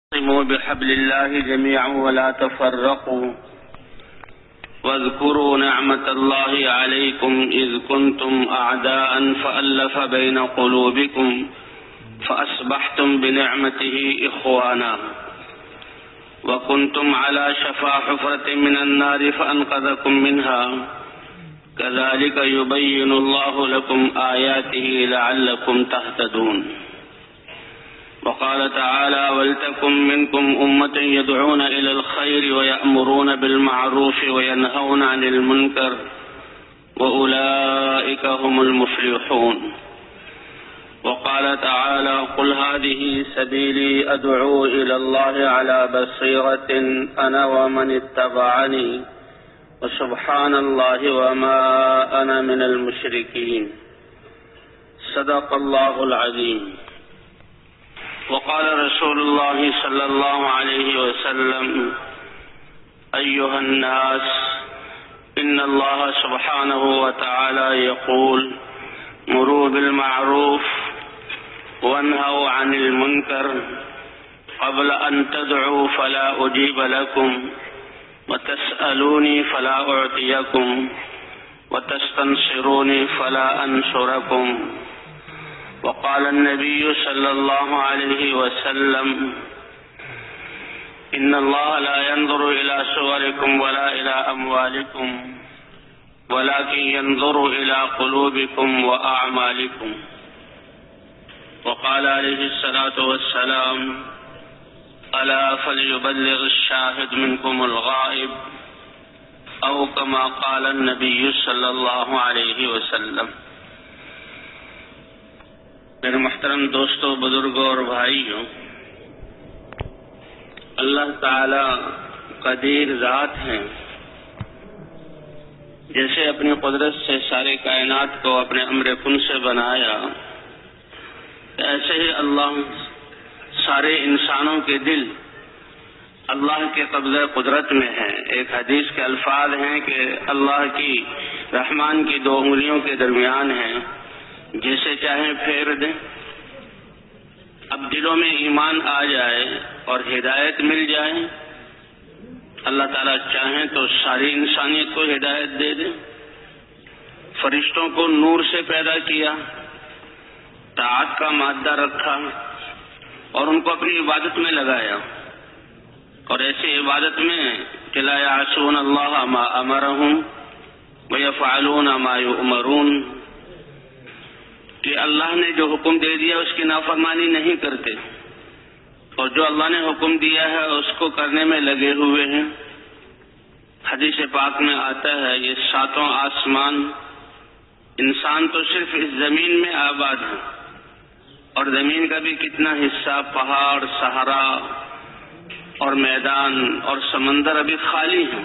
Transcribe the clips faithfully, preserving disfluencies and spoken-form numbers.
واعتصموا بحبل الله جميعا ولا تفرقوا واذكروا نعمة الله عليكم إذ كنتم أعداء فألف بين قلوبكم فأصبحتم بنعمته إخوانا وكنتم على شفا حفرة من النار فأنقذكم منها كذلك يبين الله لكم آياته لعلكم تهتدون. وقال تعالى: ولتكن منكم أمة يدعون إلى الخير ويأمرون بالمعروف وينهون عن المنكر وأولئك هم المفلحون. وقال تعالى: قل هذه سبيلي أدعو إلى الله على بصيرة أنا ومن اتبعني وسبحان الله وما أنا من المشركين. صدق الله العظيم. وقال رسول الله صلى الله عليه وسلم: أيها الناس إن الله سبحانه وتعالى يقول: مروا بالمعروف وانهوا عن المنكر قبل أن تدعوا فلا أجيب لكم وتسألوني فلا أعطيكم وتستنصروني فلا أنصركم. وقال النبي صلى الله عليه وسلم: إن الله لا ينظر إلى صوركم ولا إلى أموالكم ولكن ينظر إلى قلوبكم وأعمالكم. وقال عليه الصلاة والسلام: ألا فليبلغ الشاهد منكم الغائب أو كما قال النبي صلى الله عليه وسلم. میرے محترم دوستوں، بزرگوں اور بھائیوں، اللہ تعالی قدیر ذات ہیں. جیسے اپنی قدرت سے سارے کائنات کو اپنے امر کن سے بنایا، ایسے ہی اللہ سارے انسانوں کے دل اللہ کے قبضہ قدرت میں ہیں. ایک حدیث کے الفاظ ہیں کہ اللہ کی رحمان کی دو انگلیوں کے درمیان ہیں، جیسے چاہیں پھیر دیں. اب دلوں میں ایمان آ جائے اور ہدایت مل جائے، اللہ تعالیٰ چاہیں تو ساری انسانیت کو ہدایت دے دیں. فرشتوں کو نور سے پیدا کیا، طاعت کا مادہ رکھا اور ان کو اپنی عبادت میں لگایا، اور ایسی عبادت میں کہ لا یعصون اللہ ما امرہم ویفعلون ما یؤمرون، کہ اللہ نے جو حکم دے دیا اس کی نافرمانی نہیں کرتے، اور جو اللہ نے حکم دیا ہے اس کو کرنے میں لگے ہوئے ہیں. حدیث پاک میں آتا ہے یہ ساتوں آسمان، انسان تو صرف اس زمین میں آباد ہے، اور زمین کا بھی کتنا حصہ پہاڑ، صحرا اور میدان اور سمندر ابھی خالی ہے،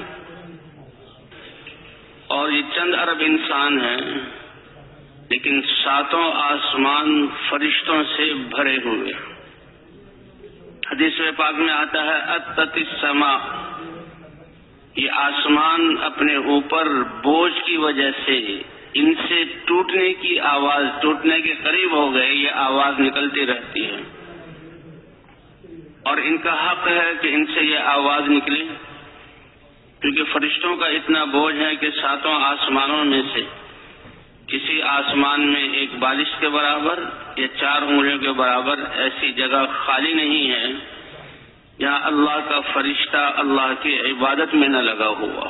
اور یہ چند ارب انسان ہیں، لیکن ساتوں آسمان فرشتوں سے بھرے ہوئے. حدیث پاک میں آتا ہے اتت السماء، یہ آسمان اپنے اوپر بوجھ کی وجہ سے ان سے ٹوٹنے کی آواز، ٹوٹنے کے قریب ہو گئے، یہ آواز نکلتی رہتی ہے، اور ان کا حق ہے کہ ان سے یہ آواز نکلے، کیونکہ فرشتوں کا اتنا بوجھ ہے کہ ساتوں آسمانوں میں سے کسی آسمان میں ایک بالش کے برابر یا چار انگلیوں کے برابر ایسی جگہ خالی نہیں ہے جہاں اللہ کا فرشتہ اللہ کی عبادت میں نہ لگا ہوا.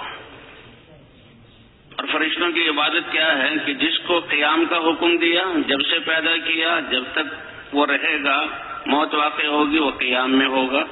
اور فرشتوں کی عبادت کیا ہے کہ جس کو قیام کا حکم دیا، جب سے پیدا کیا جب تک وہ رہے گا، موت واقع ہوگی وہ قیام میں ہوگا،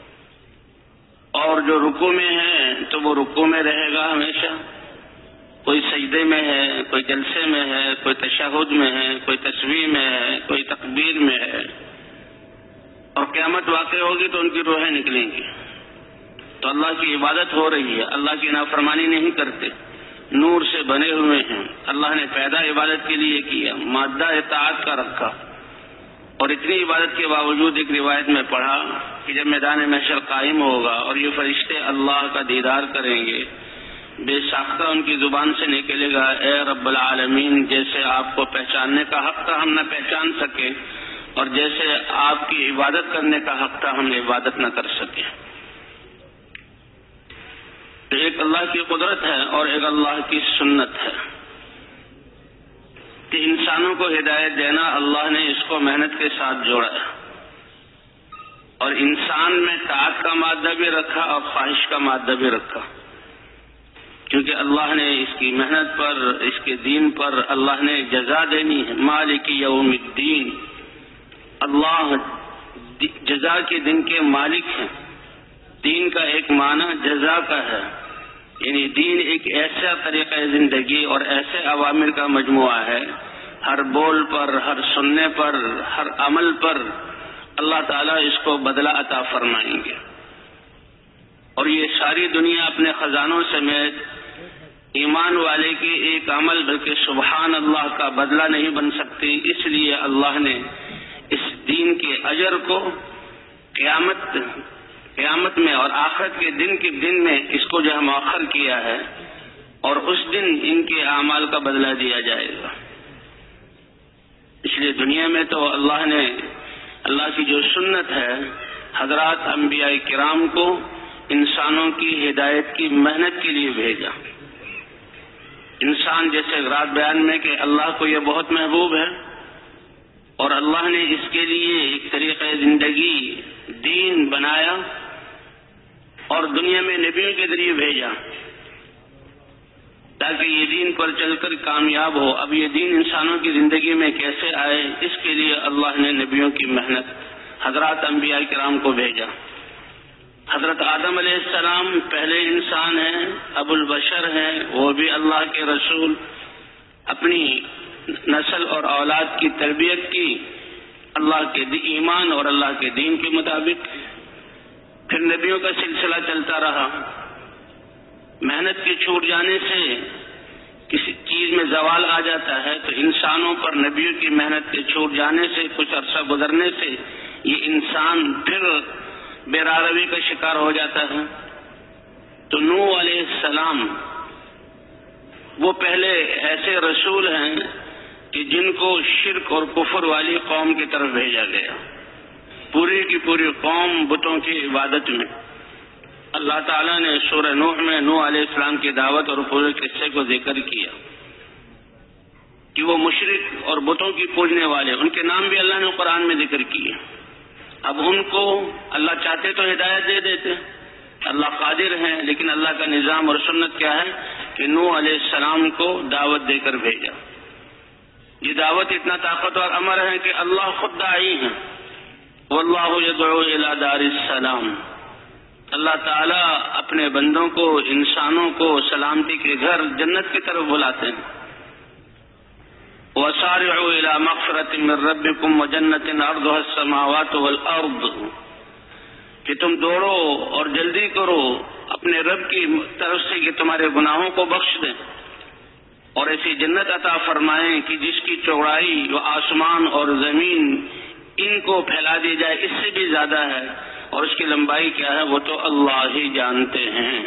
اور جو رکوع میں ہے تو وہ رکوع میں رہے گا ہمیشہ. کوئی سجدے میں ہے، کوئی جلسے میں ہے، کوئی تشہد میں ہے، کوئی تسبیح میں ہے، کوئی تکبیر میں ہے، اور قیامت واقع ہوگی تو ان کی روحیں نکلیں گی. تو اللہ کی عبادت ہو رہی ہے، اللہ کی نافرمانی نہیں کرتے، نور سے بنے ہوئے ہیں. اللہ نے پیدا عبادت کے لیے کیا، مادہ اطاعت کا رکھا، اور اتنی عبادت کے باوجود ایک روایت میں پڑھا کہ جب میدان محشر قائم ہوگا اور یہ فرشتے اللہ کا دیدار کریں گے، بے ساختہ ان کی زبان سے نکلے گا: اے رب العالمین، جیسے آپ کو پہچاننے کا حق تھا ہم نہ پہچان سکے، اور جیسے آپ کی عبادت کرنے کا حق تھا ہم عبادت نہ کر سکے. تو ایک اللہ کی قدرت ہے اور ایک اللہ کی سنت ہے کہ انسانوں کو ہدایت دینا اللہ نے اس کو محنت کے ساتھ جوڑا ہے، اور انسان میں طاعت کا مادہ بھی رکھا اور خواہش کا مادہ بھی رکھا، کیونکہ اللہ نے اس کی محنت پر، اس کے دین پر اللہ نے جزا دینی ہے. مالک یوم الدین، اللہ جزا کے دن کے مالک ہیں. دین کا ایک معنی جزا کا ہے، یعنی دین ایک ایسا طریقہ زندگی اور ایسے عوامر کا مجموعہ ہے، ہر بول پر، ہر سننے پر، ہر عمل پر اللہ تعالیٰ اس کو بدلہ عطا فرمائیں گے. اور یہ ساری دنیا اپنے خزانوں سمیت ایمان والے کی ایک عمل بلکہ سبحان اللہ کا بدلہ نہیں بن سکتی. اس لیے اللہ نے اس دین کے اجر کو قیامت قیامت میں اور آخرت کے دن کے دن میں اس کو جو ہے مؤخر کیا ہے، اور اس دن ان کے اعمال کا بدلہ دیا جائے گا. اس لیے دنیا میں تو اللہ نے اللہ کی جو سنت ہے حضرات انبیاء کرام کو انسانوں کی ہدایت کی محنت کے لیے بھیجا. انسان جیسے رات بیان میں کہ اللہ کو یہ بہت محبوب ہے، اور اللہ نے اس کے لیے ایک طریقہ زندگی دین بنایا اور دنیا میں نبیوں کے ذریعے بھیجا تاکہ یہ دین پر چل کر کامیاب ہو. اب یہ دین انسانوں کی زندگی میں کیسے آئے، اس کے لیے اللہ نے نبیوں کی محنت حضرات انبیاء کرام کو بھیجا. حضرت آدم علیہ السلام پہلے انسان ہیں، ابو البشر ہیں، وہ بھی اللہ کے رسول، اپنی نسل اور اولاد کی تربیت کی اللہ کے ایمان اور اللہ کے دین کے مطابق. پھر نبیوں کا سلسلہ چلتا رہا. محنت کے چھوٹ جانے سے کسی چیز میں زوال آ جاتا ہے، تو انسانوں پر نبیوں کی محنت کے چھوٹ جانے سے کچھ عرصہ گزرنے سے یہ انسان پھر بے راروی کا شکار ہو جاتا ہے. تو نوح علیہ السلام وہ پہلے ایسے رسول ہیں کہ جن کو شرک اور کفر والی قوم کی طرف بھیجا گیا. پوری کی پوری قوم بتوں کی عبادت میں. اللہ تعالیٰ نے سورہ نوح میں نوح علیہ السلام کی دعوت اور پورے قصے کو ذکر کیا کہ وہ مشرک اور بتوں کی پوجنے والے، ان کے نام بھی اللہ نے قرآن میں ذکر کیے. اب ان کو اللہ چاہتے تو ہدایت دے دیتے، اللہ قادر ہیں، لیکن اللہ کا نظام اور سنت کیا ہے کہ نوح علیہ السلام کو دعوت دے کر بھیجا. یہ دعوت اتنا طاقتور امر ہے کہ اللہ خود داعی ہیں. واللہ یدعو الی دار السلام، اللہ تعالیٰ اپنے بندوں کو، انسانوں کو سلامتی کے گھر جنت کی طرف بلاتے ہیں. وسارعوا الی مغفرۃ من ربکم وجنۃ عرضها السماوات والارض، کہ تم دوڑو اور جلدی کرو اپنے رب کی طرف سے کہ تمہارے گناہوں کو بخش دیں، اور ایسی جنت عطا فرمائیں کہ جس کی چوڑائی وہ آسمان اور زمین ان کو پھیلا دی جائے اس سے بھی زیادہ ہے، اور اس کی لمبائی کیا ہے وہ تو اللہ ہی جانتے ہیں.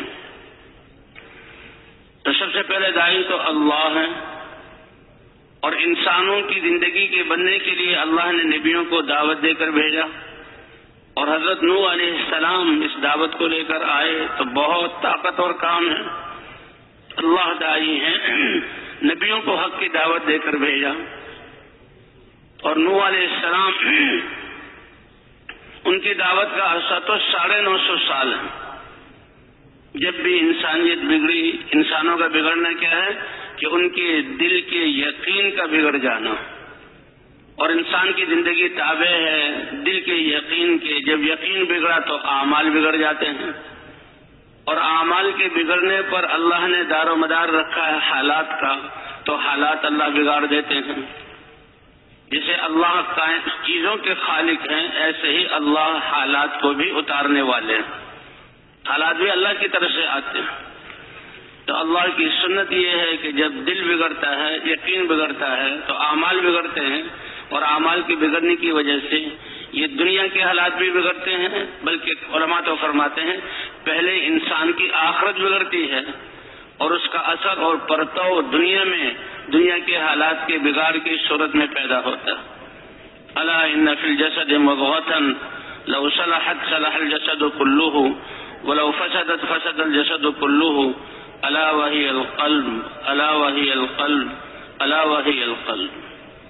تو سب سے پہلے داعی تو اللہ ہے، اور انسانوں کی زندگی کے بننے کے لیے اللہ نے نبیوں کو دعوت دے کر بھیجا. اور حضرت نوح علیہ السلام اس دعوت کو لے کر آئے تو بہت طاقتور کام ہے. اللہ داعی ہیں، نبیوں کو حق کی دعوت دے کر بھیجا. اور نوح علیہ السلام ان کی دعوت کا عرصہ تو ساڑھے نو سو سال ہے. جب بھی انسانیت بگڑی، انسانوں کا بگڑنا کیا ہے کہ ان کے دل کے یقین کا بگڑ جانا. اور انسان کی زندگی تابع ہے دل کے یقین کے. جب یقین بگڑا تو اعمال بگڑ جاتے ہیں، اور اعمال کے بگڑنے پر اللہ نے دار و مدار رکھا ہے حالات کا، تو حالات اللہ بگاڑ دیتے ہیں. جیسے اللہ چیزوں کے خالق ہیں، ایسے ہی اللہ حالات کو بھی اتارنے والے ہیں. حالات بھی اللہ کی طرف سے آتے ہیں. تو اللہ کی سنت یہ ہے کہ جب دل بگڑتا ہے، یقین بگڑتا ہے، تو اعمال بگڑتے ہیں. اور اعمال کے بگڑنے کی وجہ سے یہ دنیا کے حالات بھی بگڑتے ہیں، بلکہ علماء تو فرماتے ہیں پہلے انسان کی آخرت بگڑتی ہے، اور اس کا اثر اور پرتو دنیا میں دنیا کے حالات کے بگاڑ کی صورت میں پیدا ہوتا ہے. अला इन्न फिल जसद मुद्गतन लौ सलहत सलहल जसद कुल्लुहु वलौ फसदत फसदल जसद कुल्लुहु अला वहियल क़ल्ब अला वहियल क़ल्ब अला वहियल क़ल्ब।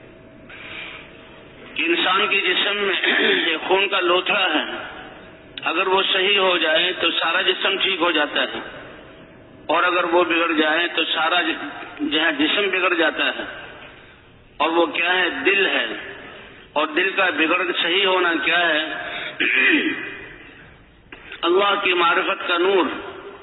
इंसान के जिस्म में एक खून का लोथड़ा है, अगर वो सही हो जाए तो सारा जिस्म ठीक हो जाता है, और अगर वो बिगड़ जाए तो सारा जहाँ जिस्म बिगड़ जाता है। और वो क्या है? दिल है। और दिल का बिगड़ सही होना क्या है? अल्लाह की मारिफत का नूर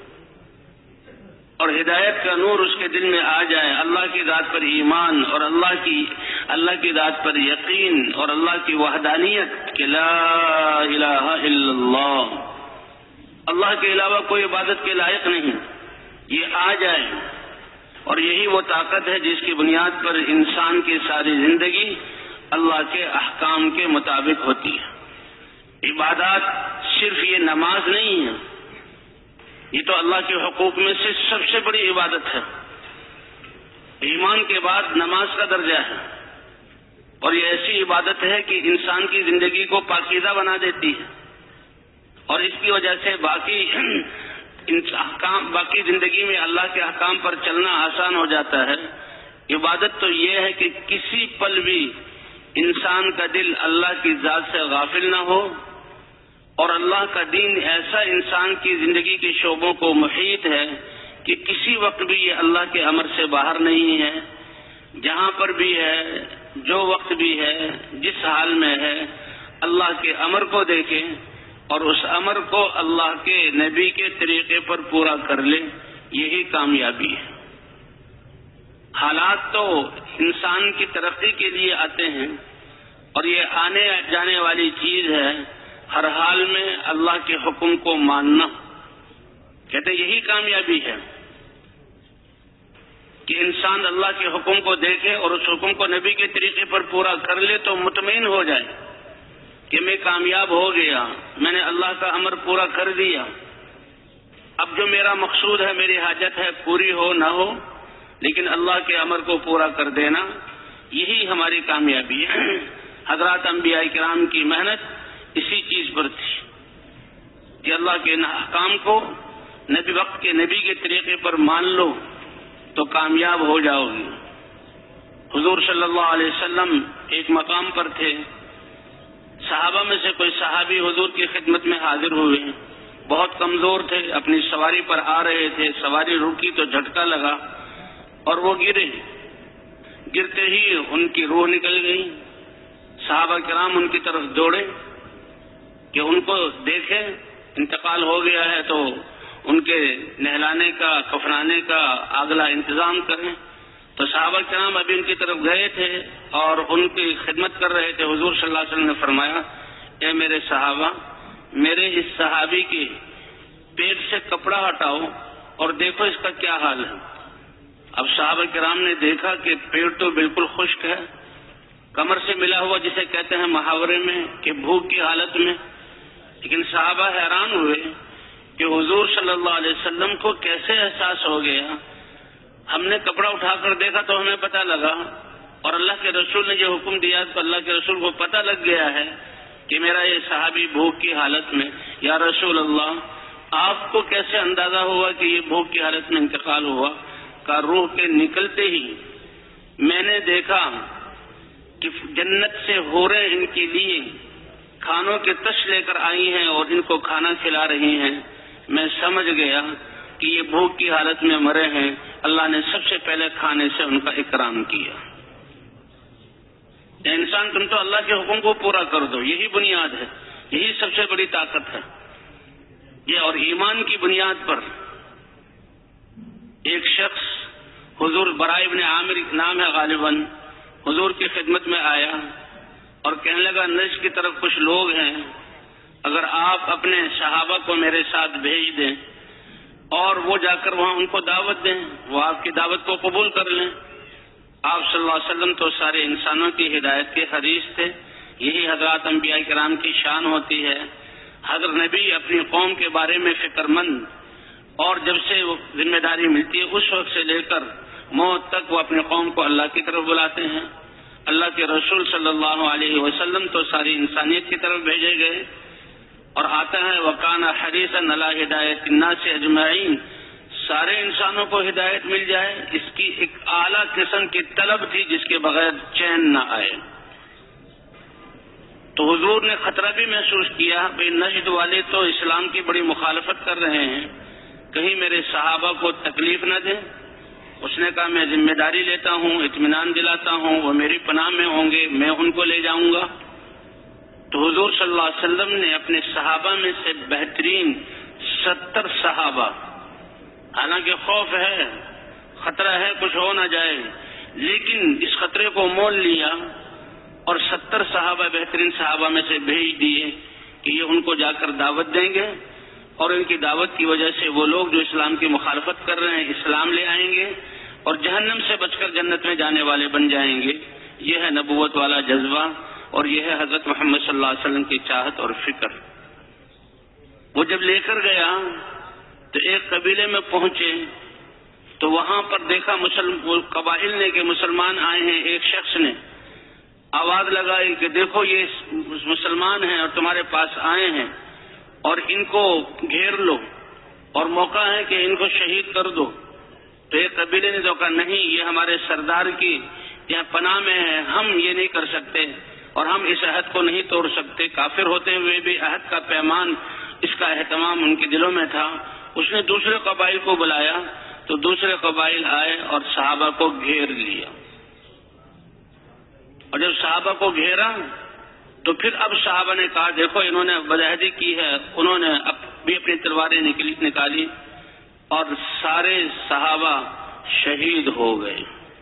और हिदायत का नूर उसके दिल में आ जाए, अल्लाह की ज़ात पर ईमान और अल्लाह की अल्लाह की ज़ात पर यकीन और अल्लाह की वहदानियत कि ला इलाहा इल्लल्लाह, अल्लाह के अलावा कोई इबादत के लायक नहीं, ये आ जाए। और यही वो ताकत है जिसकी बुनियाद पर इंसान की सारी जिंदगी अल्लाह के अहकाम के मुताबिक होती है। इबादत सिर्फ ये नमाज नहीं है, ये तो अल्लाह के हुकूक में से सबसे बड़ी इबादत है। ईमान के बाद नमाज का दर्जा है, और ये ऐसी इबादत है कि इंसान की जिंदगी को पाकीज़ा बना देती है, और इसकी वजह से बाकी अहकाम बाकी जिंदगी में अल्लाह के अहकाम पर चलना आसान हो जाता है। इबादत तो ये है कि किसी पल भी इंसान का दिल अल्लाह की ज़ात से गाफिल ना हो, और अल्लाह का दीन ऐसा इंसान की जिंदगी के शोबों को मुहीत है कि किसी वक्त भी ये अल्लाह के अमर से बाहर नहीं है। जहाँ पर भी है, जो वक्त भी है, जिस हाल में है, अल्लाह के अमर को देखें और उस अमर को अल्लाह के नबी के तरीके पर पूरा कर ले, यही कामयाबी है। हालात तो इंसान की तरक्की के लिए आते हैं, और ये आने जाने वाली चीज है। हर हाल में अल्लाह के हुक्म को मानना, कहते यही कामयाबी है कि इंसान अल्लाह के हुक्म को देखे और उस हुक्म को नबी के तरीके पर पूरा कर ले तो मुतमईन हो जाए कि मैं कामयाब हो गया, मैंने अल्लाह का अमर पूरा कर दिया। अब जो मेरा मकसूद है, मेरी हाजत है, पूरी हो ना हो, लेकिन अल्लाह के अमर को पूरा कर देना, यही हमारी कामयाबी है। हजरत अंबिया किराम की मेहनत इसी चीज पर थी कि अल्लाह के अहकाम को नबी वक्त के नबी के तरीके पर मान लो तो कामयाब हो जाओगे। हुजूर सल्लल्लाहु अलैहि वसल्लम एक मकाम पर थे, सहाबा में से कोई सहाबी हुजूर की खिदमत में हाजिर हुए, बहुत कमजोर थे, अपनी सवारी पर आ रहे थे, सवारी रुकी तो झटका लगा और वो गिरे। गिरते ही उनकी रूह निकल गई। सहाबा किराम उनकी तरफ दौड़े कि उनको देखें इंतकाल हो गया है तो उनके नहलाने का, कफनाने का अगला इंतजाम करें। तो सहाबा किराम अभी उनकी तरफ गए थे और उनकी खिदमत कर रहे थे। हुजूर सल्लल्लाहु अलैहि वसल्लम ने फरमाया, ए मेरे सहाबा, मेरे इस सहाबी के पेट से कपड़ा हटाओ और देखो इसका क्या हाल है। अब सहाबा किराम ने देखा कि पेट तो बिल्कुल खुश्क है, कमर से मिला हुआ जिसे कहते हैं मुहावरे में कि भूख की हालत में। लेकिन सहाबा हैरान हुए कि हुजूर सल्लल्लाहु अलैहि वसल्लम को कैसे एहसास हो गया। हमने कपड़ा उठाकर देखा तो हमें पता लगा, और अल्लाह के रसूल ने जो हुक्म दिया तो अल्लाह के रसूल को पता लग गया है कि मेरा ये सहाबी भूख की हालत में। या रसूल अल्लाह, आपको कैसे अंदाजा हुआ कि ये भूख की हालत में इंतकाल हुआ? का रूह के निकलते ही मैंने देखा कि जन्नत से होरें इनके लिए खानों के तश लेकर आई हैं और इनको खाना खिला रही हैं। मैं समझ गया कि ये भूख की हालत में मरे हैं, अल्लाह ने सबसे पहले खाने से उनका इकराम किया। इंसान, तुम तो अल्लाह के हुक्म को पूरा कर दो, यही बुनियाद है, यही सबसे बड़ी ताकत है ये। और ईमान की बुनियाद पर एक शख्स, हुजूर बरा इब्न आमिर नाम है गालिबन, हुजूर की खिदमत में आया और कहने लगा, नज्द की तरफ कुछ लोग हैं, अगर आप अपने सहाबा को मेरे साथ भेज दें और वो जाकर वहां उनको दावत दें, वो आपकी दावत को कबूल कर लें। आप सल्लल्लाहु अलैहि वसल्लम तो सारे इंसानों की हिदायत के हरीस थे, यही हजरत अंबिया किराम की शान होती है। हजरत नबी अपनी कौम के बारे में फिक्रमंद, और जब से वो जिम्मेदारी मिलती है उस वक्त से लेकर मौत तक वो अपने कौम को अल्लाह की तरफ बुलाते हैं। اللہ کے رسول صلی اللہ علیہ وسلم تو ساری انسانیت کی طرف بھیجے گئے، اور آتا ہے وَكَانَ حَرِيصًا عَلَىٰ هِدَایَةِ النَّاسِ أَجْمَعِينَ، سارے انسانوں کو ہدایت مل جائے، اس کی ایک اعلیٰ قسم کی طلب تھی جس کے بغیر چین نہ آئے۔ تو حضور نے خطرہ بھی محسوس کیا، بھئی نجد والے تو اسلام کی بڑی مخالفت کر رہے ہیں، کہیں میرے صحابہ کو تکلیف نہ دیں۔ اس نے کہا میں ذمہ داری لیتا ہوں، اطمینان دلاتا ہوں، وہ میری پناہ میں ہوں گے، میں ان کو لے جاؤں گا۔ تو حضور صلی اللہ علیہ وسلم نے اپنے صحابہ میں سے بہترین ستر صحابہ، حالانکہ خوف ہے، خطرہ ہے کچھ ہو نہ جائے، لیکن اس خطرے کو مول لیا اور ستر صحابہ بہترین صحابہ میں سے بھیج دیے کہ یہ ان کو جا کر دعوت دیں گے، اور ان کی دعوت کی وجہ سے وہ لوگ جو اسلام کی مخالفت کر رہے ہیں اسلام لے آئیں گے اور جہنم سے بچ کر جنت میں جانے والے بن جائیں گے۔ یہ ہے نبوت والا جذبہ، اور یہ ہے حضرت محمد صلی اللہ علیہ وسلم کی چاہت اور فکر۔ وہ جب لے کر گیا تو ایک قبیلے میں پہنچے تو وہاں پر دیکھا مسلم قبائل نے کہ مسلمان آئے ہیں۔ ایک شخص نے آواز لگائی کہ دیکھو یہ مسلمان ہیں اور تمہارے پاس آئے ہیں، اور ان کو گھیر لو اور موقع ہے کہ ان کو شہید کر دو۔ تو ایک قبیلے نے تو کہا نہیں، یہ ہمارے سردار کی یہاں پناہ میں ہے، ہم یہ نہیں کر سکتے اور ہم اس عہد کو نہیں توڑ سکتے۔ کافر ہوتے ہوئے بھی عہد کا پیمان، اس کا اہتمام ان کے دلوں میں تھا۔ اس نے دوسرے قبائل کو بلایا تو دوسرے قبائل آئے اور صحابہ کو گھیر لیا، اور جب صحابہ کو گھیرا تو پھر اب صحابہ نے کہا دیکھو انہوں نے بدعہدی کی ہے، انہوں نے اب بھی اپنی تلواریں نکالی اور سارے صحابہ شہید ہو گئے۔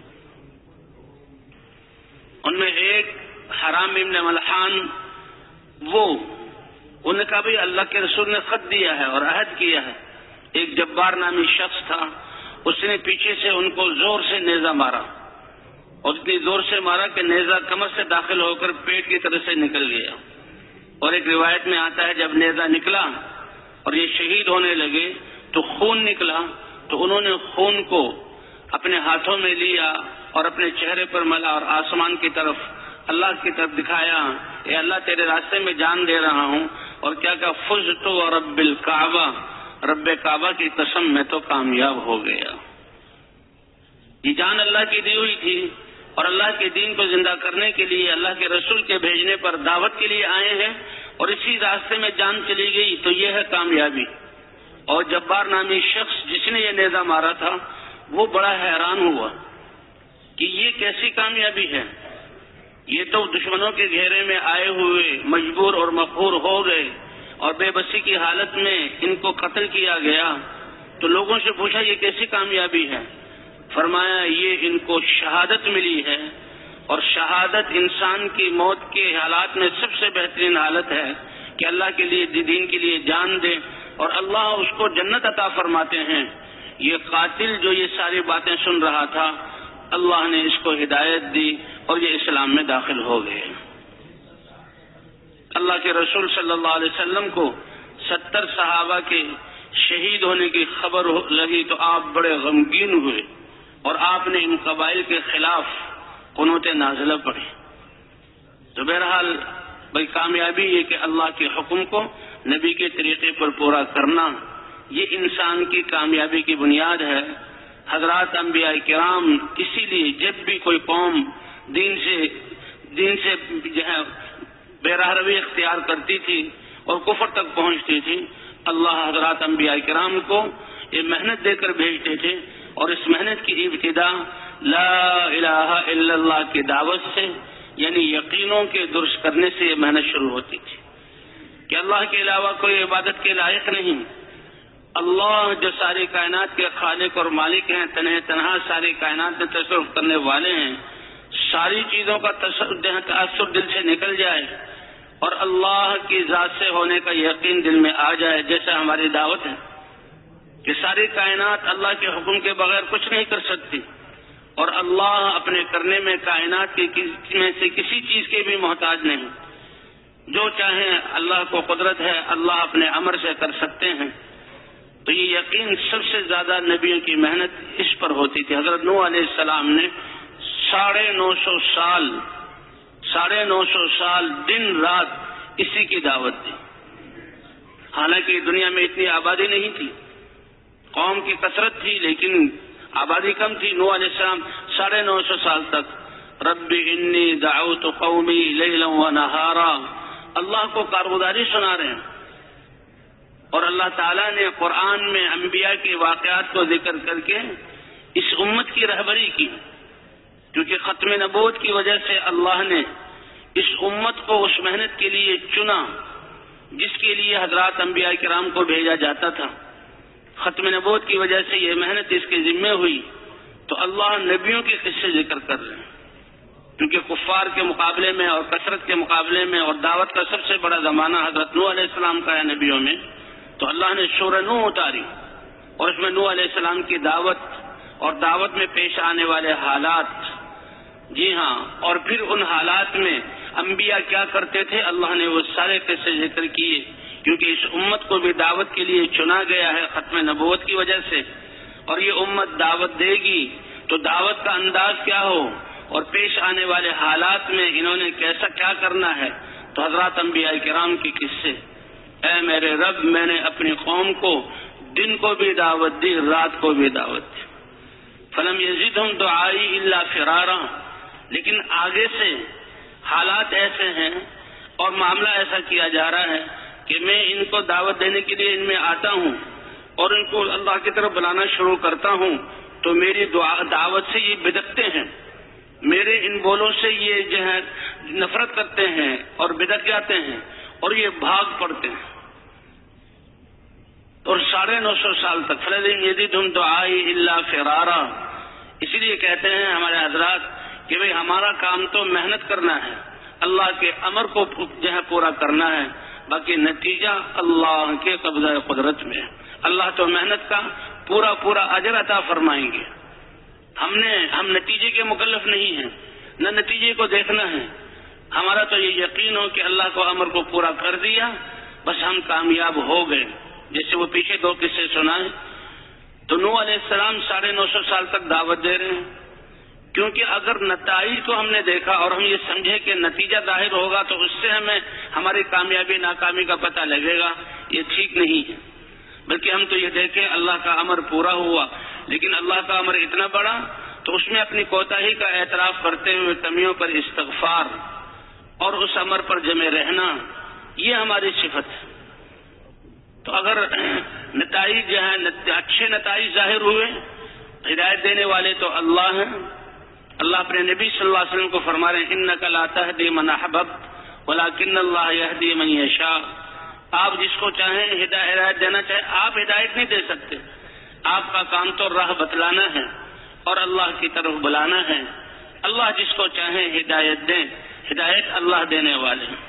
ان میں ایک حرام ابن ملحان، وہ انہوں نے کہا بھی اللہ کے رسول نے خط دیا ہے اور عہد کیا ہے۔ ایک جبار نامی شخص تھا، اس نے پیچھے سے ان کو زور سے نیزہ مارا، اور اتنی زور سے مارا کہ نیزہ کمر سے داخل ہو کر پیٹ کی طرف سے نکل گیا۔ اور ایک روایت میں آتا ہے جب نیزہ نکلا اور یہ شہید ہونے لگے تو خون نکلا، تو انہوں نے خون کو اپنے ہاتھوں میں لیا اور اپنے چہرے پر ملا اور آسمان کی طرف، اللہ کی طرف دکھایا، اے اللہ تیرے راستے میں جان دے رہا ہوں، اور کیا کہا فزت ورب الکعبہ، رب کعبہ کی قسم میں تو کامیاب ہو گیا۔ یہ جان اللہ کی دی ہوئی تھی، اور اللہ کے دین کو زندہ کرنے کے لیے اللہ کے رسول کے بھیجنے پر دعوت کے لیے آئے ہیں، اور اسی راستے میں جان چلی گئی تو یہ ہے کامیابی۔ اور جبار نامی شخص جس نے یہ نیزہ مارا تھا وہ بڑا حیران ہوا کہ یہ کیسی کامیابی ہے، یہ تو دشمنوں کے گھیرے میں آئے ہوئے مجبور اور مقہور ہو گئے اور بے بسی کی حالت میں ان کو قتل کیا گیا۔ تو لوگوں سے پوچھا یہ کیسی کامیابی ہے؟ فرمایا یہ ان کو شہادت ملی ہے، اور شہادت انسان کی موت کے حالات میں سب سے بہترین حالت ہے کہ اللہ کے لیے دین کے لیے جان دے، اور اللہ اس کو جنت عطا فرماتے ہیں۔ یہ قاتل جو یہ ساری باتیں سن رہا تھا، اللہ نے اس کو ہدایت دی اور یہ اسلام میں داخل ہو گئے۔ اللہ کے رسول صلی اللہ علیہ وسلم کو ستر صحابہ کے شہید ہونے کی خبر لگی تو آپ بڑے غمگین ہوئے، اور آپ نے ان قبائل کے خلاف قنوت نازلہ پڑھی۔ تو بہرحال بھائی کامیابی یہ کہ اللہ کے حکم کو نبی کے طریقے پر پورا کرنا، یہ انسان کی کامیابی کی بنیاد ہے۔ حضرات انبیاء کرام اسی لیے جب بھی کوئی قوم دین سے دین سے جو ہے بے راہ روی اختیار کرتی تھی اور کفر تک پہنچتی تھی، اللہ حضرات انبیاء کرام کو یہ محنت دے کر بھیجتے تھے، اور اس محنت کی ابتدا لا الہ الا اللہ کی دعوت سے، یعنی یقینوں کے درست کرنے سے یہ محنت شروع ہوتی تھی کہ اللہ کے علاوہ کوئی عبادت کے لائق نہیں۔ اللہ جو ساری کائنات کے خالق اور مالک ہیں، تنہا تنہا ساری کائنات میں تصرف کرنے والے ہیں، ساری چیزوں کا تاثر دل سے نکل جائے اور اللہ کی ذات سے ہونے کا یقین دل میں آ جائے، جیسا ہماری دعوت ہے کہ ساری کائنات اللہ کے حکم کے بغیر کچھ نہیں کر سکتی، اور اللہ اپنے کرنے میں کائنات کی میں سے کسی چیز کے بھی محتاج نہیں، جو چاہیں اللہ کو قدرت ہے، اللہ اپنے امر سے کر سکتے ہیں۔ تو یہ یقین سب سے زیادہ نبیوں کی محنت اس پر ہوتی تھی۔ حضرت نوح علیہ السلام نے ساڑھے نو سو سال ساڑھے نو سو سال دن رات اسی کی دعوت دی. حالانکہ دنیا میں اتنی آبادی نہیں تھی، قوم کی کثرت تھی لیکن آبادی کم تھی. نوح علیہ السلام ساڑھے نو سو سال تک رب انی دعوت قومی لیلا و نہارا اللہ کو کارگزاری سنا رہے ہیں. اور اللہ تعالیٰ نے قرآن میں انبیاء کے واقعات کو ذکر کر کے اس امت کی رہبری کی، کیونکہ ختم نبوت کی وجہ سے اللہ نے اس امت کو اس محنت کے لیے چنا جس کے لیے حضرات انبیاء کرام کو بھیجا جاتا تھا. ختم نبوت کی وجہ سے یہ محنت اس کے ذمے ہوئی. تو اللہ نبیوں کے قصے ذکر کر رہے ہیں، کیونکہ کفار کے مقابلے میں اور کثرت کے مقابلے میں اور دعوت کا سب سے بڑا زمانہ حضرت نوح علیہ السلام کا ہے نبیوں میں. تو اللہ نے سورہ نوح اتاری اور اس میں نوح علیہ السلام کی دعوت اور دعوت میں پیش آنے والے حالات، جی ہاں، اور پھر ان حالات میں انبیاء کیا کرتے تھے اللہ نے وہ سارے قصے ذکر کیے، کیونکہ اس امت کو بھی دعوت کے لیے چنا گیا ہے ختم نبوت کی وجہ سے. اور یہ امت دعوت دے گی تو دعوت کا انداز کیا ہو اور پیش آنے والے حالات میں انہوں نے کیسا کیا کرنا ہے. تو حضرات انبیاء کرام کے قصے، اے میرے رب میں نے اپنی قوم کو دن کو بھی دعوت دی رات کو بھی دعوت دی. فلم یزدہم دعائی الا فرارا. لیکن آگے سے حالات ایسے ہیں اور معاملہ ایسا کیا جا رہا ہے کہ میں ان کو دعوت دینے کے لیے ان میں آتا ہوں اور ان کو اللہ کی طرف بلانا شروع کرتا ہوں تو میری دعا دعوت سے یہ بدکتے ہیں، میرے ان بولوں سے یہ جو ہے نفرت کرتے ہیں اور بدک جاتے ہیں اور یہ بھاگ پڑتے ہیں. اور ساڑھے نو سو سال تک فلم یزدہم دعائی الا فرارا. اسی لیے کہتے ہیں ہمارے حضرات کہ بھئی ہمارا کام تو محنت کرنا ہے، اللہ کے امر کو جو ہے پورا کرنا ہے، باقی نتیجہ اللہ کے قبضہ قدرت میں. اللہ تو محنت کا پورا پورا اجر عطا فرمائیں گے. ہم نے ہم نتیجے کے مکلف نہیں ہیں، نہ نتیجے کو دیکھنا ہے. ہمارا تو یہ یقین ہو کہ اللہ کو امر کو پورا کر دیا، بس ہم کامیاب ہو گئے. جیسے وہ پیچھے دو قصے سنائے تو نوح علیہ السلام ساڑھے نو سو سال تک دعوت دے رہے ہیں، کیونکہ اگر نتائج کو ہم نے دیکھا اور ہم یہ سمجھے کہ نتیجہ ظاہر ہوگا تو اس سے ہمیں ہماری کامیابی ناکامی کا پتہ لگے گا، یہ ٹھیک نہیں ہے. بلکہ ہم تو یہ دیکھیں اللہ کا امر پورا ہوا، لیکن اللہ کا امر اتنا بڑا تو اس میں اپنی کوتاہی کا اعتراف کرتے ہوئے کمیوں پر استغفار اور اس امر پر جمے رہنا، یہ ہماری صفت ہے. تو اگر نتائج جو ہے اچھے نتائج ظاہر ہوئے، ہدایت دینے والے تو اللہ ہیں. اللہ اپنے نبی صلی اللہ علیہ وسلم کو فرما رہے ہیں انک لا تہدی من احببت ولکن اللہ یہدی من یشاء. آپ جس کو چاہیں ہدایت دینا چاہیں، آپ ہدایت نہیں دے سکتے. آپ کا کام تو راہ بتلانا ہے اور اللہ کی طرف بلانا ہے. اللہ جس کو چاہیں ہدایت دیں، ہدایت اللہ دینے والے ہیں.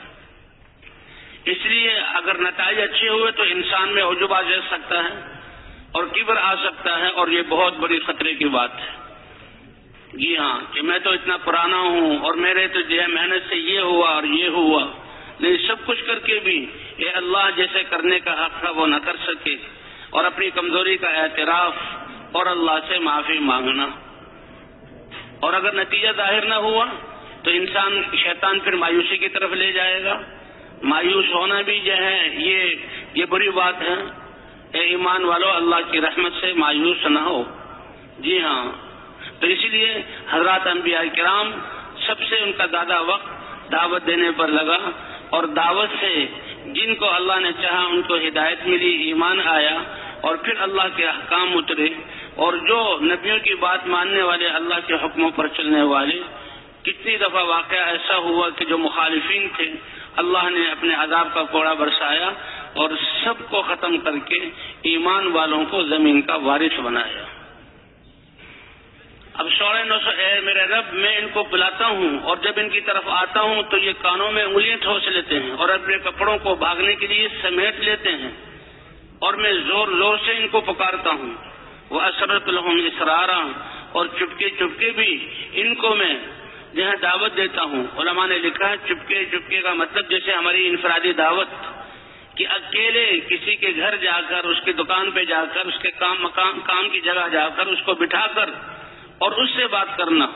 اس لیے اگر نتائج اچھے ہوئے تو انسان میں عجب آ جا سکتا ہے اور کبر آ سکتا ہے، اور یہ بہت بڑی خطرے کی بات ہے. جی ہاں، کہ میں تو اتنا پرانا ہوں اور میرے تو جو ہے محنت سے یہ ہوا اور یہ ہوا. نہیں، سب کچھ کر کے بھی یہ اللہ جیسے کرنے کا حق تھا وہ نہ کر سکے، اور اپنی کمزوری کا اعتراف اور اللہ سے معافی مانگنا. اور اگر نتیجہ ظاہر نہ ہوا تو انسان شیطان پھر مایوسی کی طرف لے جائے گا. مایوس ہونا بھی جو ہے یہ یہ بری بات ہے. اے ایمان والو، اللہ کی رحمت سے مایوس نہ ہو. جی ہاں، تو اسی لیے حضرات انبیاء کرام سب سے ان کا زیادہ وقت دعوت دینے پر لگا، اور دعوت سے جن کو اللہ نے چاہا ان کو ہدایت ملی، ایمان آیا، اور پھر اللہ کے احکام اترے. اور جو نبیوں کی بات ماننے والے، اللہ کے حکموں پر چلنے والے، کتنی دفعہ واقعہ ایسا ہوا کہ جو مخالفین تھے اللہ نے اپنے عذاب کا کوڑا برسایا اور سب کو ختم کر کے ایمان والوں کو زمین کا وارث بنایا. اب سوڑے نو سو اے میرے رب میں ان کو بلاتا ہوں اور جب ان کی طرف آتا ہوں تو یہ کانوں میں انگلیاں ٹھوس لیتے ہیں اور اپنے کپڑوں کو بھاگنے کے لیے سمیٹ لیتے ہیں، اور میں زور زور سے ان کو پکارتا ہوں. وہ اسرت لہم اسرارا، اور چپکے چپکے بھی ان کو میں جہاں دعوت دیتا ہوں. علماء نے لکھا ہے چپکے چپکے کا مطلب جیسے ہماری انفرادی دعوت کہ اکیلے کسی کے گھر جا کر، اس کی دکان پہ جا کر، اس کے کام مقام کام کی جگہ جا کر اس کو بٹھا کر اور اس سے بات کرنا،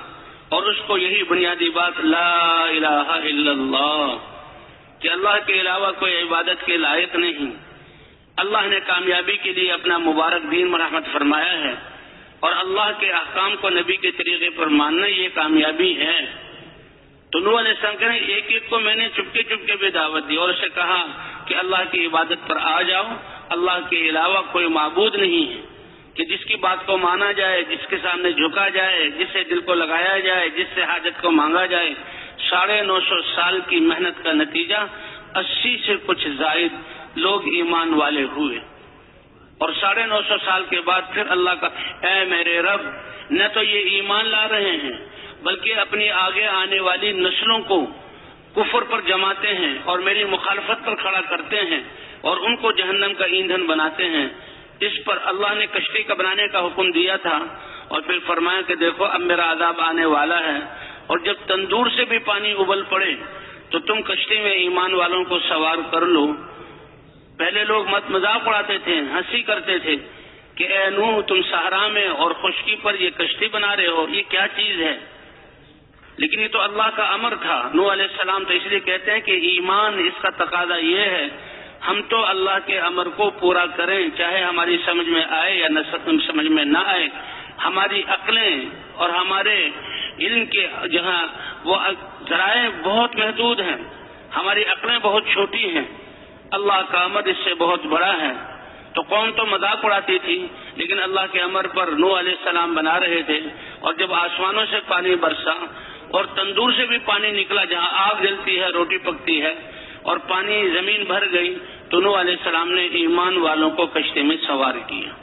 اور اس کو یہی بنیادی بات لا الہ الا اللہ کہ اللہ کے علاوہ کوئی عبادت کے لائق نہیں. اللہ نے کامیابی کے لیے اپنا مبارک دین مرحمت فرمایا ہے اور اللہ کے احکام کو نبی کے طریقے پر ماننا یہ کامیابی ہے. تو نوح علیہ السلام کہنے ایک ایک کو میں نے چپکے چپکے بھی دعوت دی اور اسے کہا کہ اللہ کی عبادت پر آ جاؤ. اللہ کے علاوہ کوئی معبود نہیں ہے کہ جس کی بات کو مانا جائے, جس کے سامنے جھکا جائے, جس سے دل کو لگایا جائے, جس سے حاجت کو مانگا جائے. ساڑھے نو سو سال کی محنت کا نتیجہ اسی سے کچھ زائد لوگ ایمان والے ہوئے اور ساڑھے نو سو سال کے بعد پھر اللہ کا اے میرے رب, نہ تو یہ ایمان لا رہے ہیں بلکہ اپنی آگے آنے والی نسلوں کو کفر پر جماتے ہیں اور میری مخالفت پر کھڑا کرتے ہیں اور ان کو جہنم کا ایندھن بناتے ہیں. اس پر اللہ نے کشتی کا بنانے کا حکم دیا تھا اور پھر فرمایا کہ دیکھو اب میرا عذاب آنے والا ہے اور جب تندور سے بھی پانی ابل پڑے تو تم کشتی میں ایمان والوں کو سوار کر لو. پہلے لوگ مت مذاق اڑاتے تھے, ہنسی کرتے تھے کہ اے نوح تم صحرا میں اور خشکی پر یہ کشتی بنا رہے ہو, یہ کیا چیز ہے؟ لیکن یہ تو اللہ کا امر تھا. نوح علیہ السلام تو اس لیے کہتے ہیں کہ ایمان اس کا تقاضا یہ ہے ہم تو اللہ کے امر کو پورا کریں چاہے ہماری سمجھ میں آئے یا نہ سمجھ میں نہ آئے. ہماری عقلیں اور ہمارے علم کے جہاں وہ ذرائع بہت محدود ہیں, ہماری عقلیں بہت چھوٹی ہیں, اللہ کا امر اس سے بہت بڑا ہے. تو قوم تو مذاق اڑاتی تھی لیکن اللہ کے امر پر نوح علیہ السلام بنا رہے تھے. اور جب آسمانوں سے پانی برسا اور تندور سے بھی پانی نکلا جہاں آگ جلتی ہے روٹی پکتی ہے اور پانی زمین بھر گئی تو نوح علیہ السلام نے ایمان والوں کو کشتی میں سوار کیا.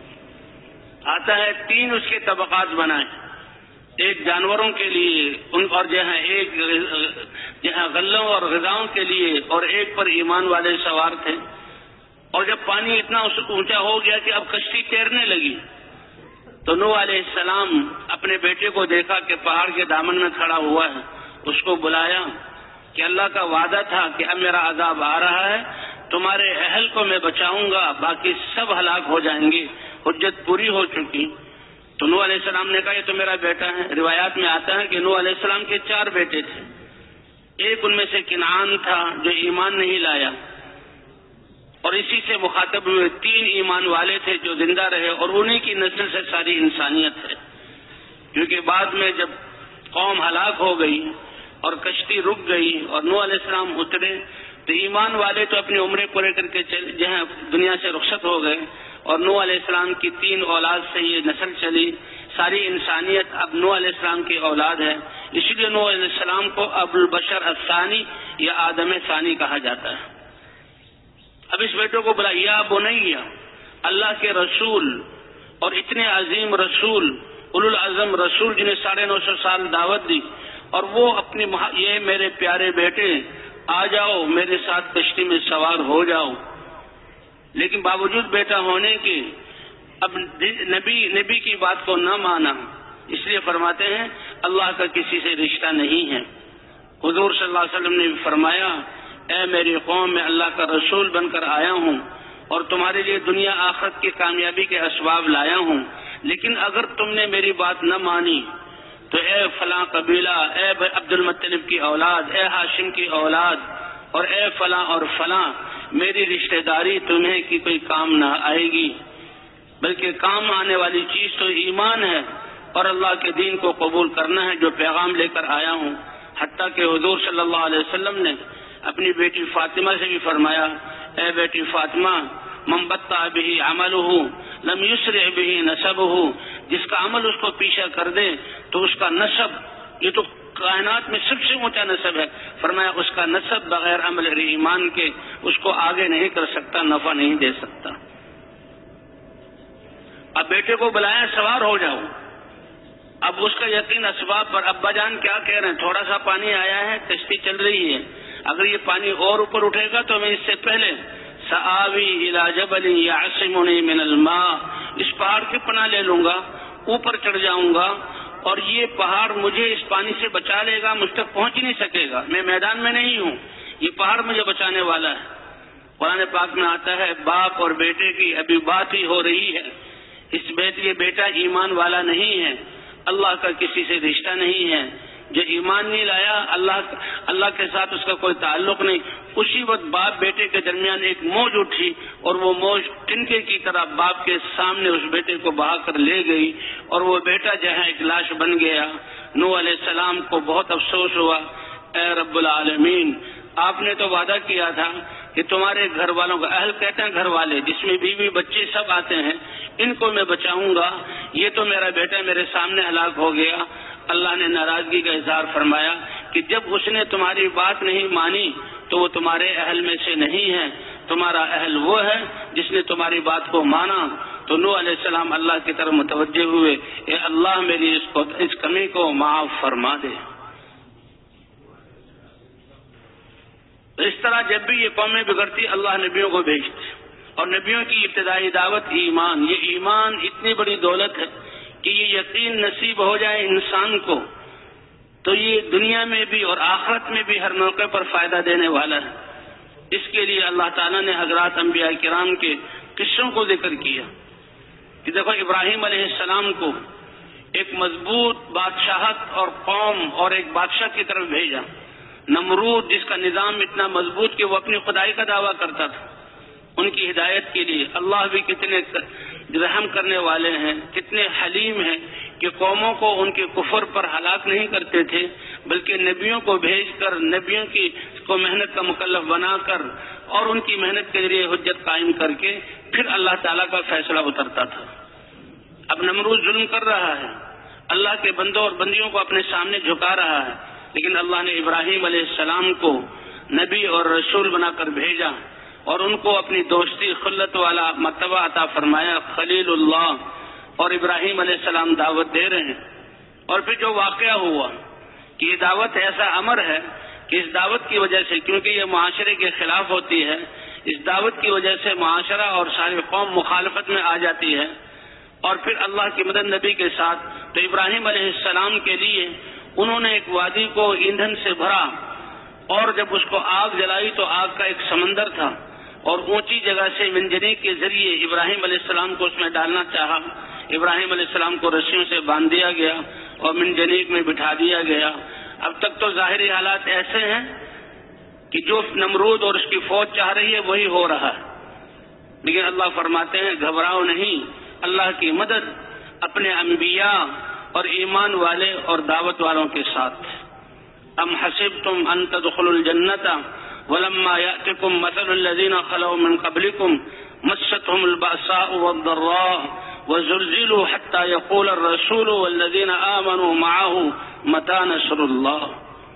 آتا ہے تین اس کے طبقات بنائے, ایک جانوروں کے لیے ان اور جہاں ایک جہاں غلوں اور غذاؤں کے لیے اور ایک پر ایمان والے سوار تھے. اور جب پانی اتنا اونچا ہو گیا کہ اب کشتی تیرنے لگی تو نوح علیہ السلام اپنے بیٹے کو دیکھا کہ پہاڑ کے دامن میں کھڑا ہوا ہے, اس کو بلایا کہ اللہ کا وعدہ تھا کہ اب میرا عذاب آ رہا ہے, تمہارے اہل کو میں بچاؤں گا, باقی سب ہلاک ہو جائیں گے, حجت پوری ہو چکی. تو نوح علیہ السلام نے کہا یہ تو میرا بیٹا ہے. روایات میں آتا ہے کہ نوح علیہ السلام کے چار بیٹے تھے, ایک ان میں سے کنعان تھا جو ایمان نہیں لایا اور اسی سے مخاطب ہوئے. تین ایمان والے تھے جو زندہ رہے اور انہی کی نسل سے ساری انسانیت ہے, کیونکہ بعد میں جب قوم ہلاک ہو گئی اور کشتی رک گئی اور نوح علیہ السلام اترے تو ایمان والے تو اپنی عمریں پورے کر کے جہاں دنیا سے رخصت ہو گئے اور نوح علیہ السلام کی تین اولاد سے یہ نسل چلی. ساری انسانیت اب نوح علیہ السلام کی اولاد ہے, اس لیے نوح علیہ السلام کو ابو البشر الثانی یا آدم ثانی کہا جاتا ہے. اب اس بیٹوں کو بلا یا بنیا, اللہ کے رسول اور اتنے عظیم رسول اولو العزم رسول جنہیں ساڑھے نو سو سال دعوت دی, اور وہ اپنی یہ میرے پیارے بیٹے آ جاؤ میرے ساتھ کشتی میں سوار ہو جاؤ. لیکن باوجود بیٹا ہونے کے اب نبی نبی کی بات کو نہ مانا, اس لیے فرماتے ہیں اللہ کا کسی سے رشتہ نہیں ہے. حضور صلی اللہ علیہ وسلم نے فرمایا اے میری قوم میں اللہ کا رسول بن کر آیا ہوں اور تمہارے لیے دنیا آخرت کی کامیابی کے اسباب لایا ہوں, لیکن اگر تم نے میری بات نہ مانی تو اے فلاں قبیلہ, اے عبد المطلب کی اولاد, اے ہاشم کی اولاد اور اے فلاں اور فلاں, میری رشتہ داری تمہیں کی کوئی کام نہ آئے گی, بلکہ کام آنے والی چیز تو ایمان ہے اور اللہ کے دین کو قبول کرنا ہے جو پیغام لے کر آیا ہوں. حتیٰ کہ حضور صلی اللہ علیہ وسلم نے اپنی بیٹی فاطمہ سے بھی فرمایا اے بیٹی فاطمہ من بطأ به عمله لم يسرع به نسبه, جس کا عمل اس کو پیچھے کر دے تو اس کا نسب, یہ تو کائنات میں سب سے اونچا نسب ہے, فرمایا اس کا نسب بغیر عمل ایمان کے اس کو آگے نہیں کر سکتا, نفع نہیں دے سکتا. اب بیٹے کو بلایا سوار ہو جاؤ. اب اس کا یقین اسباب پر, ابا جان کیا کہہ رہے ہیں, تھوڑا سا پانی آیا ہے, کشتی چل رہی ہے, اگر یہ پانی اور اوپر اٹھے گا تو میں اس سے پہلے سآوی الی جبل یعصمنی من الماء, اس پہاڑ کی پناہ لے لوں گا, اوپر چڑھ جاؤں گا اور یہ پہاڑ مجھے اس پانی سے بچا لے گا, مجھ تک پہنچ نہیں سکے گا, میں میدان میں نہیں ہوں, یہ پہاڑ مجھے بچانے والا ہے. قرآن پاک میں آتا ہے باپ اور بیٹے کی ابھی بات ہی ہو رہی ہے, اس بیٹ یہ بیٹا ایمان والا نہیں ہے اللہ کا کسی سے رشتہ نہیں ہے، جو ایمان نہیں لایا اللہ اللہ کے ساتھ اس کا کوئی تعلق نہیں، اسی وقت باپ بیٹے کے درمیان ایک موج اٹھی اور وہ موج ٹنکے کی طرح باپ کے سامنے اس بیٹے کو بہا کر لے گئی اور وہ بیٹا جو ہے ایک لاش بن گیا۔ نوح علیہ السلام کو بہت افسوس ہوا، اے رب العالمین آپ نے تو وعدہ کیا تھا کہ تمہارے گھر والوں کا، اہل کہتے ہیں گھر والے جس میں بیوی بچے سب آتے ہیں، ان کو میں بچاؤں گا، یہ تو میرا بیٹا میرے سامنے ہلاک ہو گیا۔ اللہ نے ناراضگی کا اظہار فرمایا کہ جب اس نے تمہاری بات نہیں مانی تو وہ تمہارے اہل میں سے نہیں ہے، تمہارا اہل وہ ہے جس نے تمہاری بات کو مانا۔ تو نوح علیہ السلام اللہ کی طرف متوجہ ہوئے، اے اللہ میری اس کو اس کمی کو معاف فرما دے۔ اس طرح جب بھی یہ قومیں بگڑتی اللہ نبیوں کو بھیجتے، اور نبیوں کی ابتدائی دعوت ایمان، یہ ایمان اتنی بڑی دولت ہے کہ یہ یقین نصیب ہو جائے انسان کو تو یہ دنیا میں بھی اور آخرت میں بھی ہر موقع پر فائدہ دینے والا ہے۔ اس کے لیے اللہ تعالیٰ نے حضرات انبیاء کرام کے قصوں کو ذکر کیا کہ دیکھو ابراہیم علیہ السلام کو ایک مضبوط بادشاہت اور قوم اور ایک بادشاہ کی طرف بھیجا، نمرود جس کا نظام اتنا مضبوط کہ وہ اپنی خدائی کا دعویٰ کرتا تھا، ان کی ہدایت کے لیے اللہ بھی کتنے رحم کرنے والے ہیں، کتنے حلیم ہیں کہ قوموں کو ان کے کفر پر ہلاک نہیں کرتے تھے بلکہ نبیوں کو بھیج کر نبیوں کی کو محنت کا مکلف بنا کر اور ان کی محنت کے ذریعے حجت قائم کر کے پھر اللہ تعالیٰ کا فیصلہ اترتا تھا۔ اب نمرود ظلم کر رہا ہے، اللہ کے بندوں اور بندیوں کو اپنے سامنے جھکا رہا ہے، لیکن اللہ نے ابراہیم علیہ السلام کو نبی اور رسول بنا کر بھیجا اور ان کو اپنی دوستی خلت والا مرتبہ عطا فرمایا، خلیل اللہ، اور ابراہیم علیہ السلام دعوت دے رہے ہیں۔ اور پھر جو واقعہ ہوا کہ یہ دعوت ایسا امر ہے کہ اس دعوت کی وجہ سے، کیونکہ یہ معاشرے کے خلاف ہوتی ہے، اس دعوت کی وجہ سے معاشرہ اور ساری قوم مخالفت میں آ جاتی ہے، اور پھر اللہ کی مدد نبی کے ساتھ، تو ابراہیم علیہ السلام کے لیے انہوں نے ایک وادی کو ایندھن سے بھرا اور جب اس کو آگ جلائی تو آگ کا ایک سمندر تھا اور اونچی جگہ سے منجنیق کے ذریعے ابراہیم علیہ السلام کو اس میں ڈالنا چاہا۔ ابراہیم علیہ السلام کو رسیوں سے باندھ دیا گیا اور منجنیق میں بٹھا دیا گیا۔ اب تک تو ظاہری حالات ایسے ہیں کہ جو نمرود اور اس کی فوج چاہ رہی ہے وہی ہو رہا ہے، لیکن اللہ فرماتے ہیں گھبراؤ نہیں، اللہ کی مدد اپنے انبیاء اور ایمان والے اور دعوت والوں کے ساتھ۔ ام حسبتم ان تدخلوا الجنۃ ولما يأتكم مثل الذين خلوا من قبلكم مستهم البأساء والضراء وزلزلوا حتى يقول الرسول والذين آمنوا معه متى نصر الله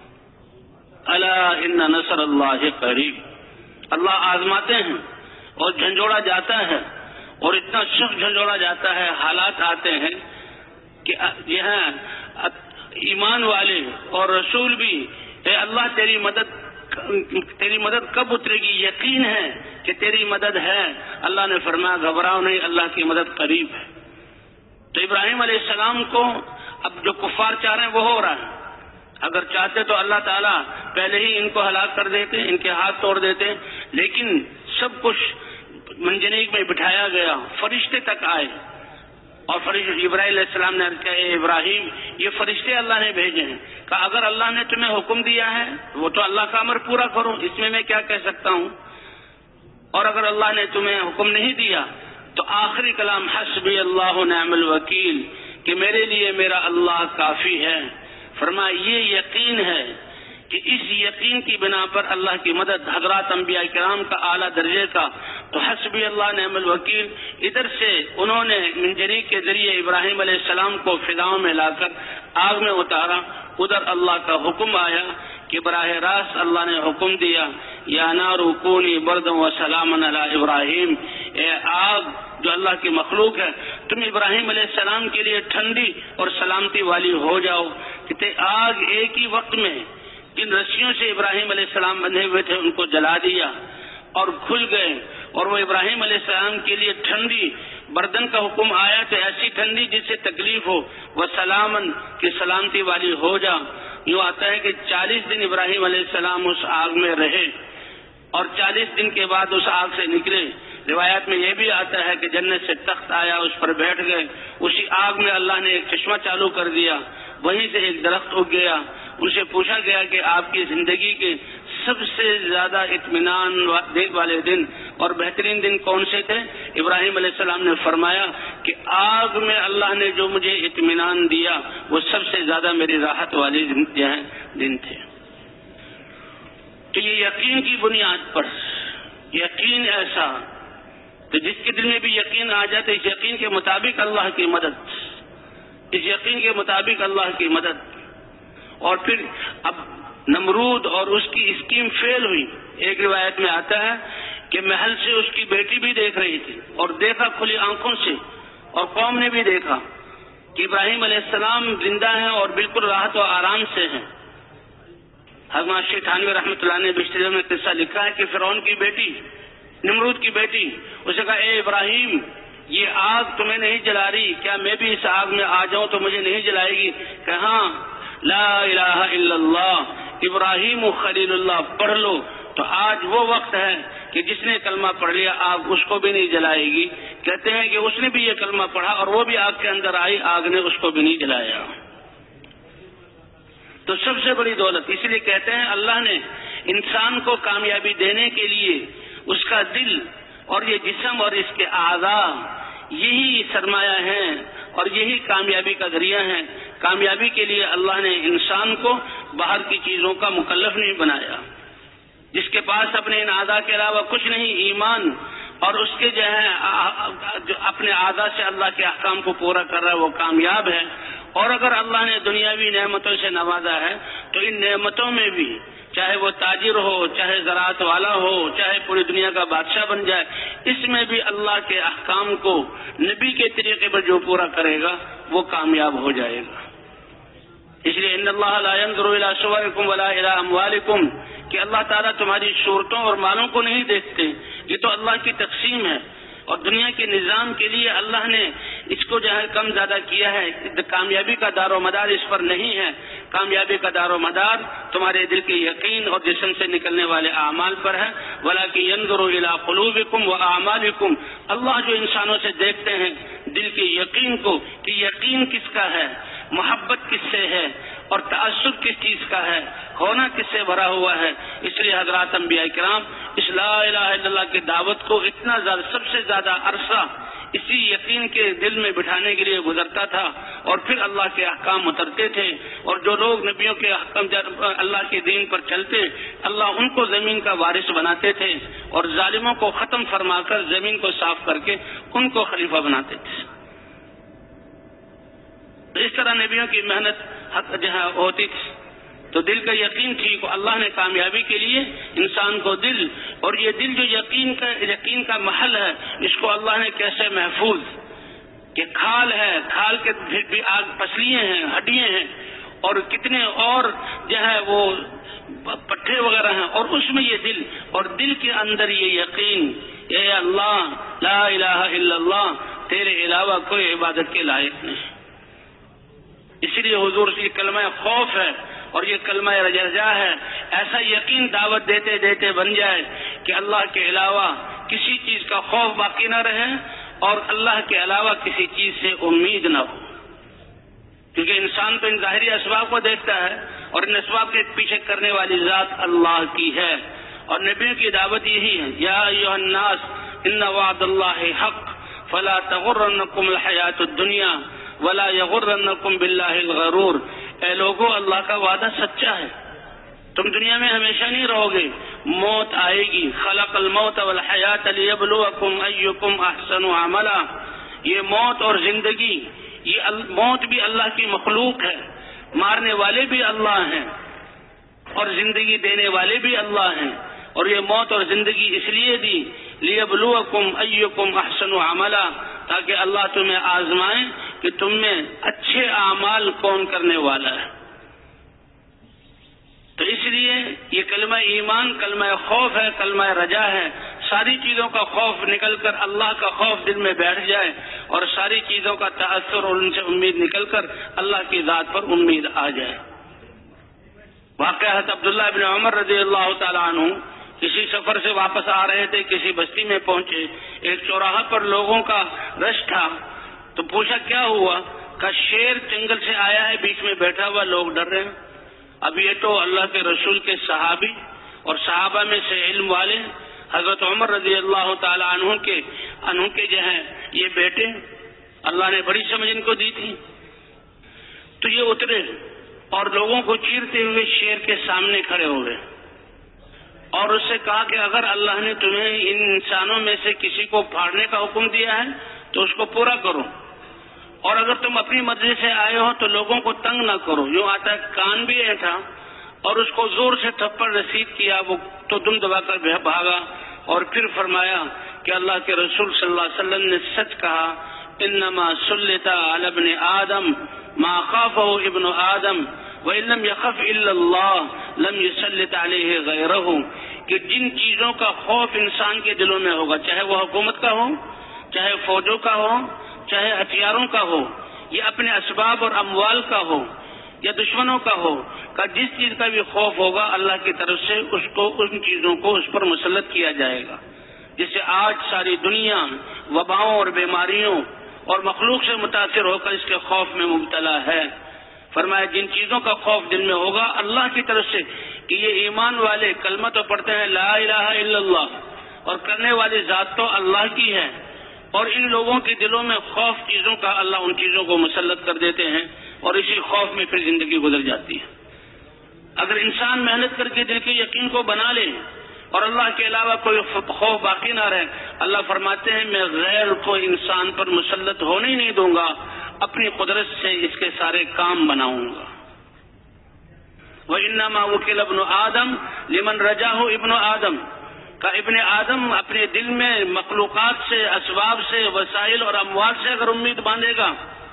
الا ان نصر الله قریب۔ اللہ آزماتے ہیں اور جھنجھوڑا جاتا ہے اور اتنا سخت جھنجھوڑا جاتا ہے، حالات آتے ہیں کہ یہاں ایمان والے اور رسول بھی، اے اللہ تیری مدد تیری مدد کب اترے گی، یقین ہے کہ تیری مدد ہے۔ اللہ نے فرمایا گھبراؤ نہیں، اللہ کی مدد قریب ہے۔ تو ابراہیم علیہ السلام کو اب جو کفار چاہ رہے ہیں وہ ہو رہا ہے، اگر چاہتے تو اللہ تعالیٰ پہلے ہی ان کو ہلاک کر دیتے، ان کے ہاتھ توڑ دیتے، لیکن سب کچھ منجنیق میں بٹھایا گیا، فرشتے تک آئے اور فرشتے ابراہیم علیہ السلام نے عرض کیا، اے ابراہیم یہ فرشتے اللہ نے بھیجے ہیں، کہا اگر اللہ نے تمہیں حکم دیا ہے وہ تو اللہ کا امر پورا کرو، اس میں میں کیا کہہ سکتا ہوں، اور اگر اللہ نے تمہیں حکم نہیں دیا تو آخری کلام حسبی اللہ نعم الوکیل، کہ میرے لیے میرا اللہ کافی ہے۔ فرمایا یہ یقین ہے کہ اس یقین کی بنا پر اللہ کی مدد، حضرات انبیاء کرام کا اعلیٰ درجے کا، تو حسبی اللہ نعم الوکیل، ادھر سے انہوں نے منجنیق کے ذریعے ابراہیم علیہ السلام کو فضاؤں میں لا کر آگ میں اتارا، ادھر اللہ کا حکم آیا کہ براہ راست اللہ نے حکم دیا، یا نار کونی بردا و سلاما علی ابراہیم، اے آگ جو اللہ کی مخلوق ہے تم ابراہیم علیہ السلام کے لیے ٹھنڈی اور سلامتی والی ہو جاؤ۔ کہ آگ ایک ہی وقت میں جن رسیوں سے ابراہیم علیہ السلام بندھے ہوئے تھے ان کو جلا دیا اور کھل گئے، اور وہ ابراہیم علیہ السلام کے لیے ٹھنڈی بردن کا حکم آیا تو ایسی ٹھنڈی جس سے تکلیف ہو، وہ سلامن کی سلامتی والی ہو جا۔ یوں آتا ہے کہ چالیس دن ابراہیم علیہ السلام اس آگ میں رہے اور چالیس دن کے بعد اس آگ سے نکلے، روایات میں یہ بھی آتا ہے کہ جنت سے تخت آیا، اس پر بیٹھ گئے، اسی آگ میں اللہ نے ایک چشمہ چالو کر دیا، وہیں سے ایک درخت اگ گیا۔ ان سے پوچھا گیا کہ آپ کی زندگی کے سب سے زیادہ اطمینان والے دن اور بہترین دن کون سے تھے؟ ابراہیم علیہ السلام نے فرمایا کہ آگ میں اللہ نے جو مجھے اطمینان دیا وہ سب سے زیادہ میری راحت والے دن تھے۔ تو یہ یقین کی بنیاد پر، یقین ایسا تو جس کے دل میں بھی یقین آ جاتا، اس یقین کے مطابق اللہ کی مدد، اس یقین کے مطابق اللہ کی مدد۔ اور پھر اب نمرود اور اس کی اسکیم فیل ہوئی۔ ایک روایت میں آتا ہے کہ محل سے اس کی بیٹی بھی دیکھ رہی تھی اور دیکھا کھلی آنکھوں سے، اور قوم نے بھی دیکھا کہ ابراہیم علیہ السلام زندہ ہیں اور بالکل راحت و آرام سے ہیں۔ حضرت شیخ تھانوی رحمۃ اللہ نے بشتری میں قصہ لکھا ہے کہ فرعون کی بیٹی، نمرود کی بیٹی، اسے کہا اے ابراہیم یہ آگ تمہیں نہیں جلا رہی، کیا میں بھی اس آگ میں آ جاؤں تو مجھے نہیں جلائے گی؟ کہ ہاں، لا الہ الا اللہ ابراہیم خلیل اللہ پڑھ لو تو آج وہ وقت ہے کہ جس نے کلمہ پڑھ لیا آگ اس کو بھی نہیں جلائے گی۔ کہتے ہیں کہ اس نے بھی یہ کلمہ پڑھا اور وہ بھی آگ کے اندر آئی، آگ نے اس کو بھی نہیں جلایا۔ تو سب سے بڑی دولت، اس لیے کہتے ہیں اللہ نے انسان کو کامیابی دینے کے لیے اس کا دل اور یہ جسم اور اس کے اعضاء یہی سرمایہ ہیں اور یہی کامیابی کا ذریعہ ہیں۔ کامیابی کے لیے اللہ نے انسان کو باہر کی چیزوں کا مکلف نہیں بنایا۔ جس کے پاس اپنے ان اعضاء کے علاوہ کچھ نہیں، ایمان اور اس کے جو ہے جو اپنے اعضاء سے اللہ کے احکام کو پورا کر رہا ہے وہ کامیاب ہے۔ اور اگر اللہ نے دنیاوی نعمتوں سے نوازا ہے تو ان نعمتوں میں بھی، چاہے وہ تاجر ہو، چاہے زراعت والا ہو، چاہے پوری دنیا کا بادشاہ بن جائے، اس میں بھی اللہ کے احکام کو نبی کے طریقے پر جو پورا کرے گا وہ کامیاب ہو جائے گا۔ اس لیے ان اللہ لا ينظر الى صورکم ولا الى اموالکم، کہ اللہ تعالیٰ تمہاری صورتوں اور مالوں کو نہیں دیکھتے، یہ تو اللہ کی تقسیم ہے۔ اور دنیا کے نظام کے لیے اللہ نے اس کو جو ہے کم زیادہ کیا ہے۔ کامیابی کا دار و مدار اس پر نہیں ہے، کامیابی کا دار و مدار تمہارے دل کے یقین اور جسم سے نکلنے والے اعمال پر ہے۔ وَلَكِنْ يَنْظُرُ إِلَىٰ قُلُوبِكُمْ وَأَعْمَالِكُمْ، اللہ جو انسانوں سے دیکھتے ہیں دل کے یقین کو، کہ یقین کس کا ہے، محبت کس سے ہے اور تعصب کس چیز کا ہے، ہونا کس سے بھرا ہوا ہے۔ اس لیے حضرات انبیاء کرام اس لا الہ الا اللہ کی دعوت کو اتنا زیادہ، سب سے زیادہ عرصہ اسی یقین کے دل میں بٹھانے کے لیے گزرتا تھا، اور پھر اللہ کے احکام اترتے تھے، اور جو لوگ نبیوں کے احکام اللہ کے دین پر چلتے اللہ ان کو زمین کا وارث بناتے تھے، اور ظالموں کو ختم فرما کر زمین کو صاف کر کے ان کو خلیفہ بناتے تھے۔ تو اس طرح نبیوں کی محنت حق جہاں ہوتی تھی تو دل کا یقین ٹھیک ہو، اللہ نے کامیابی کے لیے انسان کو دل، اور یہ دل جو یقین کا یقین کا محل ہے، اس کو اللہ نے کیسے محفوظ، کہ کھال ہے، کھال کے بھی آگ پسلیاں ہیں، ہڈیاں ہیں، اور کتنے اور جو ہے وہ پٹھے وغیرہ ہیں، اور اس میں یہ دل، اور دل کے اندر یہ یقین، اے اللہ لا الہ الا اللہ، تیرے علاوہ کوئی عبادت کے لائق نہیں۔ اس لیے حضور سے کلمہ خوف ہے اور یہ کلمہ رجا ہے، ایسا یقین دعوت دیتے دیتے بن جائے کہ اللہ کے علاوہ کسی چیز کا خوف باقی نہ رہے اور اللہ کے علاوہ کسی چیز سے امید نہ ہو، کیونکہ انسان تو ان ظاہری اسباب کو دیکھتا ہے اور ان اسباب کے پیچھے کرنے والی ذات اللہ کی ہے، اور نبیوں کی دعوت یہی ہے، یا ایھا الناس ان وعد اللہ حق فلا تغرنکم الحیات الدنیا ولا یغرنکم باللہ الغرور، اے لوگو اللہ کا وعدہ سچا ہے، تم دنیا میں ہمیشہ نہیں رہو گے، موت آئے گی، خلق الموت والحیات لیبلوکم ایکم احسن عملا، یہ موت اور زندگی، یہ موت بھی اللہ کی مخلوق ہے، مارنے والے بھی اللہ ہیں اور زندگی دینے والے بھی اللہ ہیں، اور یہ موت اور زندگی اس لیے دی لیبلوکم ایکم احسن عملا، تاکہ اللہ تمہیں آزمائے کہ تم میں اچھے اعمال کون کرنے والا ہے۔ تو اس لیے یہ کلمہ ایمان کلمہ خوف ہے، کلمہ رجا ہے، ساری چیزوں کا خوف نکل کر اللہ کا خوف دل میں بیٹھ جائے، اور ساری چیزوں کا تأثر اور ان سے امید نکل کر اللہ کی ذات پر امید آ جائے۔ واقعہ حضرت عبداللہ بن عمر رضی اللہ تعالیٰ عنہ کسی سفر سے واپس آ رہے تھے، کسی بستی میں پہنچے، ایک چوراہا پر لوگوں کا رش تھا، تو پوچھا کیا ہوا؟ کہ شیر جنگل سے آیا ہے، بیچ میں بیٹھا ہوا، لوگ ڈر رہے ہیں۔ اب یہ تو اللہ کے رسول کے صحابی اور صحابہ میں سے علم والے حضرت عمر رضی اللہ تعالی عنہ کے عنہ کے جو ہیں یہ بیٹے، اللہ نے بڑی سمجھ ان کو دی تھی۔ تو یہ اترے اور لوگوں کو چیرتے ہوئے شیر کے سامنے کھڑے ہو گئے اور اس سے کہا کہ اگر اللہ نے تمہیں ان انسانوں میں سے کسی کو پھاڑنے کا حکم دیا ہے تو اس کو پورا کرو، اور اگر تم اپنی مرضی سے آئے ہو تو لوگوں کو تنگ نہ کرو۔ یوں آتا ہے کان بھی ایٹھا اور اس کو زور سے تھپڑ رسید کیا، وہ تو دم دبا کر بھاگا، اور پھر فرمایا کہ اللہ کے رسول صلی اللہ علیہ وسلم نے سچ کہا، انما سلط علی ابن آدم ما خافہ ابن آدم وَإِن لَّمْ يَخَفْ إِلَّا اللَّهُ لَمْ يُسَلِّطْ عَلَيْهِ غَيْرَهُ، کہ جن چیزوں کا خوف انسان کے دلوں میں ہوگا، چاہے وہ حکومت کا ہو، چاہے فوجوں کا ہو، چاہے ہتھیاروں کا ہو، یا اپنے اسباب اور اموال کا ہو، یا دشمنوں کا ہو، کا جس چیز کا بھی خوف ہوگا اللہ کی طرف سے اس کو ان چیزوں کو اس پر مسلط کیا جائے گا۔ جسے آج ساری دنیا وباؤں اور بیماریوں اور مخلوق سے متاثر ہو کر اس کے خوف میں مبتلا ہے۔ فرمایا جن چیزوں کا خوف دل میں ہوگا اللہ کی طرف سے، کہ یہ ایمان والے کلمہ تو پڑھتے ہیں لا الہ الا اللہ، اور کرنے والی ذات تو اللہ کی ہے، اور ان لوگوں کے دلوں میں خوف چیزوں کا اللہ ان چیزوں کو مسلط کر دیتے ہیں، اور اسی خوف میں پھر زندگی گزر جاتی ہے۔ اگر انسان محنت کر کے دل کے یقین کو بنا لے اور اللہ کے علاوہ کوئی خوف باقی نہ رہے، اللہ فرماتے ہیں میں غیر کو انسان پر مسلط ہونے ہی نہیں دوں گا، اپنی قدرت سے اس کے سارے کام بناؤں گا۔ وَإِنَّمَا وُكِلَ ابْنُ آدم لمن رجاہ ابن آدم، کا ابن آدم اپنے دل میں مخلوقات سے، اسباب سے، وسائل اور اموال سے اگر امید باندھے گا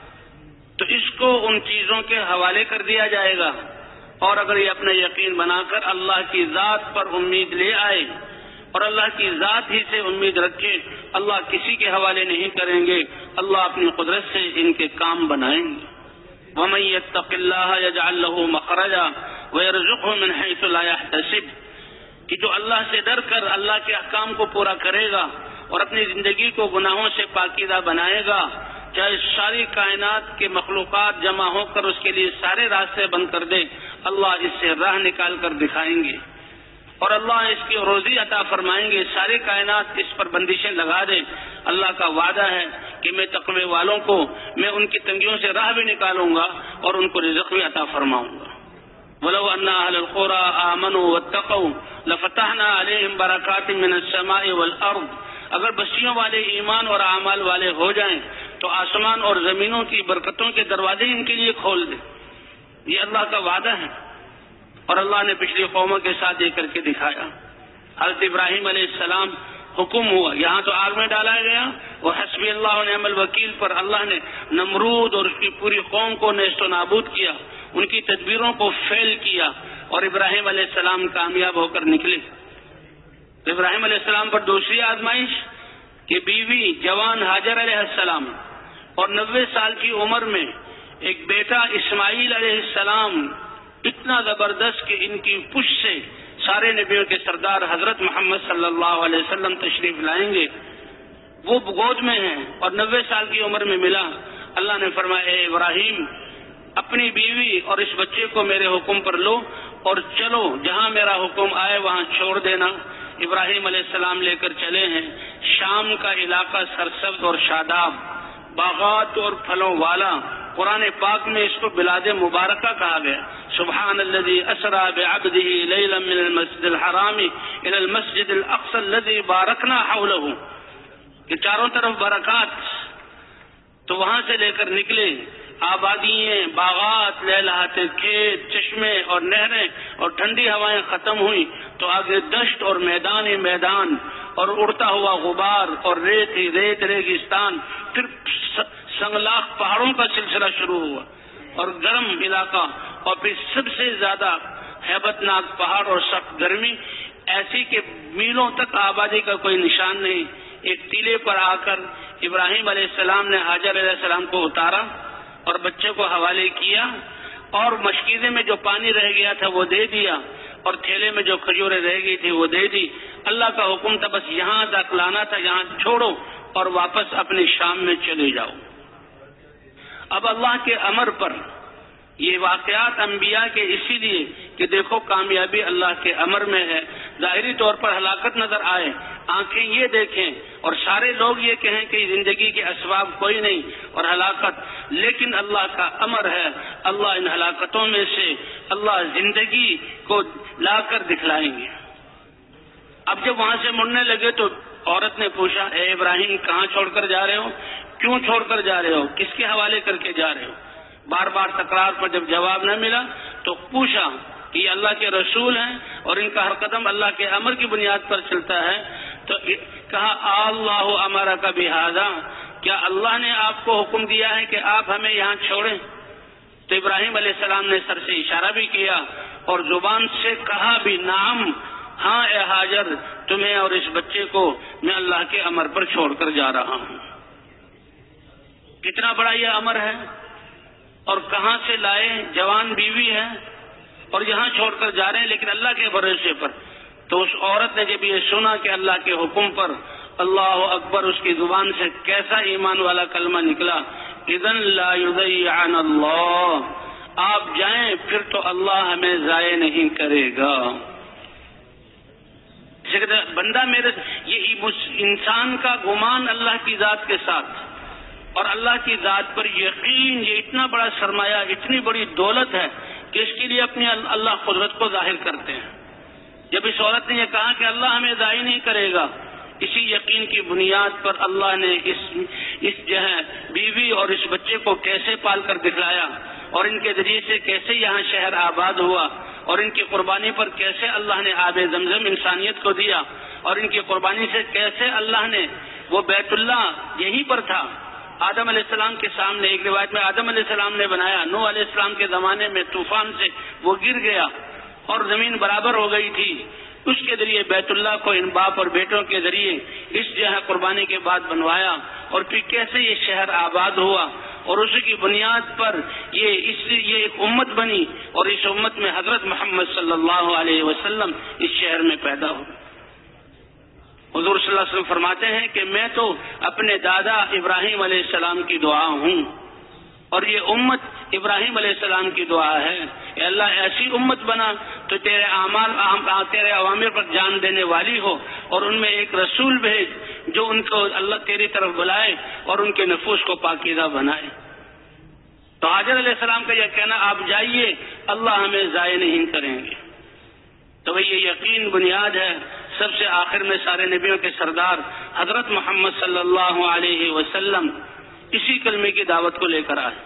تو اس کو ان چیزوں کے حوالے کر دیا جائے گا، اور اگر یہ اپنا یقین بنا کر اللہ کی ذات پر امید لے آئے اور اللہ کی ذات ہی سے امید رکھے، اللہ کسی کے حوالے نہیں کریں گے، اللہ اپنی قدرت سے ان کے کام بنائیں گے۔ وَمَن يَتَّقِ اللَّهَ يَجْعَل لَّهُ مَخْرَجًا وَيَرْزُقْهُ مِنْ حَيْثُ لَا يَحْتَسِبُ، کہ جو اللہ سے ڈر کر اللہ کے احکام کو پورا کرے گا اور اپنی زندگی کو گناہوں سے پاکیزہ بنائے گا، چاہے ساری کائنات کے مخلوقات جمع ہو کر اس کے لیے سارے راستے بند کر دے، اللہ اس سے راہ نکال کر دکھائیں گے، اور اللہ اس کی روزی عطا فرمائیں گے، ساری کائنات اس پر بندشیں لگا دے۔ اللہ کا وعدہ ہے کہ میں تقوی والوں کو میں ان کی تنگیوں سے راہ بھی نکالوں گا اور ان کو رزق بھی عطا فرماؤں گا۔ وَلَوْ أَنَّ أَهْلَ الْقُرَىٰ آمَنُوا وَاتَّقَوْا لَفَتَحْنَا عَلَيْهِمْ بَرَكَاتٍ مِّنَ السَّمَاءِ وَالْأَرْضِ، اگر بستیوں والے ایمان اور اعمال والے ہو جائیں تو آسمان اور زمینوں کی برکتوں کے دروازے ان کے لیے کھول دے۔ یہ اللہ کا وعدہ ہے، اور اللہ نے پچھلی قوموں کے ساتھ یہ کر کے دکھایا۔ حضرت ابراہیم علیہ السلام حکم ہوا، یہاں تو آگ میں ڈالا گیا، وہ حسبی اللہ نعم الوکیل پر اللہ نے نمرود اور اس کی پوری قوم کو نیست و نابود کیا، ان کی تدبیروں کو فیل کیا، اور ابراہیم علیہ السلام کامیاب ہو کر نکلے۔ ابراہیم علیہ السلام پر دوسری آزمائش کہ بیوی جوان ہاجر علیہ السلام اور نوے سال کی عمر میں ایک بیٹا اسماعیل علیہ السلام اتنا زبردست کہ ان کی پشت سے سارے نبیوں کے سردار حضرت محمد صلی اللہ علیہ وسلم تشریف لائیں گے، وہ گود میں ہیں اور نوے سال کی عمر میں ملا۔ اللہ نے فرمایا اے ابراہیم اپنی بیوی اور اس بچے کو میرے حکم پر لو اور چلو، جہاں میرا حکم آئے وہاں چھوڑ دینا۔ ابراہیم علیہ السلام لے کر چلے ہیں، شام کا علاقہ سرسبز اور شاداب، باغات اور پھلوں والا، قرآن پاک میں اس کو بلاد مبارکہ کہا گیا۔ سبحان الذی اسری بعبدہ لیلا من المسجد الحرام الی المسجد الاقصی الذی بارکنا حولہ، کہ چاروں طرف برکات، تو وہاں سے لے کر نکلے، آبادیاں، باغات، لہلہاتے کھیت، چشمے اور نہریں اور ٹھنڈی ہوائیں ختم ہوئی تو آگے دشت اور میدان ہی میدان اور اڑتا ہوا غبار اور ریت ہی ریت ریگستان، پھر سنگلاخ پہاڑوں کا سلسلہ شروع ہوا اور گرم علاقہ، اور پھر سب سے زیادہ ہیبت ناک پہاڑ اور سخت گرمی، ایسی کہ میلوں تک آبادی کا کوئی نشان نہیں۔ ایک ٹیلے پر آ کر ابراہیم علیہ السلام نے حاجر علیہ السلام کو اتارا اور بچے کو حوالے کیا، اور مشکیزے میں جو پانی رہ گیا تھا وہ دے دیا، اور تھیلے میں جو کھجوریں رہ گئی تھی وہ دے دی. اللہ کا حکم تھا بس یہاں تک لانا تھا, یہاں چھوڑو اور واپس اپنی شام میں چلے جاؤ. اب اللہ کے امر پر یہ واقعات انبیاء کے اسی لیے کہ دیکھو کامیابی اللہ کے امر میں ہے. ظاہری طور پر ہلاکت نظر آئے, آنکھیں یہ دیکھیں اور سارے لوگ یہ کہیں کہ زندگی کے اسباب کوئی نہیں اور ہلاکت, لیکن اللہ کا امر ہے. اللہ ان ہلاکتوں میں سے اللہ زندگی کو لا کر دکھلائیں گے. اب جب وہاں سے مڑنے لگے تو عورت نے پوچھا, اے ابراہیم کہاں چھوڑ کر جا رہے ہو, کیوں چھوڑ کر جا رہے ہو, کس کے حوالے کر کے جا رہے ہو. بار بار تکرار پر جب جواب نہ ملا تو پوچھا کہ یہ اللہ کے رسول ہیں اور ان کا ہر قدم اللہ کے امر کی بنیاد پر چلتا ہے. تو کہا اللہ امرک بہذا, کیا اللہ نے آپ کو حکم دیا ہے کہ آپ ہمیں یہاں چھوڑیں. تو ابراہیم علیہ السلام نے سر سے اشارہ بھی کیا اور زبان سے کہا بھی, نعم ہاں اے ہاجر, تمہیں اور اس بچے کو میں اللہ کے امر پر چھوڑ کر جا رہا ہوں. کتنا بڑا یہ امر ہے اور کہاں سے لائے, جوان بیوی ہے اور یہاں چھوڑ کر جا رہے ہیں لیکن اللہ کے بھروسے پر. تو اس عورت نے جب یہ سنا کہ اللہ کے حکم پر اللہ اکبر, اس کی زبان سے کیسا ایمان والا کلمہ نکلا, اذن لا یضیعن اللہ, آپ جائیں پھر تو اللہ ہمیں ضائع نہیں کرے گا. بندہ میرے, یہ انسان کا گمان اللہ کی ذات کے ساتھ اور اللہ کی ذات پر یقین, یہ اتنا بڑا سرمایہ, اتنی بڑی دولت ہے کہ اس کے لیے اپنی اللہ قدرت کو ظاہر کرتے ہیں. جب اس عورت نے یہ کہا کہ اللہ ہمیں ضائع نہیں کرے گا, اسی یقین کی بنیاد پر اللہ نے اس اس جو ہے بیوی اور اس بچے کو کیسے پال کر دکھلایا اور ان کے ذریعے سے کیسے یہاں شہر آباد ہوا اور ان کی قربانی پر کیسے اللہ نے آب زمزم انسانیت کو دیا اور ان کی قربانی سے کیسے اللہ نے وہ بیت اللہ یہیں پر تھا آدم علیہ السلام کے سامنے. ایک روایت میں آدم علیہ السلام نے بنایا, نوح علیہ السلام کے زمانے میں طوفان سے وہ گر گیا اور زمین برابر ہو گئی تھی. اس کے ذریعے بیت اللہ کو ان باپ اور بیٹوں کے ذریعے اس جو ہے قربانی کے بعد بنوایا اور پھر کیسے یہ شہر آباد ہوا اور اسی کی بنیاد پر یہ اس یہ ایک امت بنی اور اس امت میں حضرت محمد صلی اللہ علیہ وسلم اس شہر میں پیدا ہو. حضور صلی اللہ علیہ وسلم فرماتے ہیں کہ میں تو اپنے دادا ابراہیم علیہ السلام کی دعا ہوں اور یہ امت ابراہیم علیہ السلام کی دعا ہے. اے اللہ ایسی امت بنا تو تیرے اعمال تیرے اوامر پر جان دینے والی ہو اور ان میں ایک رسول بھیج جو ان کو اللہ تیری طرف بلائے اور ان کے نفوس کو پاکیزہ بنائے. تو حاجر علیہ السلام کا یہ کہنا آپ جائیے اللہ ہمیں ضائع نہیں کریں گے. تو یہ یقین بنیاد ہے. سب سے آخر میں سارے نبیوں کے سردار حضرت محمد صلی اللہ علیہ وسلم اسی کلمے کی دعوت کو لے کر آئے.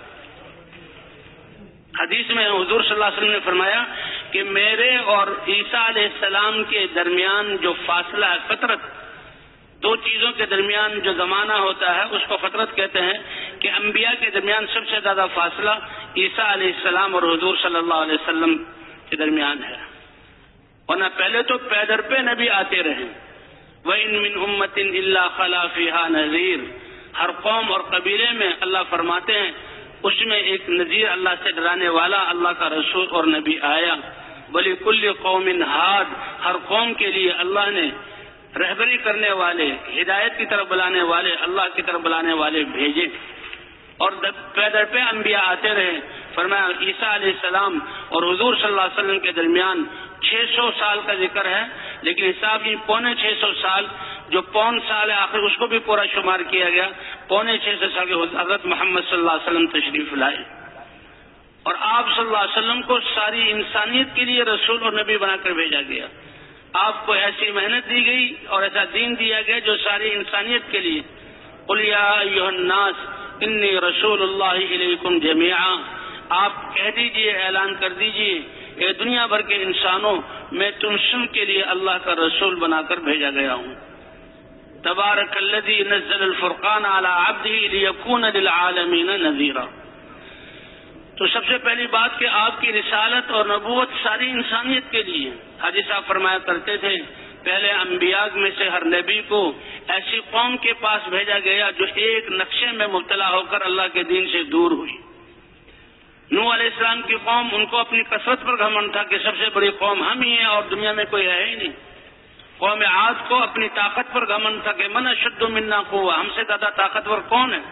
حدیث میں حضور صلی اللہ علیہ وسلم نے فرمایا کہ میرے اور عیسیٰ علیہ السلام کے درمیان جو فاصلہ ہے فطرت, دو چیزوں کے درمیان جو زمانہ ہوتا ہے اس کو فطرت کہتے ہیں, کہ انبیاء کے درمیان سب سے زیادہ فاصلہ عیسیٰ علیہ السلام اور حضور صلی اللہ علیہ وسلم کے درمیان ہے. ورنہ پہلے تو پیدر پہ نبی آتے رہے. وَإِن مِّنْ أُمَّةٍ إِلَّا خَلَا فِيهَا نَذِيرٌ, ہر قوم اور قبیلے میں اللہ فرماتے ہیں اس میں ایک نذیر اللہ سے ڈرانے والا اللہ کا رسول اور نبی آیا. وَلِكُلِّ قَوْمٍ ہاد, ہر قوم کے لیے اللہ نے رہبری کرنے والے, ہدایت کی طرف بلانے والے, اللہ کی طرف بلانے والے بھیجے. اور پیدر پہ انبیاء آتے رہے. فرمایا عیسیٰ علیہ السلام اور حضور صلی اللہ علیہ وسلم کے درمیان چھ سو سال کا ذکر ہے, لیکن حساب یہ پونے چھ سو سال, جو پون سال ہے آخر اس کو بھی پورا شمار کیا گیا. پونے چھ سو سال کے حضرت محمد صلی اللہ علیہ وسلم تشریف لائے اور آپ صلی اللہ علیہ وسلم کو ساری انسانیت کے لیے رسول اور نبی بنا کر بھیجا گیا. آپ کو ایسی محنت دی گئی اور ایسا دین دیا گیا جو ساری انسانیت کے لیے. قل یا ایھا الناس انی رسول اللہ الیکم جمیعا, آپ کہہ دیجئے, اعلان کر دیجئے اے دنیا بھر کے انسانوں, میں تم سب کے لیے اللہ کا رسول بنا کر بھیجا گیا ہوں. تبارک الذی نزل الفرقان علی عبدہ لیکون للعالمین نذیرا. تو سب سے پہلی بات کہ آپ کی رسالت اور نبوت ساری انسانیت کے لیے. حاجی صاحب فرمایا کرتے تھے پہلے انبیاء میں سے ہر نبی کو ایسی قوم کے پاس بھیجا گیا جو ایک نقشے میں مبتلا ہو کر اللہ کے دین سے دور ہوئی. نوح علیہ السلام کی قوم، ان کو اپنی کثرت پر گھمنڈ تھا کہ سب سے بڑی قوم ہم ہی ہیں اور دنیا میں کوئی ہے ہی نہیں۔ قوم عاد کو اپنی طاقت پر گھمنڈ تھا کہ من اشد منا قوہ، ہم سے زیادہ طاقتور کون ہے؟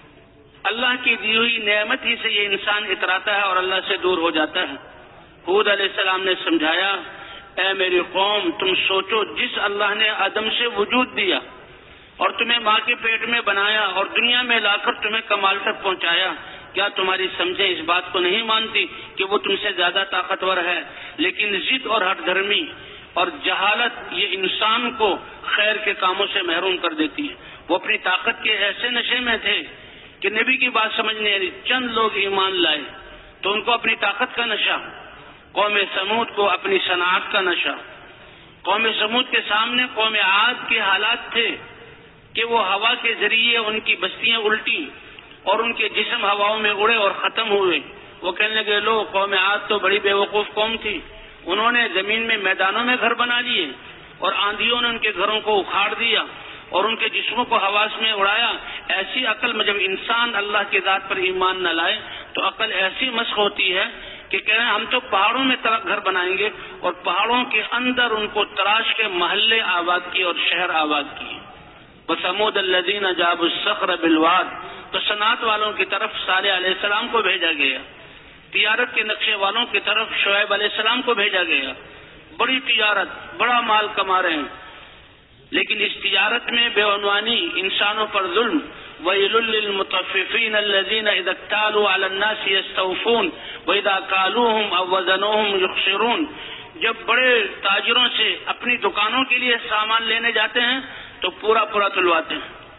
اللہ کی دی ہوئی نعمت ہی سے یہ انسان اتراتا ہے اور اللہ سے دور ہو جاتا ہے۔ ہود علیہ السلام نے سمجھایا، اے میری قوم، تم سوچو، جس اللہ نے آدم سے وجود دیا اور تمہیں ماں کے پیٹ میں بنایا اور دنیا میں لا کر تمہیں کمال تک پہنچایا، کیا تمہاری سمجھیں اس بات کو نہیں مانتی کہ وہ تم سے زیادہ طاقتور ہے؟ لیکن ضد اور ہٹ دھرمی اور جہالت یہ انسان کو خیر کے کاموں سے محروم کر دیتی ہے۔ وہ اپنی طاقت کے ایسے نشے میں تھے کہ نبی کی بات سمجھ نہیں آ رہی، چند لوگ ایمان لائے تو ان کو اپنی طاقت کا نشہ، قوم سمود کو اپنی صنعت کا نشہ۔ قوم سمود کے سامنے قوم عاد کے حالات تھے کہ وہ ہوا کے ذریعے ان کی بستیاں الٹی اور ان کے جسم ہواؤں میں اڑے اور ختم ہوئے۔ وہ کہنے لگے، لو، قوم عاد تو بڑی بیوقوف قوم تھی، انہوں نے زمین میں میدانوں میں گھر بنا لیے اور آندھیوں نے ان کے گھروں کو اکھاڑ دیا اور ان کے جسموں کو حواس میں اڑایا۔ ایسی عقل میں جب انسان اللہ کی ذات پر ایمان نہ لائے تو عقل ایسی مسخ ہوتی ہے کہ کہہ رہے ہیں ہم تو پہاڑوں میں گھر بنائیں گے اور پہاڑوں کے اندر ان کو تراش کے محلے آباد کیے اور شہر آباد کیے۔ وَثَمُودَ الَّذِينَ جَابُوا الصَّخْرَ بِالْوَادِ، تو صنعت والوں کی طرف صالح علیہ السلام کو بھیجا گیا، تجارت کے نقشے والوں کی طرف شعیب علیہ السلام کو بھیجا گیا۔ بڑی تجارت، بڑا مال کما رہے ہیں، لیکن اس تجارت میں بے عنوانی، انسانوں پر ظلم۔ وَيْلٌ لِّلْمُطَفِّفِينَ الَّذِينَ إِذَا اكْتَالُوا عَلَى النَّاسِ يَسْتَوْفُونَ وَإِذَا كَالُوهُمْ أَو وَّزَنُوهُمْ يُخْسِرُونَ، جب بڑے تاجروں سے اپنی دکانوں کے لیے سامان لینے جاتے ہیں تو پورا پورا تلواتے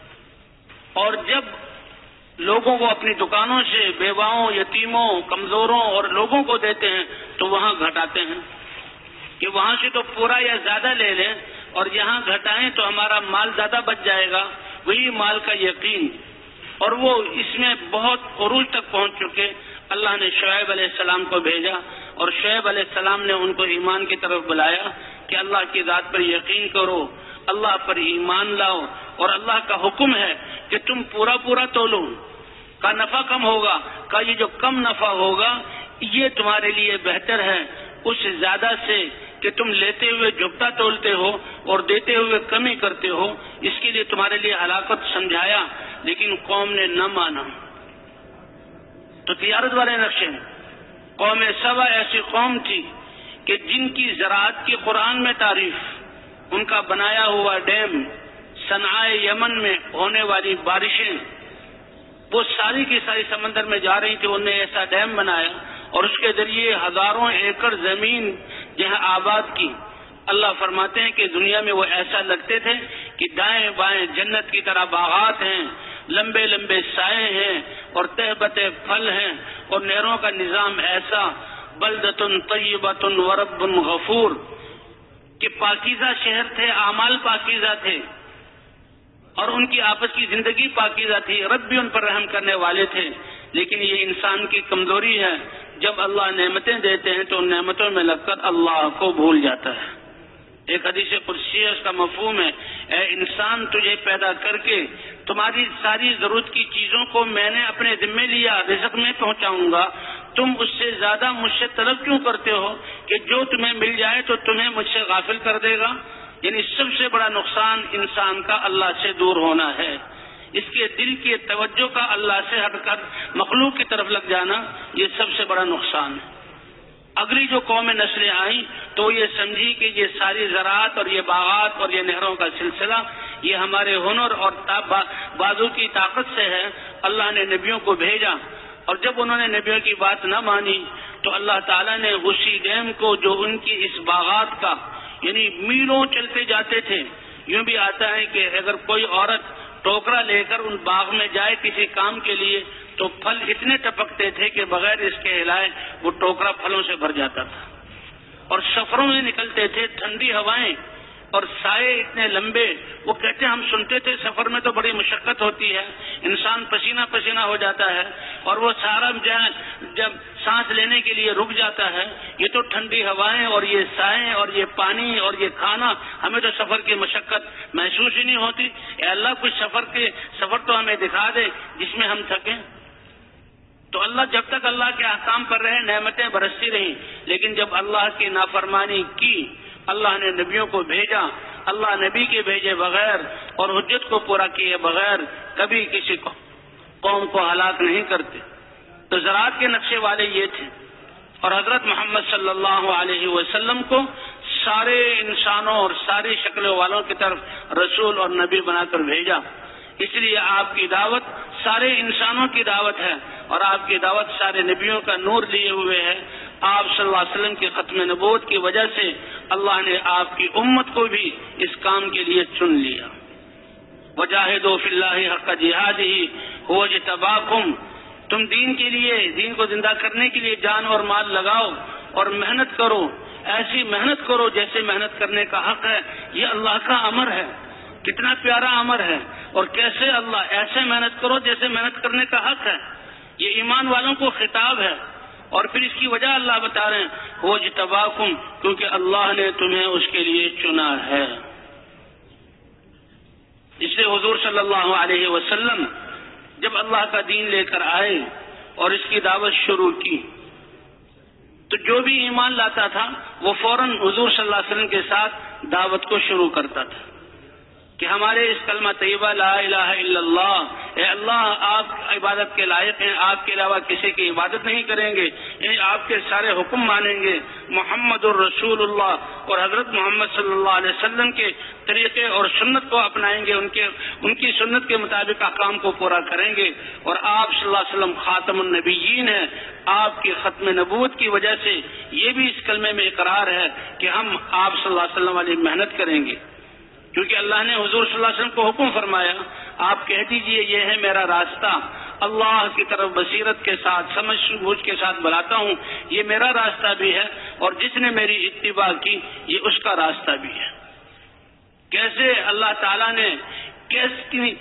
ہیں، اور جب لوگوں کو اپنی دکانوں سے بیواؤں، یتیموں، کمزوروں اور لوگوں کو دیتے ہیں تو وہاں گھٹاتے ہیں کہ وہاں سے تو پورا یا زیادہ لے لیں اور یہاں گھٹائیں تو ہمارا مال زیادہ بچ جائے گا۔ وہی مال کا یقین، اور وہ اس میں بہت عروج تک پہنچ چکے۔ اللہ نے شعیب علیہ السلام کو بھیجا اور شعیب علیہ السلام نے ان کو ایمان کی طرف بلایا کہ اللہ کی ذات پر یقین کرو، اللہ پر ایمان لاؤ، اور اللہ کا حکم ہے کہ تم پورا پورا تولو، کا نفع کم ہوگا، کا یہ جو کم نفع ہوگا یہ تمہارے لیے بہتر ہے اس زیادہ سے کہ تم لیتے ہوئے جھکتا تولتے ہو اور دیتے ہوئے کمی کرتے ہو، اس کے لیے تمہارے لیے ہلاکت سمجھایا، لیکن قوم نے نہ مانا۔ تو تجارت والے نقشے، قوم سبا ایسی قوم تھی کہ جن کی زراعت کی قرآن میں تعریف، ان کا بنایا ہوا ڈیم، صنعائے یمن میں ہونے والی بارشیں، وہ ساری کی ساری سمندر میں جا رہی تھی، انہوں نے ایسا ڈیم بنایا اور اس کے ذریعے ہزاروں ایکڑ زمین جہاں آباد کی۔ اللہ فرماتے ہیں کہ دنیا میں وہ ایسا لگتے تھے کہ دائیں بائیں جنت کی طرح باغات ہیں، لمبے لمبے سائے ہیں اور تہبت پھل ہیں، اور نہروں کا نظام ایسا، بلدۃ طیبۃ ورب غفور، کہ پاکیزہ شہر تھے، اعمال پاکیزہ تھے اور ان کی آپس کی زندگی پاکیزہ تھی، رب بھی ان پر رحم کرنے والے تھے۔ لیکن یہ انسان کی کمزوری ہے، جب اللہ نعمتیں دیتے ہیں تو ان نعمتوں میں لگ کر اللہ کو بھول جاتا ہے۔ ایک حدیث قدسی ہے، اس کا مفہوم ہے، اے انسان، تجھے پیدا کر کے تمہاری ساری ضرورت کی چیزوں کو میں نے اپنے ذمے لیا، رزق میں پہنچاؤں گا، تم اس سے زیادہ مجھ سے طلب کیوں کرتے ہو کہ جو تمہیں مل جائے تو تمہیں مجھ سے غافل کر دے گا؟ یعنی سب سے بڑا نقصان انسان کا اللہ سے دور ہونا ہے، اس کے دل کی توجہ کا اللہ سے ہٹ کر مخلوق کی طرف لگ جانا، یہ سب سے بڑا نقصان ہے۔ اگلی جو قوم نسلیں آئیں تو یہ سمجھی کہ یہ ساری زراعت اور یہ باغات اور یہ نہروں کا سلسلہ یہ ہمارے ہنر اور بازو کی طاقت سے ہے۔ اللہ نے نبیوں کو بھیجا اور جب انہوں نے نبیوں کی بات نہ مانی تو اللہ تعالیٰ نے اسی ڈیم کو جو ان کی اس باغات کا، یعنی میلوں چلتے جاتے تھے، یوں بھی آتا ہے کہ اگر کوئی عورت ٹوکرا لے کر ان باغ میں جائے کسی کام کے لیے تو پھل اتنے ٹپکتے تھے کہ بغیر اس کے ہلائے وہ ٹوکرا پھلوں سے بھر جاتا تھا، اور سفروں میں نکلتے تھے، ٹھنڈی ہوائیں اور سائے اتنے لمبے، وہ کہتے ہم سنتے تھے سفر میں تو بڑی مشقت ہوتی ہے، انسان پسینہ پسینہ ہو جاتا ہے اور وہ سارا جب سانس لینے کے لیے رک جاتا ہے، یہ تو ٹھنڈی ہوائیں اور یہ سائے اور یہ پانی اور یہ کھانا، ہمیں تو سفر کی مشقت محسوس ہی نہیں ہوتی۔ اے اللہ، کچھ سفر کے سفر تو ہمیں دکھا دے جس میں ہم تھکیں۔ تو اللہ جب تک اللہ کے احکام پر رہے نعمتیں برستی رہیں، لیکن جب اللہ کی نافرمانی کی، اللہ نے نبیوں کو بھیجا، اللہ نبی کے بھیجے بغیر اور حجت کو پورا کیے بغیر کبھی کسی قوم کو ہلاک نہیں کرتے۔ تو زراعت کے نقشے والے یہ تھے، اور حضرت محمد صلی اللہ علیہ وسلم کو سارے انسانوں اور ساری شکلوں والوں کی طرف رسول اور نبی بنا کر بھیجا۔ اس لیے آپ کی دعوت سارے انسانوں کی دعوت ہے، اور آپ کی دعوت سارے نبیوں کا نور لیے ہوئے ہے۔ آپ صلی اللہ علیہ وسلم کے ختم نبوت کی وجہ سے اللہ نے آپ کی امت کو بھی اس کام کے لیے چن لیا۔ وجاہدوا فی اللہ حق جہادہ ھو اجتباکم، تم دین کے لیے، دین کو زندہ کرنے کے لیے جان اور مال لگاؤ اور محنت کرو، ایسی محنت کرو جیسے محنت کرنے کا حق ہے۔ یہ اللہ کا امر ہے، کتنا پیارا امر ہے، اور کیسے اللہ ایسے محنت کرو جیسے محنت کرنے کا حق ہے۔ یہ ایمان والوں کو خطاب ہے، اور پھر اس کی وجہ اللہ بتا رہے ہیں وہ اجتباکم، کیونکہ اللہ نے تمہیں اس کے لیے چنا ہے۔ اس لیے حضور صلی اللہ علیہ وسلم جب اللہ کا دین لے کر آئے اور اس کی دعوت شروع کی، تو جو بھی ایمان لاتا تھا وہ فوراً حضور صلی اللہ علیہ وسلم کے ساتھ دعوت کو شروع کرتا تھا کہ ہمارے اس کلمہ طیبہ لا الہ الا اللہ، اے اللہ آپ عبادت کے لائق ہیں، آپ کے علاوہ کسی کی عبادت نہیں کریں گے، یعنی آپ کے سارے حکم مانیں گے، محمد الرسول اللہ اور حضرت محمد صلی اللہ علیہ وسلم کے طریقے اور سنت کو اپنائیں گے، ان کے ان کی سنت کے مطابق احکام کو پورا کریں گے، اور آپ صلی اللہ علیہ وسلم خاتم النبیین ہیں۔ آپ کی ختم نبوت کی وجہ سے یہ بھی اس کلمے میں اقرار ہے کہ ہم آپ صلی اللہ علیہ وسلم والی محنت کریں گے، کیونکہ اللہ نے حضور صلی اللہ علیہ وسلم کو حکم فرمایا، آپ کہہ دیجئے یہ ہے میرا راستہ، اللہ کی طرف بصیرت کے ساتھ سمجھ بوجھ کے ساتھ بلاتا ہوں، یہ میرا راستہ بھی ہے، اور جس نے میری اتباع کی یہ اس کا راستہ بھی ہے۔ کیسے اللہ تعالیٰ نے کیسے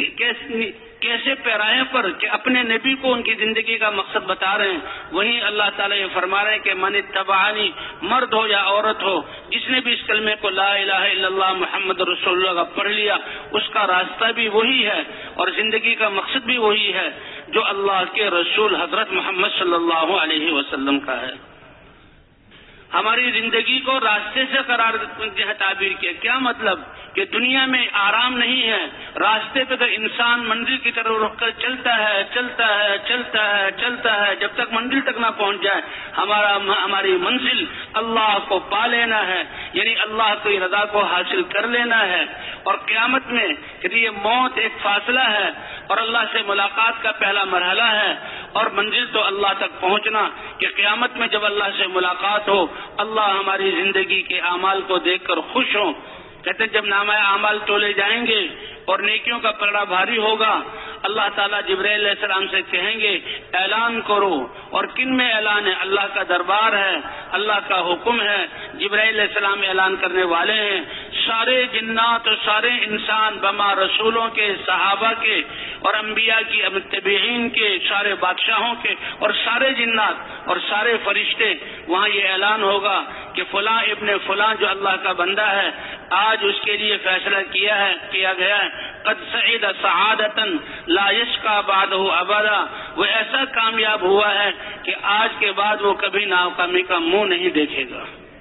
کیسے پیرائے پر کہ اپنے نبی کو ان کی زندگی کا مقصد بتا رہے ہیں، وہیں اللہ تعالیٰ یہ فرما رہے ہیں کہ من اتبعنی، مرد ہو یا عورت ہو، جس نے بھی اس کلمے کو لا الہ الا اللہ محمد رسول اللہ کا پڑھ لیا، اس کا راستہ بھی وہی ہے اور زندگی کا مقصد بھی وہی ہے جو اللہ کے رسول حضرت محمد صلی اللہ علیہ وسلم کا ہے۔ ہماری زندگی کو راستے سے قرار تعبیر کیا، کیا مطلب کہ دنیا میں آرام نہیں ہے، راستے پہ تو انسان منزل کی طرف رخ کر چلتا ہے چلتا ہے چلتا ہے چلتا ہے جب تک منزل تک نہ پہنچ جائے۔ ہمارا ہماری منزل اللہ کو پا لینا ہے، یعنی اللہ کی رضا کو حاصل کر لینا ہے، اور قیامت میں کہ یہ موت ایک فاصلہ ہے اور اللہ سے ملاقات کا پہلا مرحلہ ہے، اور منزل تو اللہ تک پہنچنا کہ قیامت میں جب اللہ سے ملاقات ہو اللہ ہماری زندگی کے اعمال کو دیکھ کر خوش ہوں۔ کہتے ہیں جب نامہ اعمال تولے جائیں گے اور نیکیوں کا پلڑا بھاری ہوگا، اللہ تعالیٰ جبرائیل علیہ السلام سے کہیں گے اعلان کرو، اور کن میں اعلان ہے؟ اللہ کا دربار ہے، اللہ کا حکم ہے، جبرائیل علیہ السلام اعلان کرنے والے ہیں، سارے جنات اور سارے انسان بما رسولوں کے، صحابہ کے اور انبیاء کی متبعین کے، سارے بادشاہوں کے اور سارے جنات اور سارے فرشتے، وہاں یہ اعلان ہوگا کہ فلاں ابن فلاں جو اللہ کا بندہ ہے آج اس کے لیے فیصلہ کیا ہے کیا گیا ہے، قد سعید سعادتا لا یشقى بعدہ ابدا، وہ ایسا کامیاب ہوا ہے کہ آج کے بعد وہ کبھی ناکامی کا منہ نہیں دیکھے گا۔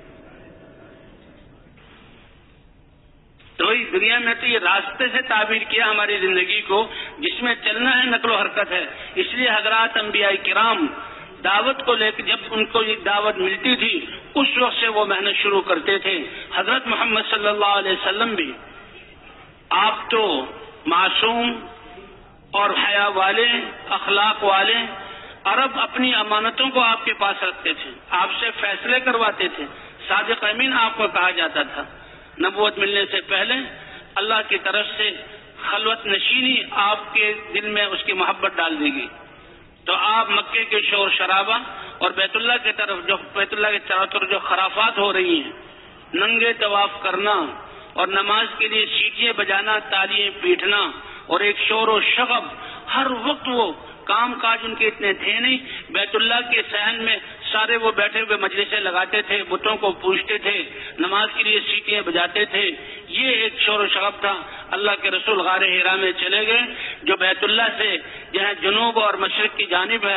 تو دنیا میں تو یہ راستے سے تعبیر کیا ہماری زندگی کو، جس میں چلنا ہے، نقل و حرکت ہے۔ اس لیے حضرات انبیاء کرام دعوت کو لے کے جب ان کو یہ دعوت ملتی تھی اس وقت سے وہ محنت شروع کرتے تھے۔ حضرت محمد صلی اللہ علیہ وسلم بھی، آپ تو معصوم اور حیا والے، اخلاق والے، عرب اپنی امانتوں کو آپ کے پاس رکھتے تھے، آپ سے فیصلے کرواتے تھے، صادق امین آپ کو کہا جاتا تھا۔ نبوت ملنے سے پہلے اللہ کی طرف سے خلوت نشینی آپ کے دل میں اس کی محبت ڈال دی گئی، تو آپ مکے کے شور شرابہ اور بیت اللہ کی طرف جو بیت اللہ کے چاروں طرف جو خرافات ہو رہی ہیں، ننگے طواف کرنا اور نماز کے لیے سیٹیاں بجانا، تالیاں پیٹنا اور ایک شور و شغب، ہر وقت وہ کام کاج ان کے اتنے تھے نہیں۔ بیت اللہ کے صحن میں سارے وہ بیٹھے ہوئے مجلسیں لگاتے تھے، بتوں کو پوجتے تھے، نماز کے لیے سیٹیاں بجاتے تھے، یہ ایک شور و شغب تھا۔ اللہ کے رسول غار ہیرا میں چلے گئے جو بیت اللہ سے جہاں جنوب اور مشرق کی جانب ہے،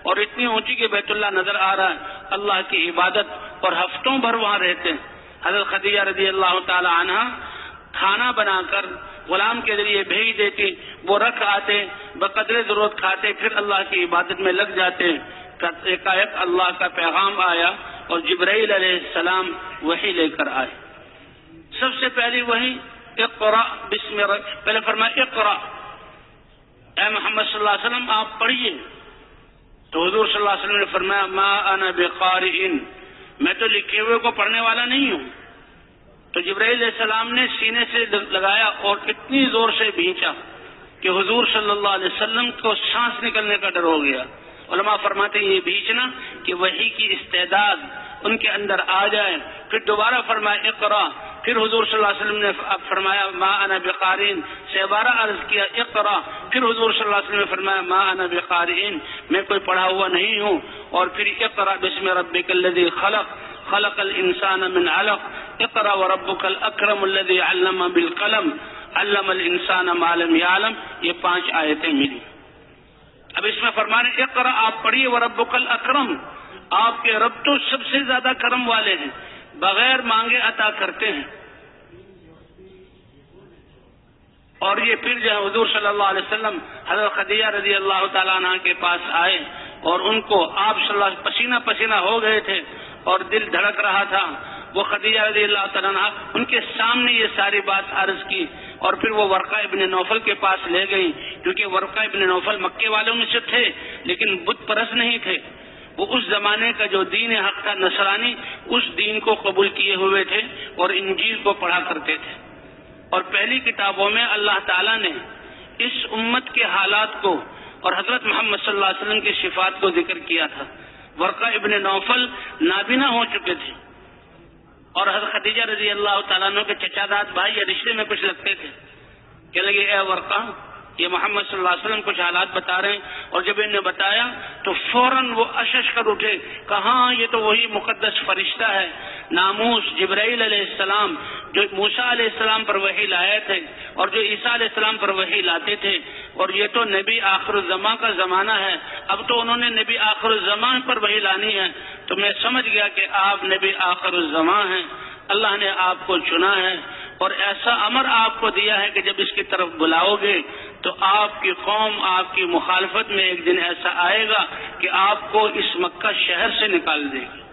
اور اتنی اونچی کہ بیت اللہ نظر آ رہا ہے، اللہ کی عبادت، اور ہفتوں بھر وہاں رہتے ہیں۔ حضرت خدیجہ رضی اللہ تعالی عنہ کھانا بنا کر غلام کے ذریعے بھیج دیتی، وہ رکھ آتے، بقدر ضرورت کھاتے، پھر اللہ کی عبادت میں لگ جاتے۔ ایک ایک اللہ کا پیغام آیا اور جبرائیل علیہ السلام وحی لے کر آئے۔ سب سے پہلی وحی اقرأ بسم رب، پہلے فرمایا اقرأ، اے محمد صلی اللہ علیہ وسلم آپ پڑھیے۔ تو حضور صلی اللہ علیہ وسلم نے فرمایا ما انا بقارئ، میں تو لکھے ہوئے کو پڑھنے والا نہیں ہوں۔ تو جبرائیل علیہ السلام نے سینے سے لگایا اور اتنی زور سے بھینچا کہ حضور صلی اللہ علیہ وسلم کو سانس نکلنے کا ڈر ہو گیا۔ علماء فرماتے ہیں یہ بھینچنا کہ وحی کی استعداد ان کے اندر آ جائے۔ پھر دوبارہ فرمایا اقرا، پھر حضور صلی اللہ علیہ وسلم نے فرمایا ما انا بقارئ، سہبارہ عرض کیا اقرا، پھر حضور صلی اللہ علیہ وسلم نے فرمایا ما انا بقارئ، میں کوئی پڑھا ہوا نہیں ہوں، اور پھر اقرا بسم ربک الذی خلق خلق الانسان من علق اقرا وربک الاکرم الذی علم بالقلم علم الانسان ما لم یعلم، یہ پانچ آیتیں ملی۔ اب اس میں فرمانے اقرا آپ پڑھیے وربک الاکرم، آپ کے رب تو سب سے زیادہ کرم والے ہیں، بغیر مانگے عطا کرتے ہیں۔ اور یہ پھر جو حضور صلی اللہ علیہ وسلم حضرت خدیجہ رضی اللہ تعالیٰ عنہ کے پاس آئے اور ان کو آپ صلی اللہ علیہ وسلم پسینہ پسینہ ہو گئے تھے اور دل دھڑک رہا تھا۔ وہ خدیجہ رضی اللہ تعالیٰ عنہ ان کے سامنے یہ ساری بات عرض کی، اور پھر وہ ورقہ ابن نوفل کے پاس لے گئی، کیونکہ ورقہ ابن نوفل مکے والوں میں سے تھے لیکن بت پرست نہیں تھے۔ وہ اس زمانے کا جو دین حق تھا نصرانی، اس دین کو قبول کیے ہوئے تھے اور انجیل کو پڑھا کرتے تھے۔ اور پہلی کتابوں میں اللہ تعالیٰ نے اس امت کے حالات کو اور حضرت محمد صلی اللہ علیہ وسلم کی صفات کو ذکر کیا تھا۔ ورقہ ابن نوفل نابینا ہو چکے تھے، اور حضرت خدیجہ رضی اللہ تعالیٰ عنہ کے چچا داد بھائی یا رشتے میں کچھ لگتے تھے۔ کہ لگے اے ورقہ، یہ محمد صلی اللہ علیہ وسلم کچھ حالات بتا رہے ہیں، اور جب انہوں نے بتایا تو فوراً وہ اشش کر اٹھے، کہاں یہ تو وہی مقدس فرشتہ ہے، ناموس جبرائیل علیہ السلام جو موسیٰ علیہ السلام پر وحی لائے تھے اور جو عیسیٰ علیہ السلام پر وحی لاتے تھے، اور یہ تو نبی آخر الزمان کا زمانہ ہے، اب تو انہوں نے نبی آخر الزمان پر وحی لانی ہے۔ تو میں سمجھ گیا کہ آپ نبی آخر الزمان ہیں، اللہ نے آپ کو چنا ہے، اور ایسا امر آپ کو دیا ہے کہ جب اس کی طرف بلاؤ گے تو آپ کی قوم آپ کی مخالفت میں ایک دن ایسا آئے گا کہ آپ کو اس مکہ شہر سے نکال دے گی۔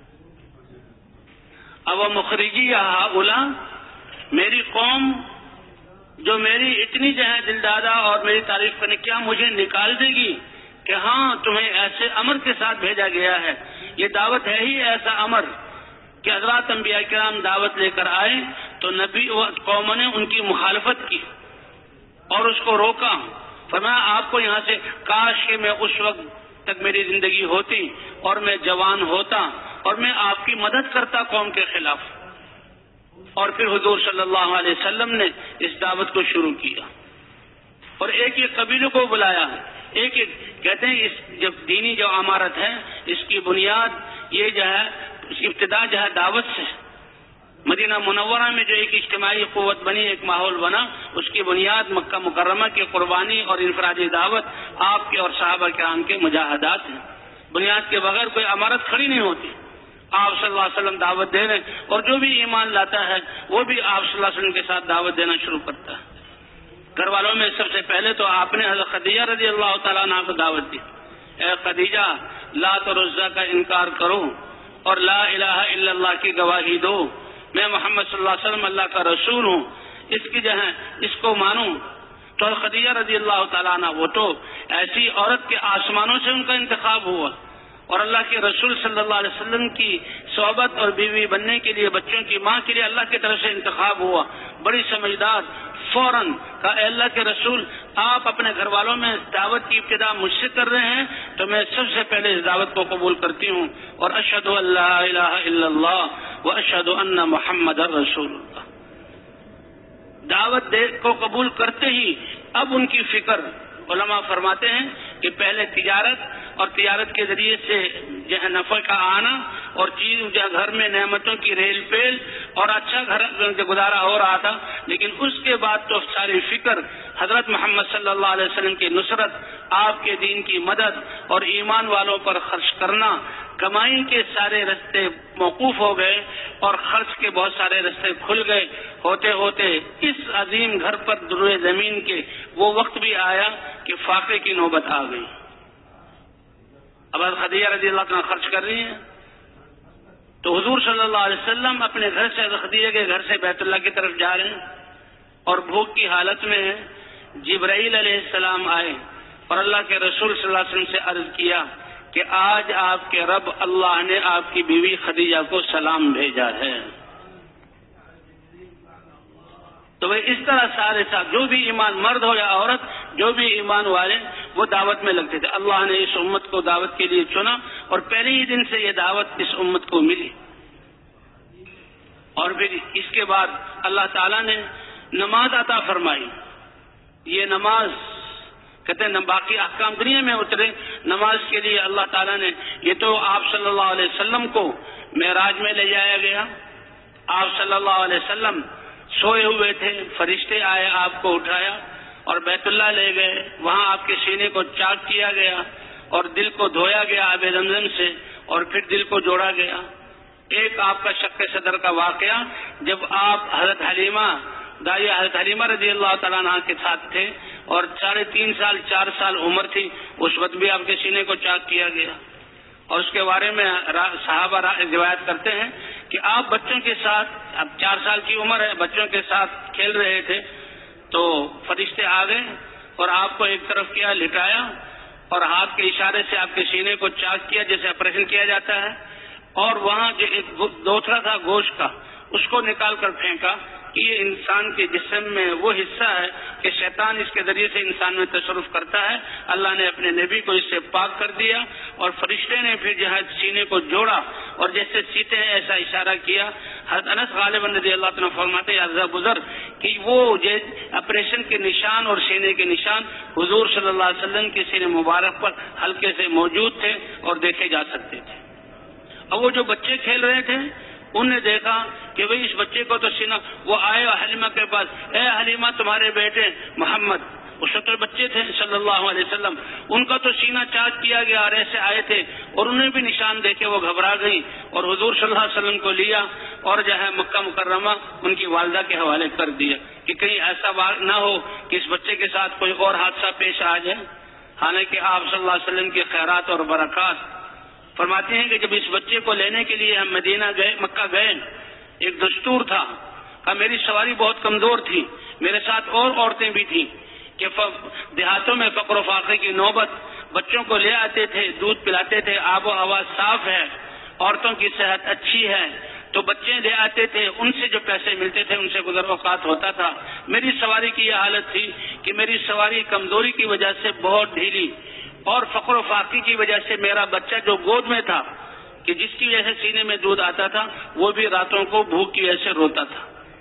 اب مخرجی ہؤلاء، میری قوم جو میری اتنی جو ہے دلدادہ اور میری تعریف کرنے، کیا مجھے نکال دے گی؟ کہ ہاں تمہیں ایسے امر کے ساتھ بھیجا گیا ہے۔ یہ دعوت ہے ہی ایسا امر کہ حضرات انبیاء کرام دعوت لے کر آئے تو نبی و قوموں نے ان کی مخالفت کی اور اس کو روکا۔ فرمایا آپ کو یہاں سے، کاش کہ میں اس وقت تک میری زندگی ہوتی اور میں جوان ہوتا اور میں آپ کی مدد کرتا قوم کے خلاف۔ اور پھر حضور صلی اللہ علیہ وسلم نے اس دعوت کو شروع کیا اور ایک ایک قبیلے کو بلایا۔ ایک ایک کہتے ہیں اس جب دینی جو عمارت ہے اس کی بنیاد یہ جو ہے، اس کی ابتدا جو ہے دعوت سے۔ مدینہ منورہ میں جو ایک اجتماعی قوت بنی، ایک ماحول بنا، اس کی بنیاد مکہ مکرمہ کی قربانی اور انفرادی دعوت، آپ کے اور صحابہ کرام کے مجاہدات ہیں۔ بنیاد کے بغیر کوئی عمارت کھڑی نہیں ہوتی۔ آپ صلی اللہ علیہ وسلم دعوت دے رہے ہیں، اور جو بھی ایمان لاتا ہے وہ بھی آپ صلی اللہ علیہ وسلم کے ساتھ دعوت دینا شروع کرتا ہے۔ گھر والوں میں سب سے پہلے تو آپ نے حضرت خدیجہ رضی اللہ تعالیٰ عنہ کو دعوت دی، اے خدیجہ لات اور عزا کا انکار کرو اور لا الہ الا اللہ کی گواہی دو، میں محمد صلی اللہ علیہ وسلم اللہ کا رسول ہوں، اس کی جو ہے اس کو مانوں۔ تو خدیجہ رضی اللہ تعالیٰ عنہ وہ تو ایسی عورت کے آسمانوں سے ان کا انتخاب ہوا، اور اللہ کے رسول صلی اللہ علیہ وسلم کی صحبت اور بیوی بننے کے لیے، بچوں کی ماں کے لیے اللہ کی طرف سے انتخاب ہوا۔ بڑی سمجھدار، فوراً کہا اے اللہ کے رسول، آپ اپنے گھر والوں میں دعوت کی ابتدا مجھ سے کر رہے ہیں تو میں سب سے پہلے اس دعوت کو قبول کرتی ہوں، اور اشہد ان لا الہ الا اللہ و اشہد ان محمد رسول اللہ۔ دعوت دے کو قبول کرتے ہی اب ان کی فکر، علماء فرماتے ہیں کہ پہلے تجارت اور تجارت کے ذریعے سے جو ہے نفع کا آنا اور چیز جو گھر میں نعمتوں کی ریل پیل اور اچھا گھر گزارا ہو رہا تھا، لیکن اس کے بعد تو ساری فکر حضرت محمد صلی اللہ علیہ وسلم کی نصرت آپ کے دین کی مدد اور ایمان والوں پر خرچ کرنا، کمائی کے سارے راستے موقوف ہو گئے اور خرچ کے بہت سارے راستے کھل گئے۔ ہوتے ہوتے اس عظیم گھر پر روئے زمین کے وہ وقت بھی آیا کہ فاقے کی نوبت آ گئی۔ اب خدیجہ رضی اللہ عنہ خرچ کر رہی ہیں تو حضور صلی اللہ علیہ وسلم اپنے گھر سے، خدیجہ کے گھر سے بیت اللہ کی طرف جا رہے ہیں اور بھوک کی حالت میں ہیں۔ جبرائیل علیہ السلام آئے اور اللہ کے رسول صلی اللہ علیہ وسلم سے عرض کیا کہ آج آپ کے رب اللہ نے آپ کی بیوی خدیجہ کو سلام بھیجا ہے۔ تو وہ اس طرح سارے ساتھ جو بھی ایمان، مرد ہو یا عورت، جو بھی ایمان والے وہ دعوت میں لگتے تھے۔ اللہ نے اس امت کو دعوت کے لیے چنا اور پہلے ہی دن سے یہ دعوت اس امت کو ملی۔ اور پھر اس کے بعد اللہ تعالیٰ نے نماز عطا فرمائی۔ یہ نماز کہتے ہیں باقی احکام دنیا میں اترے، نماز کے لیے اللہ تعالیٰ نے، یہ تو آپ صلی اللہ علیہ وسلم کو معراج میں لے جایا گیا۔ آپ صلی اللہ علیہ وسلم سوئے ہوئے تھے، فرشتے آئے، آپ کو اٹھایا اور بیت اللہ لے گئے۔ وہاں آپ کے سینے کو چاک کیا گیا اور دل کو دھویا گیا آب زمزم سے اور پھر دل کو جوڑا گیا۔ ایک آپ کا شق صدر کا واقعہ جب آپ حضرت حلیمہ دائیہ حضرت حلیمہ رضی اللہ تعالیٰ عنہ کے ساتھ تھے اور ساڑھے تین سال چار سال عمر تھی، اس وقت بھی آپ کے سینے کو چاک کیا گیا۔ اور اس کے بارے میں صحابہ روایت کرتے ہیں کہ آپ بچوں کے ساتھ، اب چار سال کی عمر ہے، بچوں کے ساتھ کھیل رہے تھے تو فرشتے آ گئے اور آپ کو ایک طرف کیا، لٹایا اور ہاتھ کے اشارے سے آپ کے سینے کو چاک کیا جیسے آپریشن کیا جاتا ہے، اور وہاں جو ایک دوسرا تھا گوشت کا اس کو نکال کر پھینکا کہ یہ انسان کے جسم میں وہ حصہ ہے کہ شیطان اس کے ذریعے سے انسان میں تصرف کرتا ہے۔ اللہ نے اپنے نبی کو اس سے پاک کر دیا اور فرشتے نے پھر جو ہے سینے کو جوڑا اور جیسے سیتے ہیں ایسا اشارہ کیا۔ حضرت انس غالب رضی اللہ عنہ فرماتے ہیں عرض گزر کہ وہ آپریشن کے نشان اور سینے کے نشان حضور صلی اللہ علیہ وسلم کے سینے مبارک پر ہلکے سے موجود تھے اور دیکھے جا سکتے تھے۔ اب وہ جو بچے کھیل رہے تھے انہوں نے دیکھا کہ بھئی اس بچے کو تو سینہ، وہ آئے حلیمہ کے پاس، اے حلیمہ تمہارے بیٹے محمد، اس وقت بچے تھے صلی اللہ علیہ وسلم، ان کا تو سینہ چاک کیا گیا اور ایسے آئے تھے اور انہیں بھی نشان دیکھے وہ گھبرا گئی اور حضور صلی اللہ علیہ وسلم کو لیا اور جو ہے مکہ مکرمہ ان کی والدہ کے حوالے کر دیا کہ کہیں ایسا بات نہ ہو کہ اس بچے کے ساتھ کوئی اور حادثہ پیش آ جائے۔ حالانکہ آپ صلی اللہ علیہ وسلم کی خیرات اور برکات فرماتے ہیں کہ جب اس بچے کو لینے کے لیے ہم مدینہ گئے، مکہ گئے، ایک دستور تھا کہ میری سواری بہت کمزور تھی، میرے ساتھ اور عورتیں بھی تھیں کہ دیہاتوں میں فقر و فاقے کی نوبت، بچوں کو لے آتے تھے، دودھ پلاتے تھے، آب و ہوا صاف ہے، عورتوں کی صحت اچھی ہے تو بچے لے آتے تھے، ان سے جو پیسے ملتے تھے ان سے گزر اوقات ہوتا تھا۔ میری سواری کی یہ حالت تھی کہ میری سواری کمزوری کی وجہ سے بہت ڈھیلی اور فقر و فاقے کی وجہ سے میرا بچہ جو گود میں تھا کہ جس کی وجہ سے سینے میں دودھ آتا تھا وہ بھی راتوں کو بھوک کی وجہ سے روتا تھا،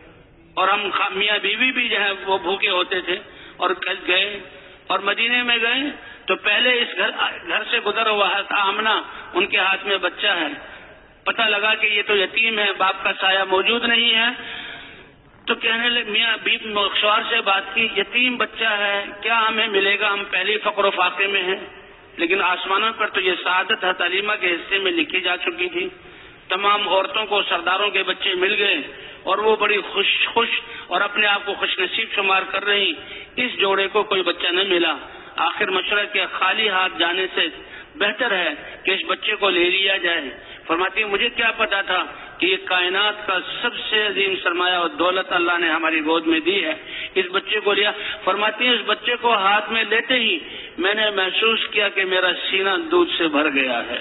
اور ہم میاں بیوی بھی جو ہے وہ بھوکے ہوتے تھے۔ اور کل گئے اور مدینے میں گئے تو پہلے اس گھر گھر سے گزر ہوا ہے آمنہ، ان کے ہاتھ میں بچہ ہے، پتہ لگا کہ یہ تو یتیم ہے، باپ کا سایہ موجود نہیں ہے، تو کہنے لگے میاں بیوی شوہر سے بات کی، یتیم بچہ ہے کیا ہمیں ملے گا، ہم پہلے فقر و فاقے میں ہیں۔ لیکن آسمانوں پر تو یہ سعادت حضرت حلیمہ کے حصے میں لکھی جا چکی تھی۔ تمام عورتوں کو سرداروں کے بچے مل گئے اور وہ بڑی خوش خوش اور اپنے آپ کو خوش نصیب شمار کر رہی، اس جوڑے کو کوئی بچہ نہ ملا۔ آخر مشورہ کیا خالی ہاتھ جانے سے بہتر ہے کہ اس بچے کو لے لیا جائے۔ فرماتی ہے مجھے کیا پتا تھا کہ یہ کائنات کا سب سے عظیم سرمایہ اور دولت اللہ نے ہماری گود میں دی ہے، اس بچے کو لیا۔ فرماتی ہے اس بچے کو ہاتھ میں لیتے ہی میں نے محسوس کیا کہ میرا سینہ دودھ سے بھر گیا ہے،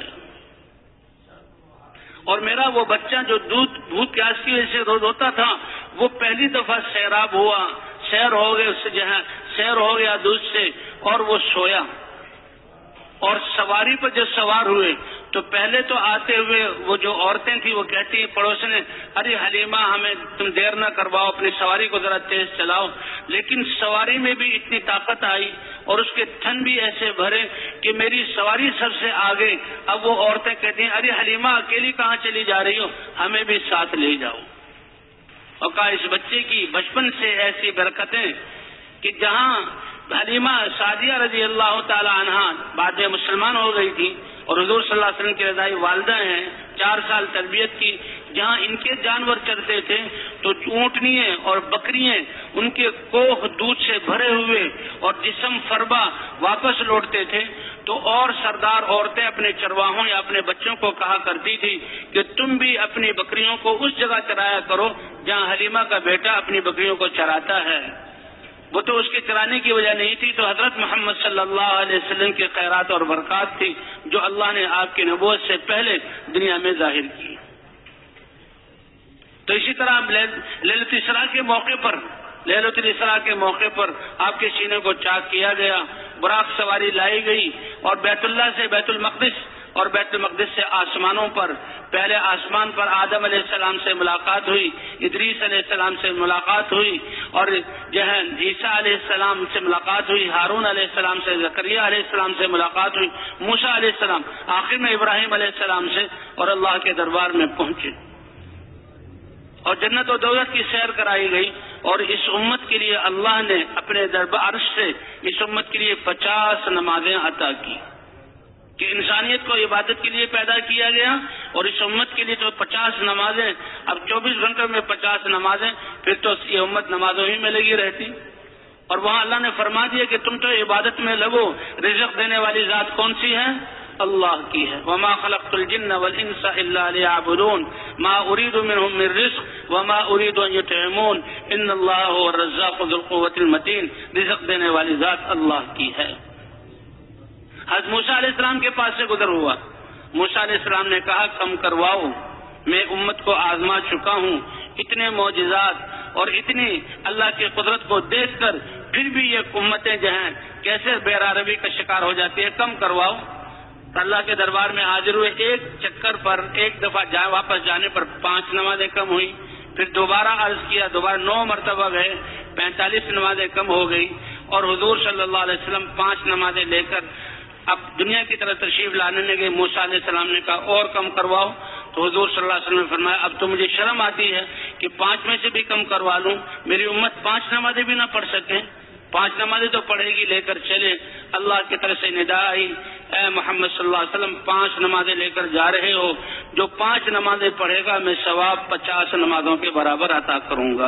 اور میرا وہ بچہ جو دودھ بھوک پیاس کی وجہ سے روتا تھا وہ پہلی دفعہ سیراب ہوا، سیر ہو گئے، اس سے جو ہے سیر ہو گیا دودھ سے، اور وہ سویا۔ اور سواری پر جب سوار ہوئے تو پہلے تو آتے ہوئے وہ جو عورتیں تھیں وہ کہتی ہیں پڑوس نے، ارے حلیمہ ہمیں تم دیر نہ کرواؤ، اپنی سواری کو ذرا تیز چلاؤ، لیکن سواری میں بھی اتنی طاقت آئی اور اس کے تھن بھی ایسے بھرے کہ میری سواری سب سے آگے۔ اب وہ عورتیں کہتی ہیں ارے حلیمہ اکیلی کہاں چلی جا رہی ہو، ہمیں بھی ساتھ لے جاؤ۔ اور کہا اس بچے کی بچپن سے ایسی برکتیں کہ جہاں حلیمہ سعدیہ رضی اللہ تعالی عنہا بعد میں مسلمان ہو گئی تھی اور حضور صلی اللہ علیہ وسلم کی رضائی والدہ ہیں، چار سال تربیت کی. جہاں ان کے جانور چرتے تھے تو اونٹنیاں اور بکریاں ان کے کوہ دودھ سے بھرے ہوئے اور جسم فربا واپس لوٹتے تھے. تو اور سردار عورتیں اپنے چرواہوں یا اپنے بچوں کو کہا کرتی تھی کہ تم بھی اپنی بکریوں کو اس جگہ چرایا کرو جہاں حلیمہ کا بیٹا اپنی بکریوں کو چراتا ہے. وہ تو اس کے چرانے کی وجہ نہیں تھی، تو حضرت محمد صلی اللہ علیہ وسلم کے خیرات اور برکات تھی جو اللہ نے آپ کی نبوت سے پہلے دنیا میں ظاہر کی. تو اسی طرح لیلۃ الاسراء کے موقع پر لیلۃ الاسراء کے موقع پر آپ کے سینے کو چاک کیا گیا، براق سواری لائی گئی اور بیت اللہ سے بیت المقدس اور بیت المقدس سے آسمانوں پر، پہلے آسمان پر آدم علیہ السلام سے ملاقات ہوئی، ادریس علیہ السلام سے ملاقات ہوئی اور جو ہے عیسیٰ علیہ السلام سے ملاقات ہوئی، ہارون علیہ السلام سے، زکریہ علیہ السلام سے ملاقات ہوئی، موسیٰ علیہ السلام، آخر میں ابراہیم علیہ السلام سے، اور اللہ کے دربار میں پہنچے اور جنت و دوزخ کی سیر کرائی گئی. اور اس امت کے لیے اللہ نے اپنے دربار سے اس امت کے لیے پچاس نمازیں عطا کی کہ انسانیت کو عبادت کے لیے پیدا کیا گیا، اور اس امت کے لیے تو پچاس نمازیں. اب چوبیس گھنٹوں میں پچاس نمازیں، پھر تو یہ امت نمازوں ہی میں لگی رہتی. اور وہاں اللہ نے فرما دیا کہ تم تو عبادت میں لگو، رزق دینے والی ذات کون سی ہے؟ اللہ کی ہے. وما خلقت الجن والانس الا ليعبدون ما اريد منهم من رزق وما اريد ان يطعمون ان الله هو الرزاق ذو القوة المتين. رزق دینے والی ذات اللہ کی ہے. حضرت موسیٰ علیہ السلام کے پاس سے گزر ہوا، موسیٰ علیہ السلام نے کہا کم کرواؤ، میں امت کو آزما چکا ہوں، اتنے معجزات اور اتنی اللہ کی قدرت کو دیکھ کر پھر بھی یہ امتیں جو ہیں کیسے بےراروی کا شکار ہو جاتی ہے، کم کرواؤ. اللہ کے دربار میں حاضر ہوئے، ایک چکر پر ایک دفعہ جا واپس جانے پر پانچ نمازیں کم ہوئی. پھر دوبارہ عرض کیا، دوبارہ نو مرتبہ گئے، پینتالیس نمازیں کم ہو گئی. اور حضور صلی اللہ علیہ وسلم پانچ نمازیں لے کر اب دنیا کی طرف تشریف لانے لگے. موسیٰ علیہ السلام نے کہا اور کم کرواؤ. تو حضور صلی اللہ علیہ وسلم نے فرمایا اب تو مجھے شرم آتی ہے کہ پانچ میں سے بھی کم کروا لوں، میری امت پانچ نمازیں بھی نہ پڑھ سکیں. پانچ نمازیں تو پڑھے گی، لے کر چلے. اللہ کی طرف سے ندا آئی، اے محمد صلی اللہ علیہ وسلم پانچ نمازیں لے کر جا رہے ہو، جو پانچ نمازیں پڑھے گا میں ثواب پچاس نمازوں کے برابر عطا کروں گا.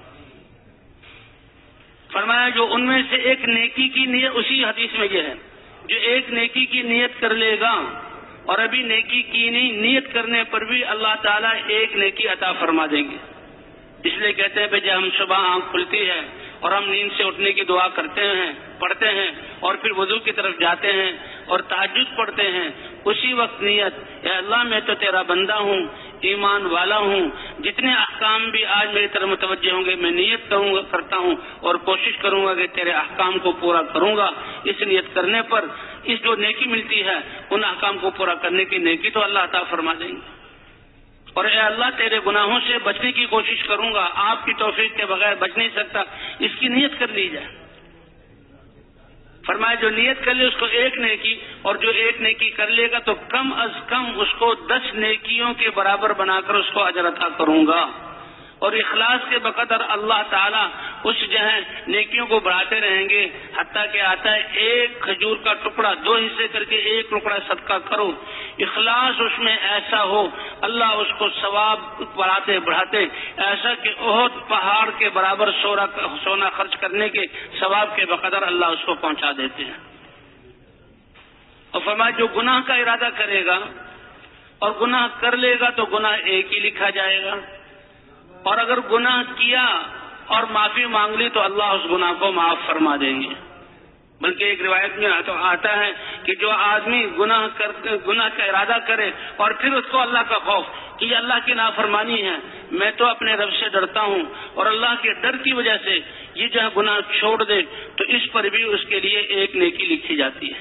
فرمایا جو ان میں سے ایک نیکی کی نیت، اسی حدیث میں یہ ہے، جو ایک نیکی کی نیت کر لے گا اور ابھی نیکی کی نہیں، نیت کرنے پر بھی اللہ تعالیٰ ایک نیکی عطا فرما دیں گے. اس لیے کہتے ہیں کہ جب ہم صبح آنکھ کھلتی ہے اور ہم نیند سے اٹھنے کی دعا کرتے ہیں، پڑھتے ہیں اور پھر وضو کی طرف جاتے ہیں اور تہجد پڑھتے ہیں، اسی وقت نیت، اے اللہ میں تو تیرا بندہ ہوں، ایمان والا ہوں، جتنے احکام بھی آج میری طرف متوجہ ہوں گے میں نیت کروں گا کرتا ہوں اور کوشش کروں گا کہ تیرے احکام کو پورا کروں گا. اس نیت کرنے پر اس جو نیکی ملتی ہے ان احکام کو پورا کرنے کی نیکی تو اللہ عطا فرما دیں گے. اور اے اللہ تیرے گناہوں سے بچنے کی کوشش کروں گا، آپ کی توفیق کے بغیر بچ نہیں سکتا، اس کی نیت کر لی جائے. فرمایا جو نیت کر لے اس کو ایک نیکی، اور جو ایک نیکی کر لے گا تو کم از کم اس کو دس نیکیوں کے برابر بنا کر اس کو اجر عطا کروں گا. اور اخلاص کے بقدر اللہ تعالیٰ اس جو ہے نیکیوں کو بڑھاتے رہیں گے، حتیٰ کہ آتا ہے ایک کھجور کا ٹکڑا دو حصے کر کے ایک ٹکڑا صدقہ کرو، اخلاص اس میں ایسا ہو اللہ اس کو ثواب بڑھاتے بڑھاتے ایسا کہ احد پہاڑ کے برابر سونا خرچ کرنے کے ثواب کے بقدر اللہ اس کو پہنچا دیتے ہیں. اور فرمایا جو گناہ کا ارادہ کرے گا اور گناہ کر لے گا تو گناہ ایک ہی لکھا جائے گا، اور اگر گناہ کیا اور معافی مانگ لی تو اللہ اس گناہ کو معاف فرما دیں گے. بلکہ ایک روایت میں آتا ہے کہ جو آدمی گناہ کر گناہ کا ارادہ کرے اور پھر اس کو اللہ کا خوف کہ یہ اللہ کی نافرمانی ہے، میں تو اپنے رب سے ڈرتا ہوں، اور اللہ کے ڈر کی وجہ سے یہ جو گناہ چھوڑ دے تو اس پر بھی اس کے لیے ایک نیکی لکھی جاتی ہے.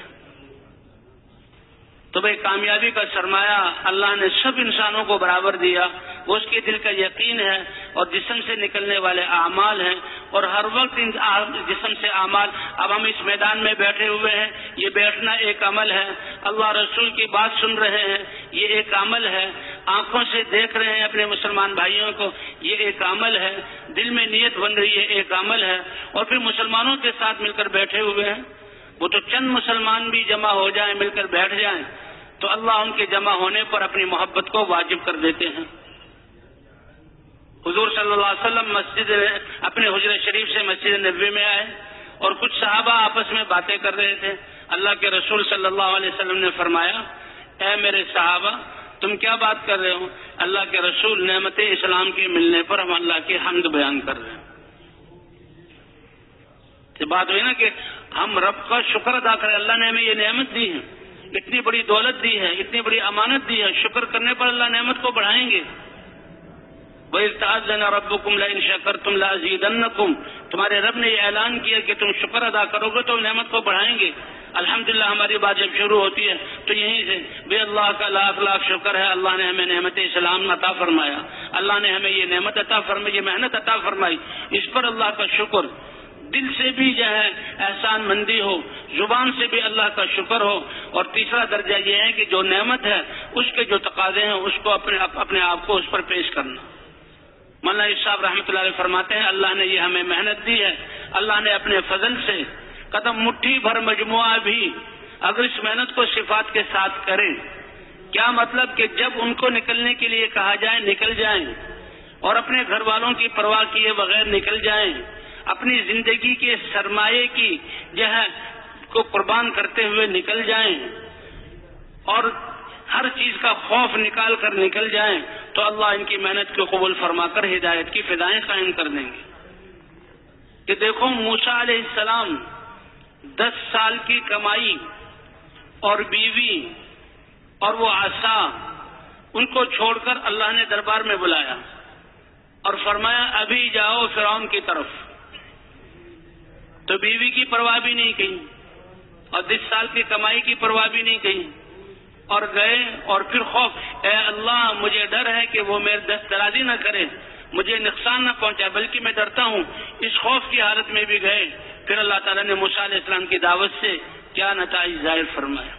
تو بھائی کامیابی کا سرمایہ اللہ نے سب انسانوں کو برابر دیا، وہ اس کے دل کا یقین ہے اور جسم سے نکلنے والے اعمال ہیں، اور ہر وقت ان جسم سے اعمال. اب ہم اس میدان میں بیٹھے ہوئے ہیں، یہ بیٹھنا ایک عمل ہے، اللہ رسول کی بات سن رہے ہیں یہ ایک عمل ہے، آنکھوں سے دیکھ رہے ہیں اپنے مسلمان بھائیوں کو، یہ ایک عمل ہے، دل میں نیت بن رہی ہے، ایک عمل ہے، اور پھر مسلمانوں کے ساتھ مل کر بیٹھے ہوئے ہیں۔ وہ تو چند مسلمان بھی جمع ہو جائیں، مل کر بیٹھ جائیں تو اللہ ان کے جمع ہونے پر اپنی محبت کو واجب کر دیتے ہیں۔ حضور صلی اللہ علیہ وسلم مسجد اپنے حجرہ شریف سے مسجد نبوی میں آئے اور کچھ صحابہ آپس میں باتیں کر رہے تھے۔ اللہ کے رسول صلی اللہ علیہ وسلم نے فرمایا، اے میرے صحابہ تم کیا بات کر رہے ہو؟ اللہ کے رسول نعمت اسلام کے ملنے پر ہم اللہ کی حمد بیان کر رہے ہیں۔ یہ بات ہوئی نا کہ ہم رب کا شکر ادا کریں، اللہ نے ہمیں یہ نعمت دی ہے، اتنی بڑی دولت دی ہے، اتنی بڑی امانت دی ہے، شکر کرنے پر اللہ نعمت کو بڑھائیں گے۔ وَإِذْ تَأَذَّنَ رَبُّكُمْ لَئِن شَكَرْتُمْ لَأَزِيدَنَّكُمْ، تمہارے رب نے یہ اعلان کیا کہ تم شکر ادا کرو گے تو نعمت کو بڑھائیں گے۔ الحمدللہ ہماری بات جب شروع ہوتی ہے تو یہیں سے بے اللہ کا لاکھ لاکھ شکر ہے، اللہ نے ہمیں نعمت اسلام عطا فرمایا، اللہ نے ہمیں یہ نعمت عطا فرمائی، یہ محنت عطا فرمائی، اس پر اللہ کا شکر، دل سے بھی جو ہے احسان مندی ہو، زبان سے بھی اللہ کا شکر ہو، اور تیسرا درجہ یہ ہے کہ جو نعمت ہے اس کے جو تقاضے ہیں اس کو اپنے اپنے آپ کو اس پر پیش کرنا۔ مولانا عیسیٰ صاحب رحمۃ اللہ علیہ فرماتے ہیں اللہ نے یہ ہمیں محنت دی ہے، اللہ نے اپنے فضل سے قدم مٹھی بھر مجموعہ بھی اگر اس محنت کو صفات کے ساتھ کریں، کیا مطلب کہ جب ان کو نکلنے کے لیے کہا جائے نکل جائیں، اور اپنے گھر والوں کی پرواہ کیے بغیر نکل جائیں، اپنی زندگی کے سرمایے کی جو ہے کو قربان کرتے ہوئے نکل جائیں، اور ہر چیز کا خوف نکال کر نکل جائیں، تو اللہ ان کی محنت کو قبول فرما کر ہدایت کی فضائیں قائم کر دیں گے۔ کہ دیکھو موسیٰ علیہ السلام دس سال کی کمائی اور بیوی اور وہ عصا ان کو چھوڑ کر اللہ نے دربار میں بلایا اور فرمایا ابھی جاؤ فرعون کی طرف، تو بیوی کی پرواہ بھی نہیں کی اور دس سال کی کمائی کی پرواہ بھی نہیں کی، اور گئے، اور پھر خوف، اے اللہ مجھے ڈر ہے کہ وہ میرے دست درازی نہ کرے، مجھے نقصان نہ پہنچائے، بلکہ میں ڈرتا ہوں، اس خوف کی حالت میں بھی گئے۔ پھر اللہ تعالیٰ نے موسیٰ علیہ السلام کی دعوت سے کیا نتائج ظاہر فرمایا،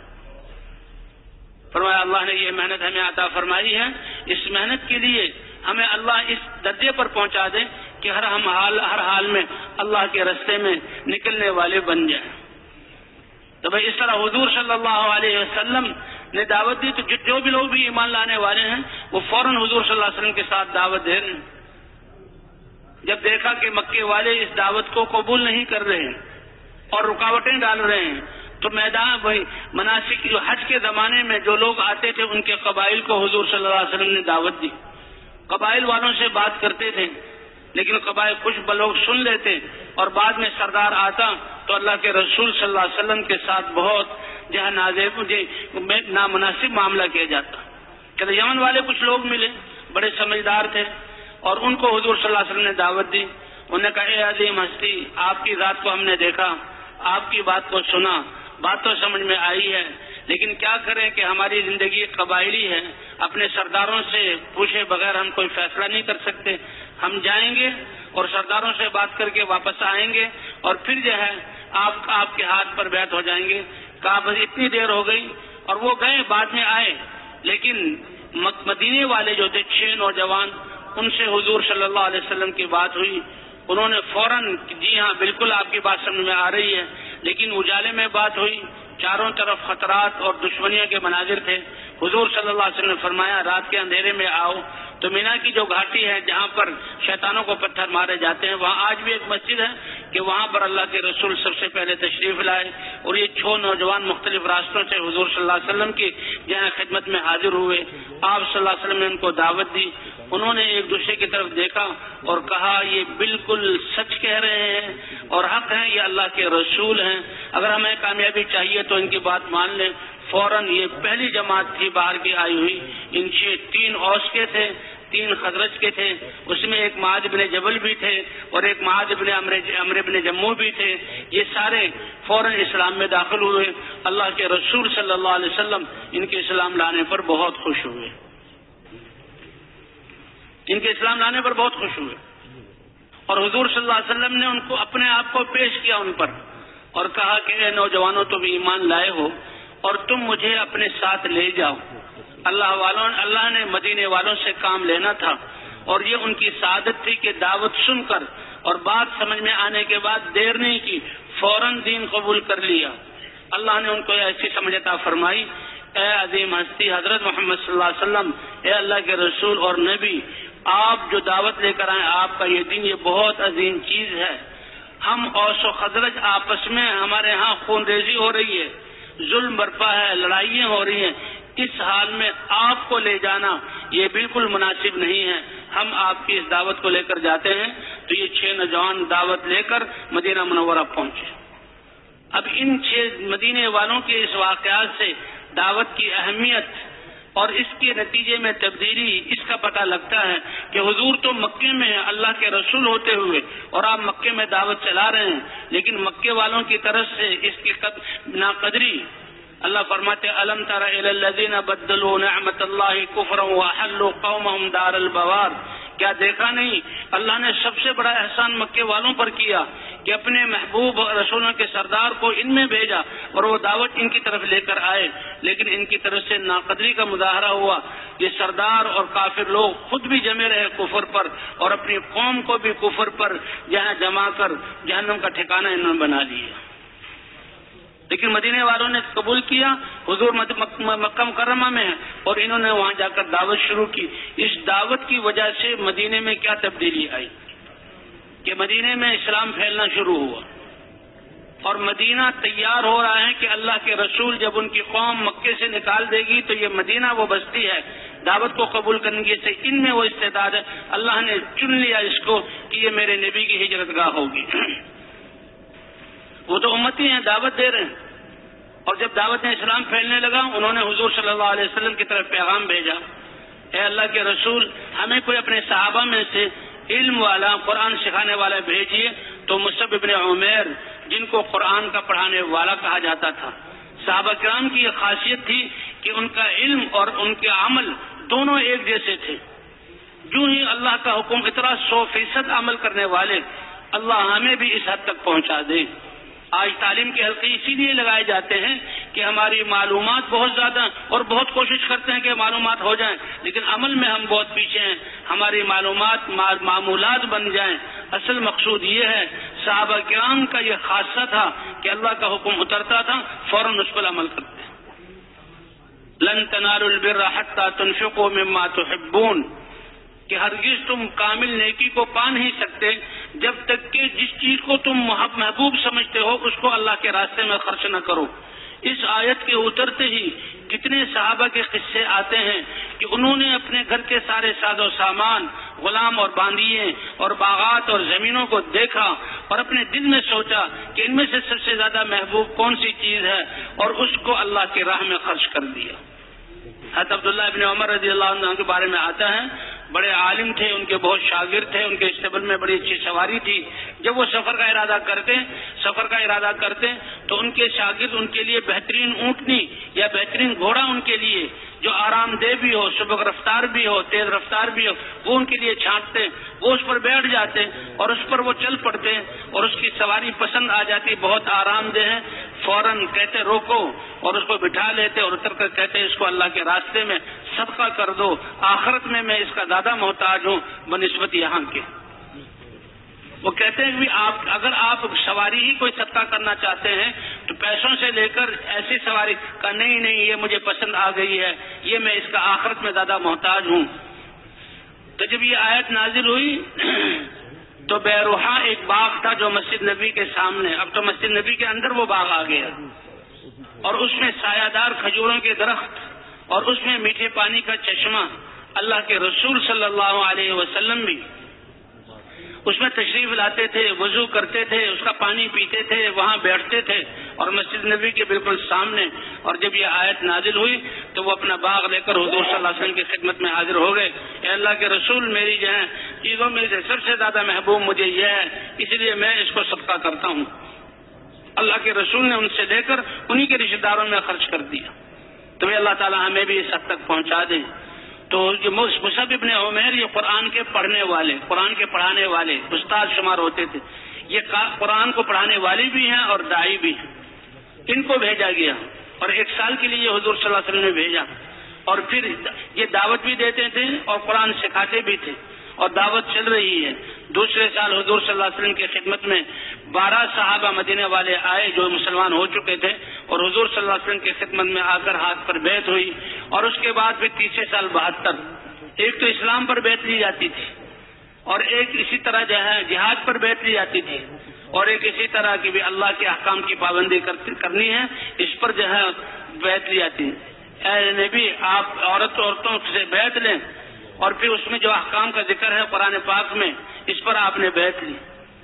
فرمایا اللہ نے یہ محنت ہمیں عطا فرمائی ہے، اس محنت کے لیے ہمیں اللہ اس درجے پر پہنچا دے کہ ہر ہم حال ہر حال میں اللہ کے راستے میں نکلنے والے بن جائیں۔ تو بھائی اس طرح حضور صلی اللہ علیہ وسلم نے دعوت دی، تو جو بھی لوگ بھی ایمان لانے والے ہیں وہ فوراً حضور صلی اللہ علیہ وسلم کے ساتھ دعوت دے رہے ہیں۔ جب دیکھا کہ مکے والے اس دعوت کو قبول نہیں کر رہے اور رکاوٹیں ڈال رہے ہیں، تو میدان وہی مناسک جو حج کے زمانے میں جو لوگ آتے تھے ان کے قبائل کو حضور صلی اللہ علیہ وسلم نے دعوت دی، قبائل والوں سے بات کرتے تھے، لیکن قبائل کچھ لوگ سن لیتے اور بعد میں سردار آتا تو اللہ کے رسول صلی اللہ علیہ وسلم کے ساتھ بہت جہاں نازیب نامناسب معاملہ کیا جاتا۔ کہ یمن والے کچھ لوگ ملے، بڑے سمجھدار تھے، اور ان کو حضور صلی اللہ علیہ وسلم نے دعوت دی۔ انہوں نے کہا اے عظیم ہستی، آپ کی ذات کو ہم نے دیکھا، آپ کی بات کو سنا، بات تو سمجھ میں آئی ہے، لیکن کیا کریں کہ ہماری زندگی قبائلی ہے، اپنے سرداروں سے پوچھے بغیر ہم کوئی فیصلہ نہیں کر سکتے، ہم جائیں گے اور سرداروں سے بات کر کے واپس آئیں گے، اور پھر جو ہے آپ آپ کے ہاتھ پر بیعت ہو جائیں گے۔ کہا بس اتنی دیر ہو گئی، اور وہ گئے، بعد میں آئے، لیکن مدینے والے جو تھے چھ نوجوان، ان سے حضور صلی اللہ علیہ وسلم کی بات ہوئی، انہوں نے فوراً جی ہاں بالکل آپ کی بات سمجھ میں آ رہی ہے، لیکن اجالے میں بات ہوئی، چاروں طرف خطرات اور دشمنیوں کے مناظر تھے۔ حضور صلی اللہ علیہ وسلم نے فرمایا رات کے اندھیرے میں آؤ، تو مینا کی جو گھاٹی ہے جہاں پر شیطانوں کو پتھر مارے جاتے ہیں، وہاں آج بھی ایک مسجد ہے کہ وہاں پر اللہ کے رسول سب سے پہلے تشریف لائے، اور یہ چھ نوجوان مختلف راستوں سے حضور صلی اللہ علیہ وسلم کی جہاں خدمت میں حاضر ہوئے۔ آپ صلی اللہ علیہ وسلم نے ان کو دعوت دی، انہوں نے ایک دوسرے کی طرف دیکھا اور کہا یہ بالکل سچ کہہ رہے ہیں اور حق ہیں، یہ اللہ کے رسول ہیں، اگر ہمیں کامیابی چاہیے تو ان کی بات مان لیں۔ فوراً یہ پہلی جماعت تھی باہر کی آئی ہوئی، ان سے تین اوس کے تھے، تین خزرج کے تھے، اس میں ایک معاذ بن جبل بھی تھے اور ایک معاذ بن عمرو بن جموح بھی تھے۔ یہ سارے فوراً اسلام میں داخل ہوئے۔ اللہ کے رسول صلی اللہ علیہ وسلم ان کے اسلام لانے پر بہت خوش ہوئے، ان کے اسلام لانے پر بہت خوش ہوئے، اور حضور صلی اللہ علیہ وسلم نے ان کو اپنے آپ کو پیش کیا ان پر، اور کہا کہ اے نوجوانوں تم ایمان لائے ہو اور تم مجھے اپنے ساتھ لے جاؤ۔ اللہ والوں اللہ نے مدینے والوں سے کام لینا تھا، اور یہ ان کی سعادت تھی کہ دعوت سن کر اور بات سمجھ میں آنے کے بعد دیر نہیں کی، فوراً دین قبول کر لیا۔ اللہ نے ان کو ایسی سمجھ عطا فرمائی، اے عظیم ہستی حضرت محمد صلی اللہ علیہ وسلم، اے اللہ کے رسول اور نبی، آپ جو دعوت لے کر آئے، آپ کا یہ دین یہ بہت عظیم چیز ہے۔ ہم اوس و خزرج آپس میں ہمارے ہاں خون ریزی ہو رہی ہے، ظلم برپا ہے، لڑائیاں ہو رہی ہیں، اس حال میں آپ کو لے جانا یہ بالکل مناسب نہیں ہے۔ ہم آپ کی اس دعوت کو لے کر جاتے ہیں۔ تو یہ چھ نوجوان دعوت لے کر مدینہ منورہ پہنچے۔ اب ان چھ مدینے والوں کے اس واقعات سے دعوت کی اہمیت اور اس کے نتیجے میں تبدیلی اس کا پتہ لگتا ہے کہ حضور تو مکے میں ہیں اللہ کے رسول ہوتے ہوئے، اور آپ مکے میں دعوت چلا رہے ہیں، لیکن مکے والوں کی طرف سے اس کی ناقدری۔ اللہ فرماتے الم تر الی الذین بدلوا نعمت اللہ کفرا واحلوا قومهم دار البوار، کیا دیکھا نہیں اللہ نے سب سے بڑا احسان مکے والوں پر کیا کہ اپنے محبوب رسولوں کے سردار کو ان میں بھیجا اور وہ دعوت ان کی طرف لے کر آئے، لیکن ان کی طرف سے ناقدری کا مظاہرہ ہوا۔ یہ سردار اور کافر لوگ خود بھی جمے رہے کفر پر، اور اپنی قوم کو بھی کفر پر جہاں جما کر جہنم کا ٹھکانہ انہوں نے بنا لیا۔ لیکن مدینے والوں نے قبول کیا، حضور مکہ مکرمہ میں ہیں اور انہوں نے وہاں جا کر دعوت شروع کی۔ اس دعوت کی وجہ سے مدینے میں کیا تبدیلی آئی کہ مدینے میں اسلام پھیلنا شروع ہوا، اور مدینہ تیار ہو رہا ہے کہ اللہ کے رسول جب ان کی قوم مکے سے نکال دے گی تو یہ مدینہ وہ بستی ہے دعوت کو قبول کرنے کی، سے ان میں وہ استعداد ہے۔ اللہ نے چن لیا اس کو کہ یہ میرے نبی کی ہجرت گاہ ہوگی۔ وہ تو امتی ہیں، دعوت دے رہے ہیں، اور جب دعوت اسلام پھیلنے لگا انہوں نے حضور صلی اللہ علیہ وسلم کی طرف پیغام بھیجا، اے اللہ کے رسول ہمیں کوئی اپنے صحابہ میں سے علم والا قرآن سکھانے والا بھیجیے۔ تو مصعب بن عمیر جن کو قرآن کا پڑھانے والا کہا جاتا تھا، صحابہ کرام کی یہ خاصیت تھی کہ ان کا علم اور ان کے عمل دونوں ایک جیسے تھے۔ جو ہی اللہ کا حکم اتنا سو فیصد عمل کرنے والے، اللہ ہمیں بھی اس حد تک پہنچا دے۔ آج تعلیم کے حلقے اسی لیے لگائے جاتے ہیں کہ ہماری معلومات بہت زیادہ اور بہت کوشش کرتے ہیں کہ معلومات ہو جائیں، لیکن عمل میں ہم بہت پیچھے ہیں۔ ہماری معلومات معمولات بن جائیں۔ اصل مقصود یہ ہے، صحابہ کرام کا یہ خاصہ تھا کہ اللہ کا حکم اترتا تھا فوراً اس پر عمل کرتے ہیں۔ لن تنالوا البر حتى تنفقوا مما تحبون، کہ ہرگز تم کامل نیکی کو پا نہیں سکتے جب تک کہ جس چیز کو تم محبوب سمجھتے ہو اس کو اللہ کے راستے میں خرچ نہ کرو۔ اس آیت کے اترتے ہی کتنے صحابہ کے قصے آتے ہیں کہ انہوں نے اپنے گھر کے سارے ساز و سامان، غلام اور باندیے اور باغات اور زمینوں کو دیکھا اور اپنے دل میں سوچا کہ ان میں سے سب سے زیادہ محبوب کون سی چیز ہے، اور اس کو اللہ کی راہ میں خرچ کر دیا۔ حضرت عبداللہ ابن عمر رضی اللہ عنہ کے بارے میں آتا ہے، بڑے عالم تھے، ان کے بہت شاگرد تھے، ان کے اسٹیبل میں بڑی اچھی سواری تھی۔ جب وہ سفر کا ارادہ کرتے سفر کا ارادہ کرتے تو ان کے شاگرد ان کے لیے بہترین اونٹنی یا بہترین گھوڑا ان کے لیے جو آرام دہ بھی ہو، سبک رفتار بھی ہو، تیز رفتار بھی ہو، وہ ان کے لیے چھانٹتے، وہ اس پر بیٹھ جاتے اور اس پر وہ چل پڑتے، اور اس کی سواری پسند آ جاتی، بہت آرام دہ ہے، فوراً کہتے روکو اور اس کو بٹھا لیتے اور اتر کر کہتے اس کو اللہ کے راستے میں صدقہ کر دو، آخرت میں میں اس کا زیادہ محتاج ہوں بنسبت یہاں کے۔ وہ کہتے ہیں کہ آپ اگر آپ سواری ہی کوئی صدقہ کرنا چاہتے ہیں تو پیسوں سے لے کر ایسی سواری کا نہیں نہیں یہ مجھے پسند آ گئی ہے، یہ میں اس کا آخرت میں زیادہ محتاج ہوں۔ تو جب یہ آیت نازل ہوئی تو بیروحا ایک باغ تھا جو مسجد نبی کے سامنے، اب تو مسجد نبی کے اندر وہ باغ آ گیا، اور اس میں سایہ دار کھجوروں کے درخت اور اس میں میٹھے پانی کا چشمہ، اللہ کے رسول صلی اللہ علیہ وسلم بھی اس میں تشریف لاتے تھے، وضو کرتے تھے، اس کا پانی پیتے تھے، وہاں بیٹھتے تھے، اور مسجد نبی کے بالکل سامنے۔ اور جب یہ آیت نازل ہوئی تو وہ اپنا باغ لے کر حضور صلی اللہ علیہ وسلم کی خدمت میں حاضر ہو گئے، اے اللہ کے رسول میری جو ہے چیزوں میں سے سب سے زیادہ محبوب مجھے یہ ہے، اس لیے میں اس کو صدقہ کرتا ہوں۔ اللہ کے رسول نے ان سے لے کر انہی کے رشتہ داروں میں خرچ کر دیا۔ تو اللہ تعالیٰ ہمیں بھی اس حد تک پہنچا دیں۔ تو یہ مصعب ابن عمیر یہ قرآن کے پڑھنے والے، قرآن کے پڑھانے والے استاد شمار ہوتے تھے، یہ قرآن کو پڑھانے والے بھی ہیں اور داعی بھی ہیں۔ ان کو بھیجا گیا اور ایک سال کے لیے حضور صلی اللہ علیہ وسلم نے بھیجا، اور پھر یہ دعوت بھی دیتے تھے اور قرآن سکھاتے بھی تھے، اور دعوت چل رہی ہے۔ دوسرے سال حضور صلی اللہ علیہ وسلم کی خدمت میں بارہ صحابہ مدینے والے آئے جو مسلمان ہو چکے تھے، اور حضور صلی اللہ علیہ وسلم کی خدمت میں آ کر ہاتھ پر بیعت ہوئی، اور اس کے بعد پھر تیسرے سال بہتر، ایک تو اسلام پر بیعت لی جاتی تھی، اور ایک اسی طرح جو ہے جہاد پر بیعت لی جاتی تھی، اور ایک اسی طرح کی بھی اللہ کے احکام کی پابندی کرنی ہے، اس پر جو ہے بیعت لی جاتی ہے۔ اے نبی، آپ عورت عورتوں سے بیعت لیں، اور پھر اس میں جو احکام کا ذکر ہے قرآن پاک میں، اس پر آپ نے بیعت لی۔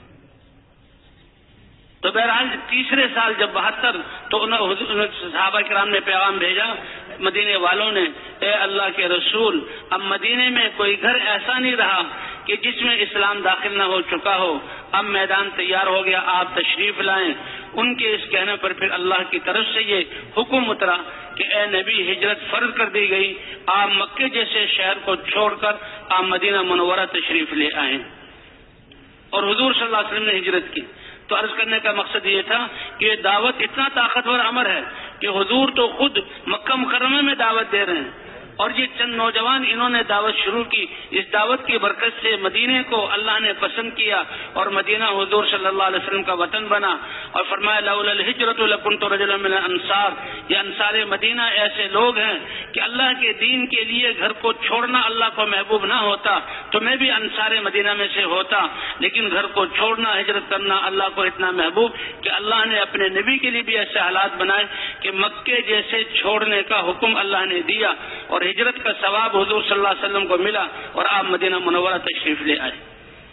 تو بہرحال تیسرے سال جب بہتر، تو انہوں صحابہ کرام نے پیغام بھیجا مدینے والوں نے، اے اللہ کے رسول، اب مدینے میں کوئی گھر ایسا نہیں رہا کہ جس میں اسلام داخل نہ ہو چکا ہو، اب میدان تیار ہو گیا، آپ تشریف لائیں۔ ان کے اس کہنے پر پھر اللہ کی طرف سے یہ حکم اترا کہ اے نبی، ہجرت فرض کر دی گئی، آپ مکے جیسے شہر کو چھوڑ کر آپ مدینہ منورہ تشریف لے آئیں، اور حضور صلی اللہ علیہ وسلم نے ہجرت کی۔ تو عرض کرنے کا مقصد یہ تھا کہ یہ دعوت اتنا طاقتور امر ہے کہ حضور تو خود مکہ مکرمہ میں دعوت دے رہے ہیں، اور یہ چند نوجوان انہوں نے دعوت شروع کی، اس دعوت کی برکت سے مدینے کو اللہ نے پسند کیا، اور مدینہ حضور صلی اللہ علیہ وسلم کا وطن بنا، اور فرمایا لولا الہجرۃ لکنت رجلا من الانصار، یہ انصار مدینہ ایسے لوگ ہیں کہ اللہ کے دین کے لیے گھر کو چھوڑنا اللہ کو محبوب نہ ہوتا تو میں بھی انصار مدینہ میں سے ہوتا، لیکن گھر کو چھوڑنا، ہجرت کرنا اللہ کو اتنا محبوب کہ اللہ نے اپنے نبی کے لیے بھی ایسے حالات بنائے کہ مکے جیسے چھوڑنے کا حکم اللہ نے دیا، اور ہجرت کا ثواب حضور صلی اللہ علیہ وسلم کو ملا، اور آپ مدینہ منورہ تشریف لے آئے۔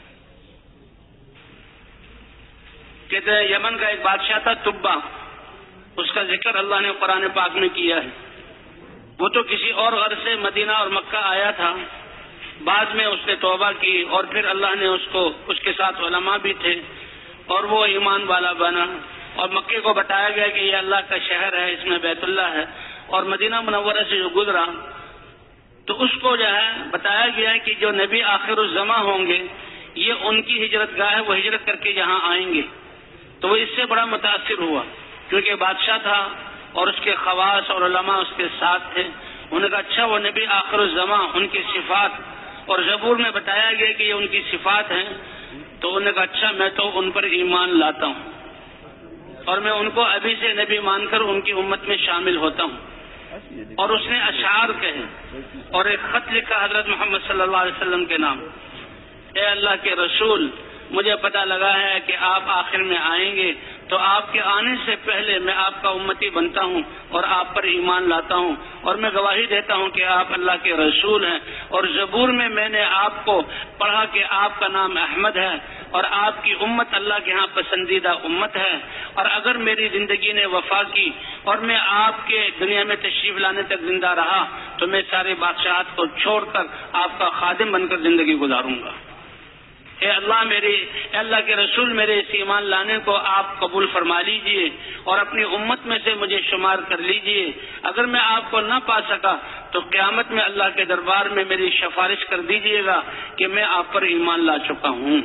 کہتے ہیں یمن کا ایک بادشاہ تھا تبا، اس کا ذکر اللہ نے قرآن پاک میں کیا ہے۔ وہ تو کسی اور غرض سے مدینہ اور مکہ آیا تھا، بعد میں اس نے توبہ کی، اور پھر اللہ نے اس کو، اس کے ساتھ علماء بھی تھے، اور وہ ایمان والا بنا، اور مکے کو بتایا گیا کہ یہ اللہ کا شہر ہے، اس میں بیت اللہ ہے، اور مدینہ منورہ سے جو گزرا تو اس کو جو ہے بتایا گیا ہے کہ جو نبی آخر الزماں ہوں گے یہ ان کی ہجرت گاہ ہے، وہ ہجرت کر کے یہاں آئیں گے۔ تو وہ اس سے بڑا متاثر ہوا، کیونکہ بادشاہ تھا اور اس کے خواص اور علماء اس کے ساتھ تھے۔ انہوں نے کہا اچھا وہ نبی آخر الزماں، ان کی صفات، اور زبور میں بتایا گیا کہ یہ ان کی صفات ہیں، تو انہوں نے کہا اچھا میں تو ان پر ایمان لاتا ہوں، اور میں ان کو ابھی سے نبی مان کر ان کی امت میں شامل ہوتا ہوں۔ اور اس نے اشعار کہے اور ایک خط لکھا حضرت محمد صلی اللہ علیہ وسلم کے نام، اے اللہ کے رسول، مجھے پتہ لگا ہے کہ آپ آخر میں آئیں گے، تو آپ کے آنے سے پہلے میں آپ کا امتی بنتا ہوں اور آپ پر ایمان لاتا ہوں، اور میں گواہی دیتا ہوں کہ آپ اللہ کے رسول ہیں، اور زبور میں میں نے آپ کو پڑھا کہ آپ کا نام احمد ہے، اور آپ کی امت اللہ کے ہاں پسندیدہ امت ہے، اور اگر میری زندگی نے وفا کی اور میں آپ کے دنیا میں تشریف لانے تک زندہ رہا تو میں سارے بادشاہت کو چھوڑ کر آپ کا خادم بن کر زندگی گزاروں گا۔ اے اللہ میرے اے اللہ کے رسول، میرے اس ایمان لانے کو آپ قبول فرما لیجئے اور اپنی امت میں سے مجھے شمار کر لیجئے۔ اگر میں آپ کو نہ پا سکا تو قیامت میں اللہ کے دربار میں میری سفارش کر دیجئے گا کہ میں آپ پر ایمان لا چکا ہوں۔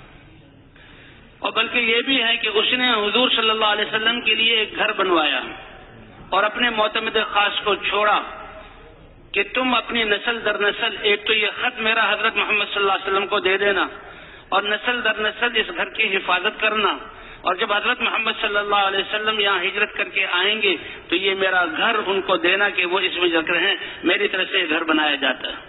اور بلکہ یہ بھی ہے کہ اس نے حضور صلی اللہ علیہ وسلم کے لیے ایک گھر بنوایا اور اپنے معتمد خاص کو چھوڑا کہ تم اپنی نسل در نسل، ایک تو یہ خط میرا حضرت محمد صلی اللہ علیہ وسلم کو دے دینا، اور نسل در نسل اس گھر کی حفاظت کرنا، اور جب حضرت محمد صلی اللہ علیہ وسلم یہاں ہجرت کر کے آئیں گے تو یہ میرا گھر ان کو دینا کہ وہ اس میں ذکر ہیں، میری طرف سے گھر بنایا جاتا ہے۔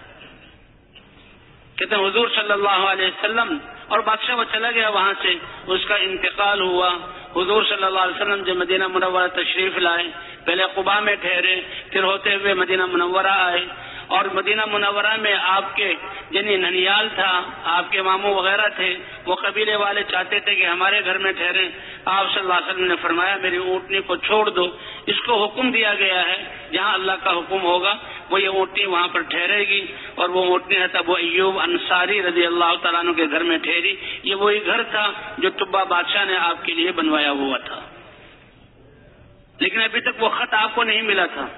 کہتے ہیں حضور صلی اللہ علیہ وسلم، اور بادشاہ وہ چلا گیا وہاں سے، اس کا انتقال ہوا۔ حضور صلی اللہ علیہ وسلم جب مدینہ منورہ تشریف لائے، پہلے قباء میں ٹھہرے، پھر ہوتے ہوئے مدینہ منورہ آئے، اور مدینہ منورہ میں آپ کے یعنی ننیال تھا، آپ کے ماموں وغیرہ تھے، وہ قبیلے والے چاہتے تھے کہ ہمارے گھر میں ٹھہریں۔ آپ صلی اللہ علیہ وسلم نے فرمایا میری اونٹنی کو چھوڑ دو، اس کو حکم دیا گیا ہے جہاں اللہ کا حکم ہوگا وہ یہ اونٹنی وہاں پر ٹھہرے گی، اور وہ اونٹنی ہے ابو ایوب انصاری رضی اللہ تعالیٰ عنہ کے گھر میں ٹھہری۔ یہ وہی گھر تھا جو تبا بادشاہ نے آپ کے لیے بنوایا ہوا تھا، لیکن ابھی تک وہ خط آپ کو نہیں ملا تھا۔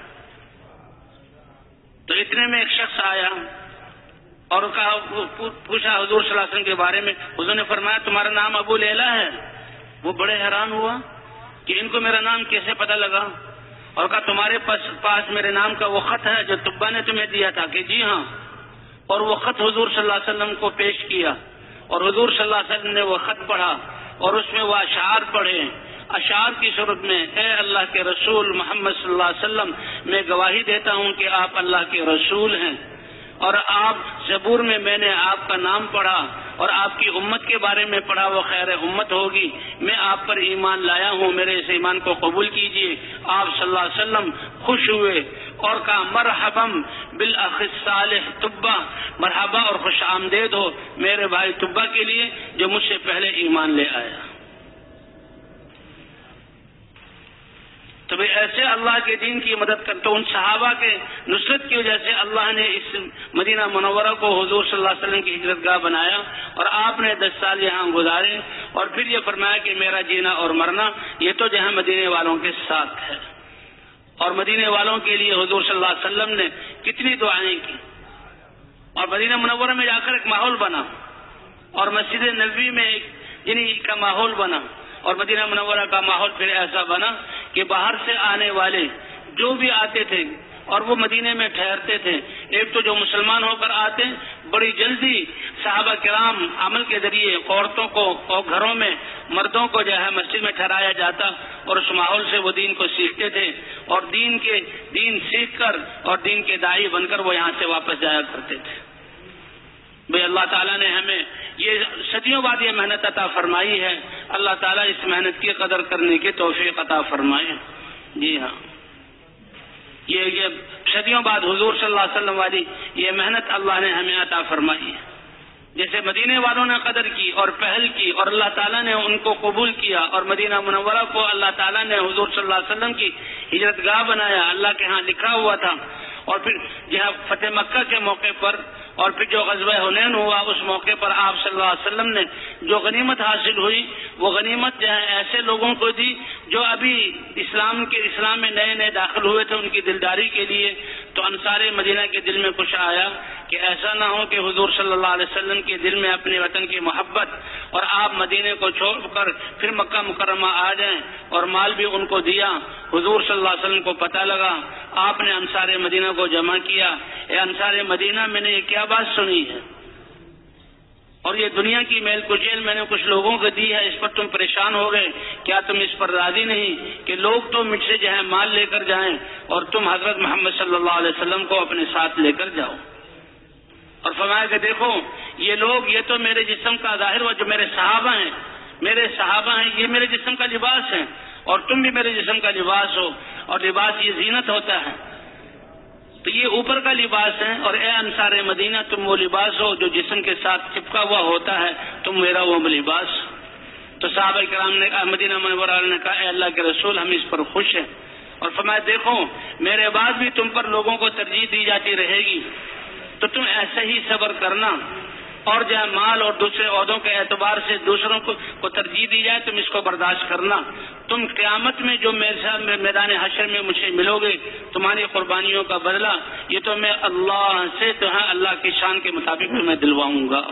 تو اتنے میں ایک شخص آیا اور کہا، پوچھا حضور صلی اللہ علیہ وسلم کے بارے میں، حضور نے فرمایا تمہارا نام ابو لیلہ ہے۔ وہ بڑے حیران ہوا کہ ان کو میرا نام کیسے پتہ لگا، اور کہا تمہارے پاس پاس میرے نام کا وہ خط ہے جو طبا نے تمہیں دیا تھا؟ کہ جی ہاں. اور وہ خط حضور صلی اللہ علیہ وسلم کو پیش کیا اور حضور صلی اللہ علیہ وسلم نے وہ خط پڑھا اور اس میں وہ اشعار پڑھے. اشعار کی صورت میں اے اللہ کے رسول محمد صلی اللہ علیہ وسلم، میں گواہی دیتا ہوں کہ آپ اللہ کے رسول ہیں، اور آپ زبور میں میں نے آپ کا نام پڑھا اور آپ کی امت کے بارے میں پڑھا وہ خیر امت ہوگی. میں آپ پر ایمان لایا ہوں، میرے اس ایمان کو قبول کیجیے. آپ صلی اللہ علیہ وسلم خوش ہوئے اور کہا مرحبا بالاخ الصالح طبا، مرحبا اور خوش آمدید ہو میرے بھائی طبا کے لیے جو مجھ سے پہلے ایمان لے آیا. تو بھائی ایسے اللہ کے دین کی مدد کرتے، ان صحابہ کے نصرت کی وجہ سے اللہ نے اس مدینہ منورہ کو حضور صلی اللہ علیہ وسلم کی ہجرت گاہ بنایا اور آپ نے دس سال یہاں گزارے اور پھر یہ فرمایا کہ میرا جینا اور مرنا یہ تو جہاں مدینے والوں کے ساتھ ہے. اور مدینے والوں کے لیے حضور صلی اللہ علیہ وسلم نے کتنی دعائیں کی اور مدینہ منورہ میں جا کر ایک ماحول بنا اور مسجد نبوی میں ایک یعنی کا ماحول بنا اور مدینہ منورہ کا ماحول پھر ایسا بنا کہ باہر سے آنے والے جو بھی آتے تھے اور وہ مدینے میں ٹھہرتے تھے، ایک تو جو مسلمان ہو کر آتے بڑی جلدی صحابہ کرام عمل کے ذریعے عورتوں کو اور گھروں میں مردوں کو جو ہے مسجد میں ٹھہرایا جاتا اور اس ماحول سے وہ دین کو سیکھتے تھے اور دین کے دین سیکھ کر اور دین کے داعی بن کر وہ یہاں سے واپس جایا کرتے تھے. بھئی اللہ تعالیٰ نے ہمیں یہ صدیوں بعد یہ محنت عطا فرمائی ہے. اللہ تعالیٰ اس محنت کی قدر کرنے کی توفیق عطا فرمائے. جی ہاں، یہ یہ صدیوں بعد حضور صلی اللہ علیہ وسلم والی یہ محنت اللہ نے ہمیں عطا فرمائی ہے. جیسے مدینے والوں نے قدر کی اور پہل کی اور اللہ تعالیٰ نے ان کو قبول کیا اور مدینہ منورہ کو اللہ تعالیٰ نے حضور صلی اللہ علیہ وسلم کی ہجرت گاہ بنایا، اللہ کے ہاں لکھا ہوا تھا. اور پھر جہاں فتح مکہ کے موقع پر اور پھر جو غزوہ حنین ہوا اس موقع پر آپ صلی اللہ علیہ وسلم نے جو غنیمت حاصل ہوئی وہ غنیمت جو ہے ایسے لوگوں کو دی جو ابھی اسلام کے اسلام میں نئے نئے داخل ہوئے تھے، ان کی دلداری کے لیے. تو انصار مدینہ کے دل میں کچھ آیا کہ ایسا نہ ہو کہ حضور صلی اللہ علیہ وسلم کے دل میں اپنے وطن کی محبت اور آپ مدینے کو چھوڑ کر پھر مکہ مکرمہ آ جائیں. اور مال بھی ان کو دیا. حضور صلی اللہ علیہ وسلم کو پتہ لگا، آپ نے انصار مدینہ کو جمع کیا. اے انصار مدینہ، میں نے یہ کیا بات سنی ہے اور یہ دنیا کی میل کچیل میں نے کچھ لوگوں کو دی ہے، اس پر تم پریشان ہو گئے، کیا تم اس پر راضی نہیں کہ لوگ تو مجھ سے جو ہے مال لے کر جائیں اور تم حضرت محمد صلی اللہ علیہ وسلم کو اپنے ساتھ لے کر جاؤ. اور فرمایا کہ دیکھو یہ لوگ یہ تو میرے جسم کا ظاہر ہوا، جو میرے صحابہ ہیں میرے صحابہ ہیں یہ میرے جسم کا لباس ہے اور تم بھی میرے جسم کا لباس ہو اور لباس یہ زینت ہوتا ہے. تو یہ اوپر کا لباس ہے اور اے انصار مدینہ تم وہ لباس ہو جو جسم کے ساتھ چپکا ہوا ہوتا ہے، تم میرا وہ لباس. تو صحابہ کرام نے کہا، مدینہ منورہ نے کہا اے اللہ کے رسول ہم اس پر خوش ہیں. اور فرمایا دیکھو میرے بعد بھی تم پر لوگوں کو ترجیح دی جاتی رہے گی تو تم ایسے ہی صبر کرنا اور جہاں مال اور دوسرے عہدوں کے اعتبار سے دوسروں کو, کو ترجیح دی جائے تم اس کو برداشت کرنا. تم قیامت میں جو میرے ساتھ میدان حشر میں مجھے ملو گے تمہاری قربانیوں کا بدلہ یہ تو میں اللہ سے تو ہے اللہ کی شان کے مطابق تمہیں دلواؤں گا.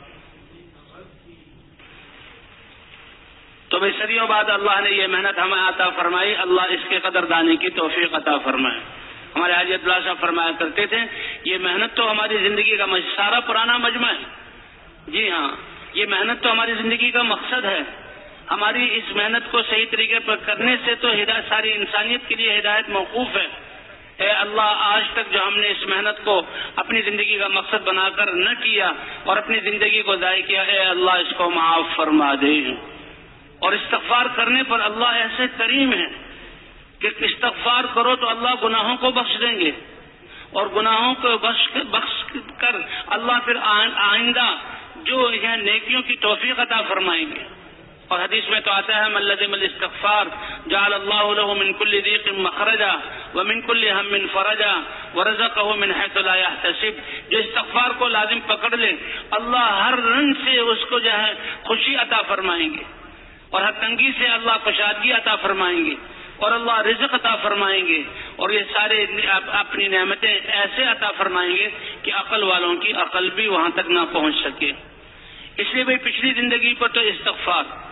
تو بھائی صدیوں بعد اللہ نے یہ محنت ہمیں عطا فرمائی. اللہ اس کے قدر دانے کی توفیق عطا فرمائے. ہمارے حاجی عبداللہ صاحب فرمایا کرتے تھے یہ محنت تو ہماری زندگی کا سارا پرانا مجمع ہے. جی ہاں یہ محنت تو ہماری زندگی کا مقصد ہے. ہماری اس محنت کو صحیح طریقے پر کرنے سے تو ہدایت ساری انسانیت کے لیے ہدایت موقوف ہے. اے اللہ آج تک جو ہم نے اس محنت کو اپنی زندگی کا مقصد بنا کر نہ کیا اور اپنی زندگی کو ضائع کیا اے اللہ اس کو معاف فرما دے. اور استغفار کرنے پر اللہ ایسے کریم ہے کہ استغفار کرو تو اللہ گناہوں کو بخش دیں گے اور گناہوں کو بخش بخش کر اللہ پھر آئندہ جو ہے نیکیوں کی توفیق عطا فرمائیں گے. اور حدیث میں تو آتا ہے من لزم الاستغفار جعل اللہ له من كل ضيق مخرجا ومن كل هم فرجا ورزقه من حيث لا يحتسب. جو استغفار کو لازم پکڑ لے اللہ ہر رنگ سے اس کو جو ہے خوشی عطا فرمائیں گے اور ہر تنگی سے اللہ کشادگی عطا فرمائیں گے اور اللہ رزق عطا فرمائیں گے اور یہ سارے اپنی نعمتیں ایسے عطا فرمائیں گے کہ عقل والوں کی عقل بھی وہاں تک نہ پہنچ سکے. اس لیے بھائی پچھلی زندگی پر تو استغفار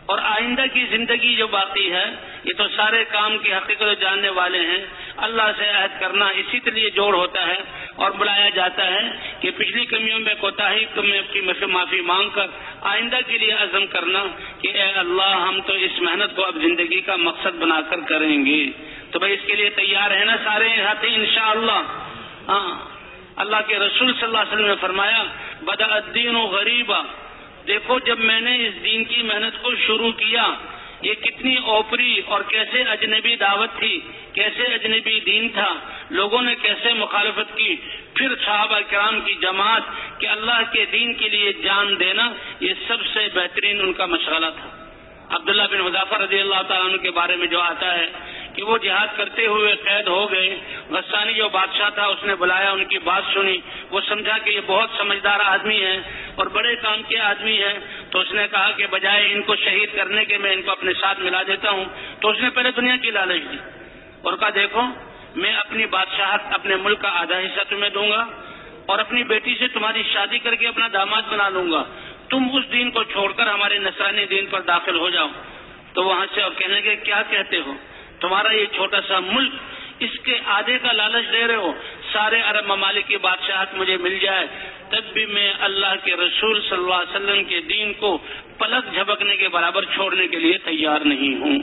اور آئندہ کی زندگی جو باقی ہے یہ تو سارے کام کی حقیقت جاننے والے ہیں. اللہ سے عہد کرنا اسی کے لیے جوڑ ہوتا ہے اور بلایا جاتا ہے کہ پچھلی کمیوں میں کوتاہی کی معافی مانگ کر آئندہ کے لیے عزم کرنا کہ اے اللہ ہم تو اس محنت کو اب زندگی کا مقصد بنا کر کریں گے. تو بھائی اس کے لیے تیار ہے نا سارے ہاتھی انشاءاللہ؟ ہاں. اللہ کے رسول صلی اللہ علیہ وسلم نے فرمایا بدأ الدین غریبا، دیکھو جب میں نے اس دین کی محنت کو شروع کیا یہ کتنی اوپری اور کیسے اجنبی دعوت تھی، کیسے اجنبی دین تھا، لوگوں نے کیسے مخالفت کی. پھر صحابہ کرام کی جماعت کہ اللہ کے دین کے لیے جان دینا یہ سب سے بہترین ان کا مشغلہ تھا. عبداللہ بن حذیفہ رضی اللہ تعالیٰ عنہ کے بارے میں جو آتا ہے کہ وہ جہاد کرتے ہوئے قید ہو گئے. غسانی جو بادشاہ تھا اس نے بلایا، ان کی بات سنی، وہ سمجھا کہ یہ بہت سمجھدار آدمی ہے اور بڑے کام کے آدمی ہے، تو اس نے کہا کہ بجائے ان کو شہید کرنے کے میں ان کو اپنے ساتھ ملا دیتا ہوں. تو اس نے پہلے دنیا کی لالچ دی اور کہا دیکھو میں اپنی بادشاہت اپنے ملک کا آدھا حصہ تمہیں دوں گا اور اپنی بیٹی سے تمہاری شادی کر کے اپنا داماد بنا لوں گا، تم اس دین کو چھوڑ کر ہمارے نصرانی دین پر داخل ہو جاؤ. تو وہاں سے اور کہنے لگے کیا کہتے ہو، تمہارا یہ چھوٹا سا ملک اس کے آدھے کا لالچ دے رہے ہو، سارے عرب ممالک کی بادشاہت مجھے مل جائے تب بھی میں اللہ کے رسول صلی اللہ علیہ وسلم کے دین کو پلک جھپکنے کے برابر چھوڑنے کے لیے تیار نہیں ہوں.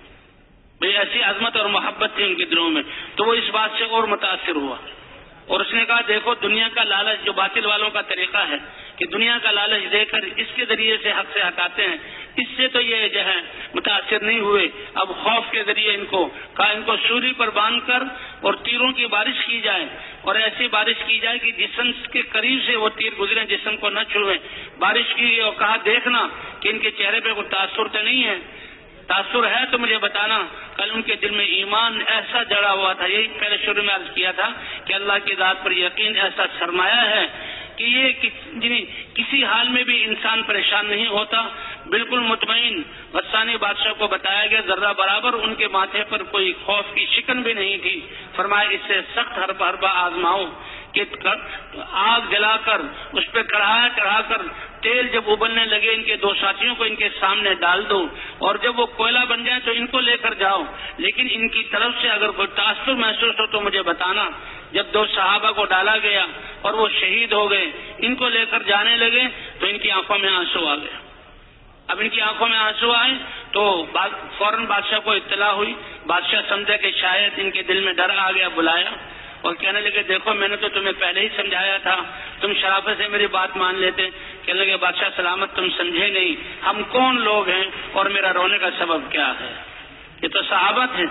بھئی ایسی عظمت اور محبت تھی ان کے دلوں میں. تو وہ اس بات سے اور متاثر ہوا اور اس نے کہا دیکھو دنیا کا لالچ جو باطل والوں کا طریقہ ہے کہ دنیا کا لالچ دے کر اس کے ذریعے سے حق سے ہٹاتے ہیں، اس سے تو یہ جو ہے متاثر نہیں ہوئے. اب خوف کے ذریعے ان کو کہا ان کو سوری پر باندھ کر اور تیروں کی بارش کی جائے اور ایسی بارش کی جائے کہ جسم کے قریب سے وہ تیر گزرے، جسم کو نہ چھوئے. بارش کی اور کہا دیکھنا کہ ان کے چہرے پہ کوئی تاثر تو نہیں ہے، تاثر ہے تو مجھے بتانا. کل ان کے دل میں ایمان ایسا جڑا ہوا تھا، یہی پہلے شروع میں عرض کیا تھا کہ اللہ کی ذات پر یقین ایسا سرمایہ ہے کہ یہ کسی حال میں بھی انسان پریشان نہیں ہوتا، بالکل مطمئن. غسانی بادشاہ کو بتایا گیا ذرہ برابر ان کے ماتھے پر کوئی خوف کی شکن بھی نہیں تھی. فرمایا اس سے سخت حربہ حربہ آزماؤ کہ آگ جلا کر اس پہ کڑھا چڑھا کر تیل جب ابلنے لگے ان کے دو ساتھیوں کو ان کے سامنے ڈال دو اور جب وہ کوئلہ بن جائے تو ان کو لے کر جاؤ، لیکن ان کی طرف سے اگر کوئی تاثر محسوس ہو تو مجھے بتانا. جب دو صحابہ کو ڈالا گیا اور وہ شہید ہو گئے، ان کو لے کر جانے لگے تو ان کی آنکھوں میں آنسو آ گئے. اب ان کی آنکھوں میں آنسو آئے تو فوراً بادشاہ کو اطلاع ہوئی. بادشاہ سمجھا کہ شاید ان کے دل میں ڈر آ گیا، بلایا اور کہنے لگے دیکھو میں نے تو تمہیں پہلے ہی سمجھایا تھا، تم شرافت سے میری بات مان لیتے. کہنے لگے بادشاہ سلامت تم سمجھے نہیں، ہم کون لوگ ہیں اور میرا رونے کا سبب کیا ہے. یہ تو صحابہ تھے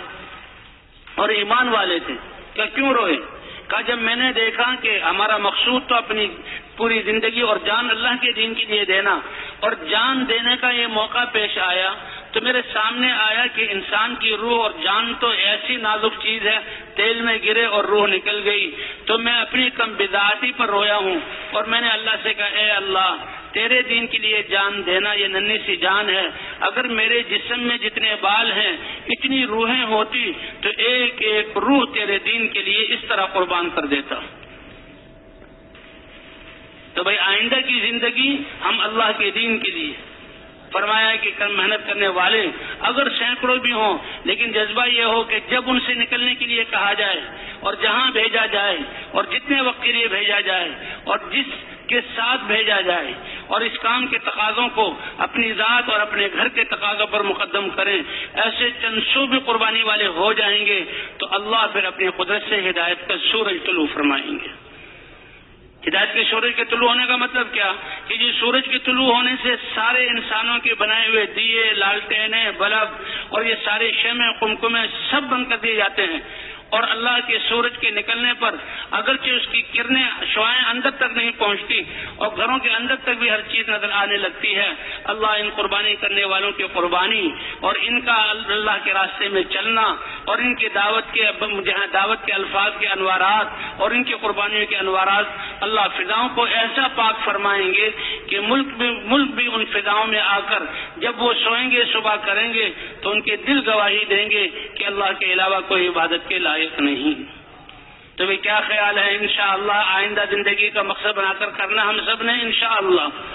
اور ایمان والے تھے، کیا کیوں روئے؟ کہا جب میں نے دیکھا کہ ہمارا مقصود تو اپنی پوری زندگی اور جان اللہ کے دین کے لیے دینا اور جان دینے کا یہ موقع پیش آیا تو میرے سامنے آیا کہ انسان کی روح اور جان تو ایسی نازک چیز ہے، تیل میں گرے اور روح نکل گئی. تو میں اپنی کم بدعاتی پر رویا ہوں اور میں نے اللہ سے کہا اے اللہ تیرے دین کے لیے جان دینا یہ ننھی سی جان ہے، اگر میرے جسم میں جتنے بال ہیں اتنی روحیں ہوتی تو ایک ایک روح تیرے دین کے لیے اس طرح قربان کر دیتا. تو بھائی آئندہ کی زندگی ہم اللہ کے دین کے لیے. فرمایا کہ محنت کرنے والے اگر سینکڑوں بھی ہوں لیکن جذبہ یہ ہو کہ جب ان سے نکلنے کے لیے کہا جائے اور جہاں بھیجا جائے اور جتنے وقت کے لیے بھیجا جائے اور جس کے ساتھ بھیجا جائے اور اس کام کے تقاضوں کو اپنی ذات اور اپنے گھر کے تقاضوں پر مقدم کریں، ایسے چند سو بھی قربانی والے ہو جائیں گے تو اللہ پھر اپنی قدرت سے ہدایت کا سورج طلوع فرمائیں گے. ہدایت کے سورج کے طلوع ہونے کا مطلب کیا کہ جی سورج کے طلوع ہونے سے سارے انسانوں کے بنائے ہوئے دیے، لالٹینیں، بلب اور یہ سارے شمع قمقمے سب بند کر دیے جاتے ہیں اور اللہ کے سورج کے نکلنے پر اگرچہ اس کی کرنیں شعاعیں اندر تک نہیں پہنچتی اور گھروں کے اندر تک بھی ہر چیز نظر آنے لگتی ہے. اللہ ان قربانی کرنے والوں کی قربانی اور ان کا اللہ کے راستے میں چلنا اور ان کی دعوت کے جہاں دعوت کے الفاظ کے انوارات اور ان کی قربانیوں کے انوارات اللہ فضاؤں کو ایسا پاک فرمائیں گے کہ ملک بھی ملک بھی ان فضاؤں میں آ کر جب وہ سوئیں گے صبح کریں گے تو ان کے دل گواہی دیں گے کہ اللہ کے علاوہ کوئی عبادت کے لائق نہیں. تو بھی کیا خیال ہے انشاءاللہ آئندہ زندگی کا مقصد بنا کر کرنا ہم سب نے انشاءاللہ.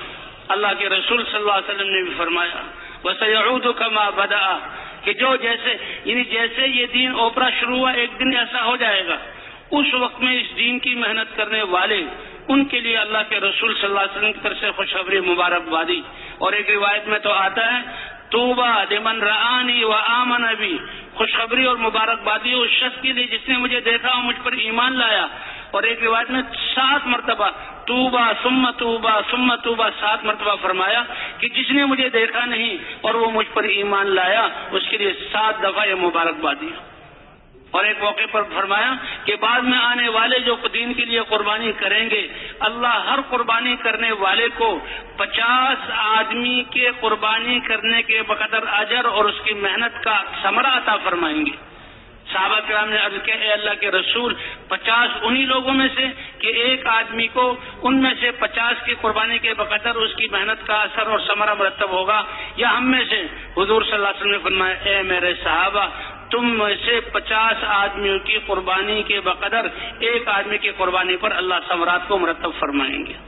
اللہ کے رسول صلی اللہ علیہ وسلم نے بھی فرمایا وَسَيَعُودُ كَمَا بَدَأَ کہ جو جیسے یعنی جیسے یہ دین اوپرا شروع ہوا ایک دن ایسا ہو جائے گا. اس وقت میں اس دین کی محنت کرنے والے ان کے لیے اللہ کے رسول صلی اللہ علیہ وسلم کی طرف سے خوشخبری مبارکبادی. اور ایک روایت میں تو آتا ہے توبہ لمن رآنی و آمن بی، خوشخبری اور مبارکبادی اس شخص کے لیے جس نے مجھے دیکھا اور مجھ پر ایمان لایا. اور ایک روایت میں سات مرتبہ توبہ ثم توبہ ثم توبہ سات مرتبہ فرمایا کہ جس نے مجھے دیکھا نہیں اور وہ مجھ پر ایمان لایا اس کے لیے سات دفعہ یہ مبارکبادی. اور ایک موقع پر فرمایا کہ بعد میں آنے والے جو دین کے لیے قربانی کریں گے اللہ ہر قربانی کرنے والے کو پچاس آدمی کے قربانی کرنے کے بقدر اجر اور اس کی محنت کا ثمرہ عطا فرمائیں گے. صحابہ کرام نے عرض کیا اے اللہ کے رسول پچاس انہی لوگوں میں سے کہ ایک آدمی کو ان میں سے پچاس کی قربانی کے بقدر اس کی محنت کا اثر اور ثمرہ مرتب ہوگا، یا ہم میں سے؟ حضور صلی اللہ علیہ وسلم نے فرمایا اے میرے صحابہ تم میں سے پچاس آدمیوں کی قربانی کے بقدر ایک آدمی کی قربانی پر اللہ ثمرات کو مرتب فرمائیں گے.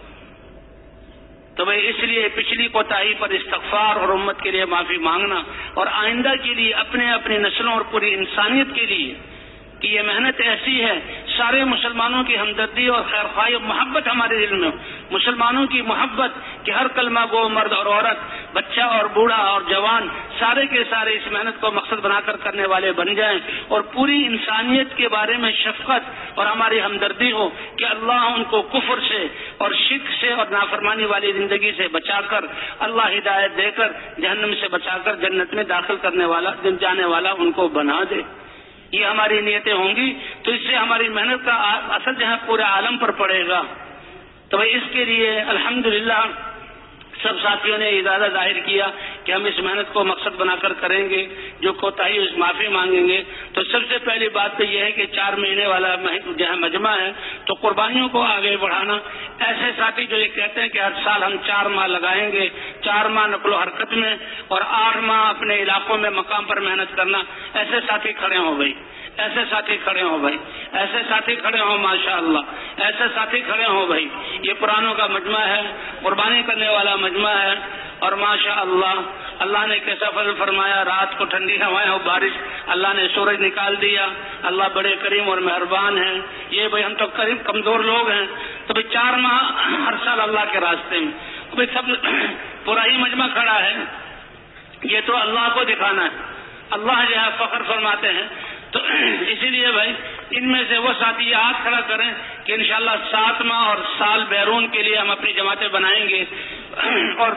تو بھائی اس لیے پچھلی کوتاہی پر استغفار اور امت کے لیے معافی مانگنا اور آئندہ کے لیے اپنے اپنی نسلوں اور پوری انسانیت کے لیے کہ یہ محنت ایسی ہے سارے مسلمانوں کی ہمدردی اور خیرخواہی اور محبت ہمارے دل میں، مسلمانوں کی محبت کہ ہر کلمہ گو مرد اور عورت، بچہ اور بوڑھا اور جوان سارے کے سارے اس محنت کو مقصد بنا کر کرنے والے بن جائیں اور پوری انسانیت کے بارے میں شفقت اور ہماری ہمدردی ہو کہ اللہ ان کو کفر سے اور شرک سے اور نافرمانی والی زندگی سے بچا کر اللہ ہدایت دے کر جہنم سے بچا کر جنت میں داخل کرنے والا جانے والا ان کو بنا دے. یہ ہماری نیتیں ہوں گی تو اس سے ہماری محنت کا اثر جہاں پورے عالم پر پڑے گا. تو بھائی اس کے لیے الحمدللہ سب ساتھیوں نے ارادہ ظاہر کیا کہ ہم اس محنت کو مقصد بنا کر کریں گے، جو کوتاہی اس معافی مانگیں گے. تو سب سے پہلی بات تو یہ ہے کہ چار مہینے والا جہاں مجمع ہے تو قربانیوں کو آگے بڑھانا. ایسے ساتھی جو یہ کہتے ہیں کہ ہر سال ہم چار ماہ لگائیں گے، چار ماہ نقل و حرکت میں اور آٹھ ماہ اپنے علاقوں میں مقام پر محنت کرنا، ایسے ساتھی کھڑے ہوں بھائی، ایسے ساتھی کھڑے ہوں بھائی، ایسے ساتھی کھڑے ہوں ماشاءاللہ، ایسے ساتھی کھڑے ہوں بھائی. یہ پرانوں کا مجمع ہے، قربانی کرنے والا مجمع ہے اور ماشاءاللہ اللہ نے کیسا فضل فرمایا. رات کو ٹھنڈی ہوائیں اور بارش، اللہ نے سورج نکال دیا. اللہ بڑے کریم اور مہربان ہیں. یہ بھائی ہم تو قریب کمزور لوگ ہیں تو بھائی چار ماہ ہر سال اللہ کے راستے میں بھائی سب پورا ہی مجمع کھڑا ہے. یہ تو اللہ کو دکھانا ہے، اللہ جو ہے فخر فرماتے ہیں. تو اسی لیے بھائی ان میں سے وہ ساتھی ہاتھ کھڑا کریں کہ انشاءاللہ سات ماہ اور سال بیرون کے لیے ہم اپنی جماعتیں بنائیں گے اور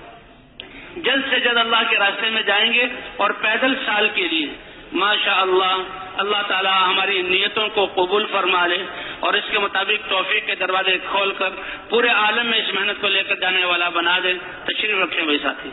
جلد سے جلد اللہ کے راستے میں جائیں گے اور پیدل سال کے لیے ماشاءاللہ اللہ تعالی ہماری نیتوں کو قبول فرما لے اور اس کے مطابق توفیق کے دروازے کھول کر پورے عالم میں اس محنت کو لے کر جانے والا بنا دے. تشریف رکھیں بھائی ساتھی.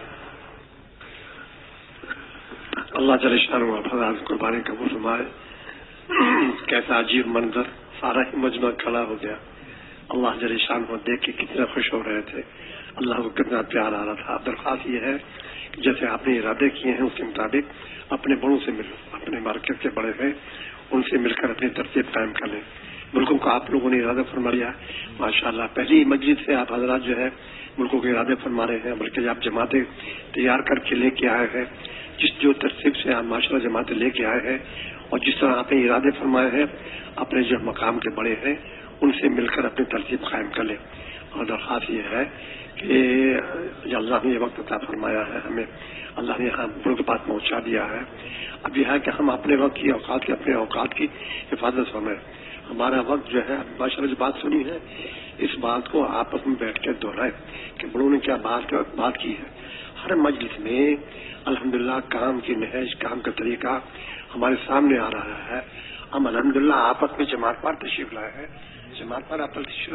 اللہ جل شانہ فضل قربانی قبول فرمائے. کیسا عجیب منظر، سارا ہی مجمع کھڑا ہو گیا. اللہ جل شانہ دیکھ کے کتنا خوش ہو رہے تھے، اللہ کو کتنا پیار آ رہا تھا. درخواست یہ ہے کہ جیسے آپ نے ارادے کیے ہیں اس کے مطابق اپنے بڑوں سے مل اپنے مارکیٹ کے بڑے ہیں ان سے مل کر اپنی ترتیب قائم کر لیں. ملکوں کو آپ لوگوں نے ارادہ فرما لیا ماشاءاللہ. پہلی مسجد سے آپ حضرات جو ہے ملکوں کے ارادے فرما رہے ہیں، بلکہ آپ جماعتیں تیار کر کے لے کے آئے ہیں. جس جو ترتیب سے آپ ماشاءاللہ جماعتیں لے کے آئے ہیں اور جس طرح آپ نے ارادے فرمائے ہیں اپنے جو مقام کے بڑے ہیں ان سے مل کر اپنی ترتیب قائم کر لیں. اور درخواست یہ ہے کہ اللہ نے یہ وقت عطا فرمایا ہے ہمیں، اللہ نے یہاں ملک کے پاس پہنچا دیا ہے. اب یہ ہے کہ ہم اپنے وقت کی اوقات کی اپنے اوقات کی حفاظت فرمائیں. ہمارا وقت جو ہے ماشاءاللہ جو بات سنی ہے اس بات کو آپس میں بیٹھ کے دہرائیں کہ بڑوں نے کیا بات بات کی ہے. ہر مجلس میں الحمدللہ کام کی نہج، کام کا طریقہ ہمارے سامنے آ رہا ہے. ہم الحمدللہ آپس میں جماعت پر تشریف لائے ہیں، جماعت پر آپ تشریف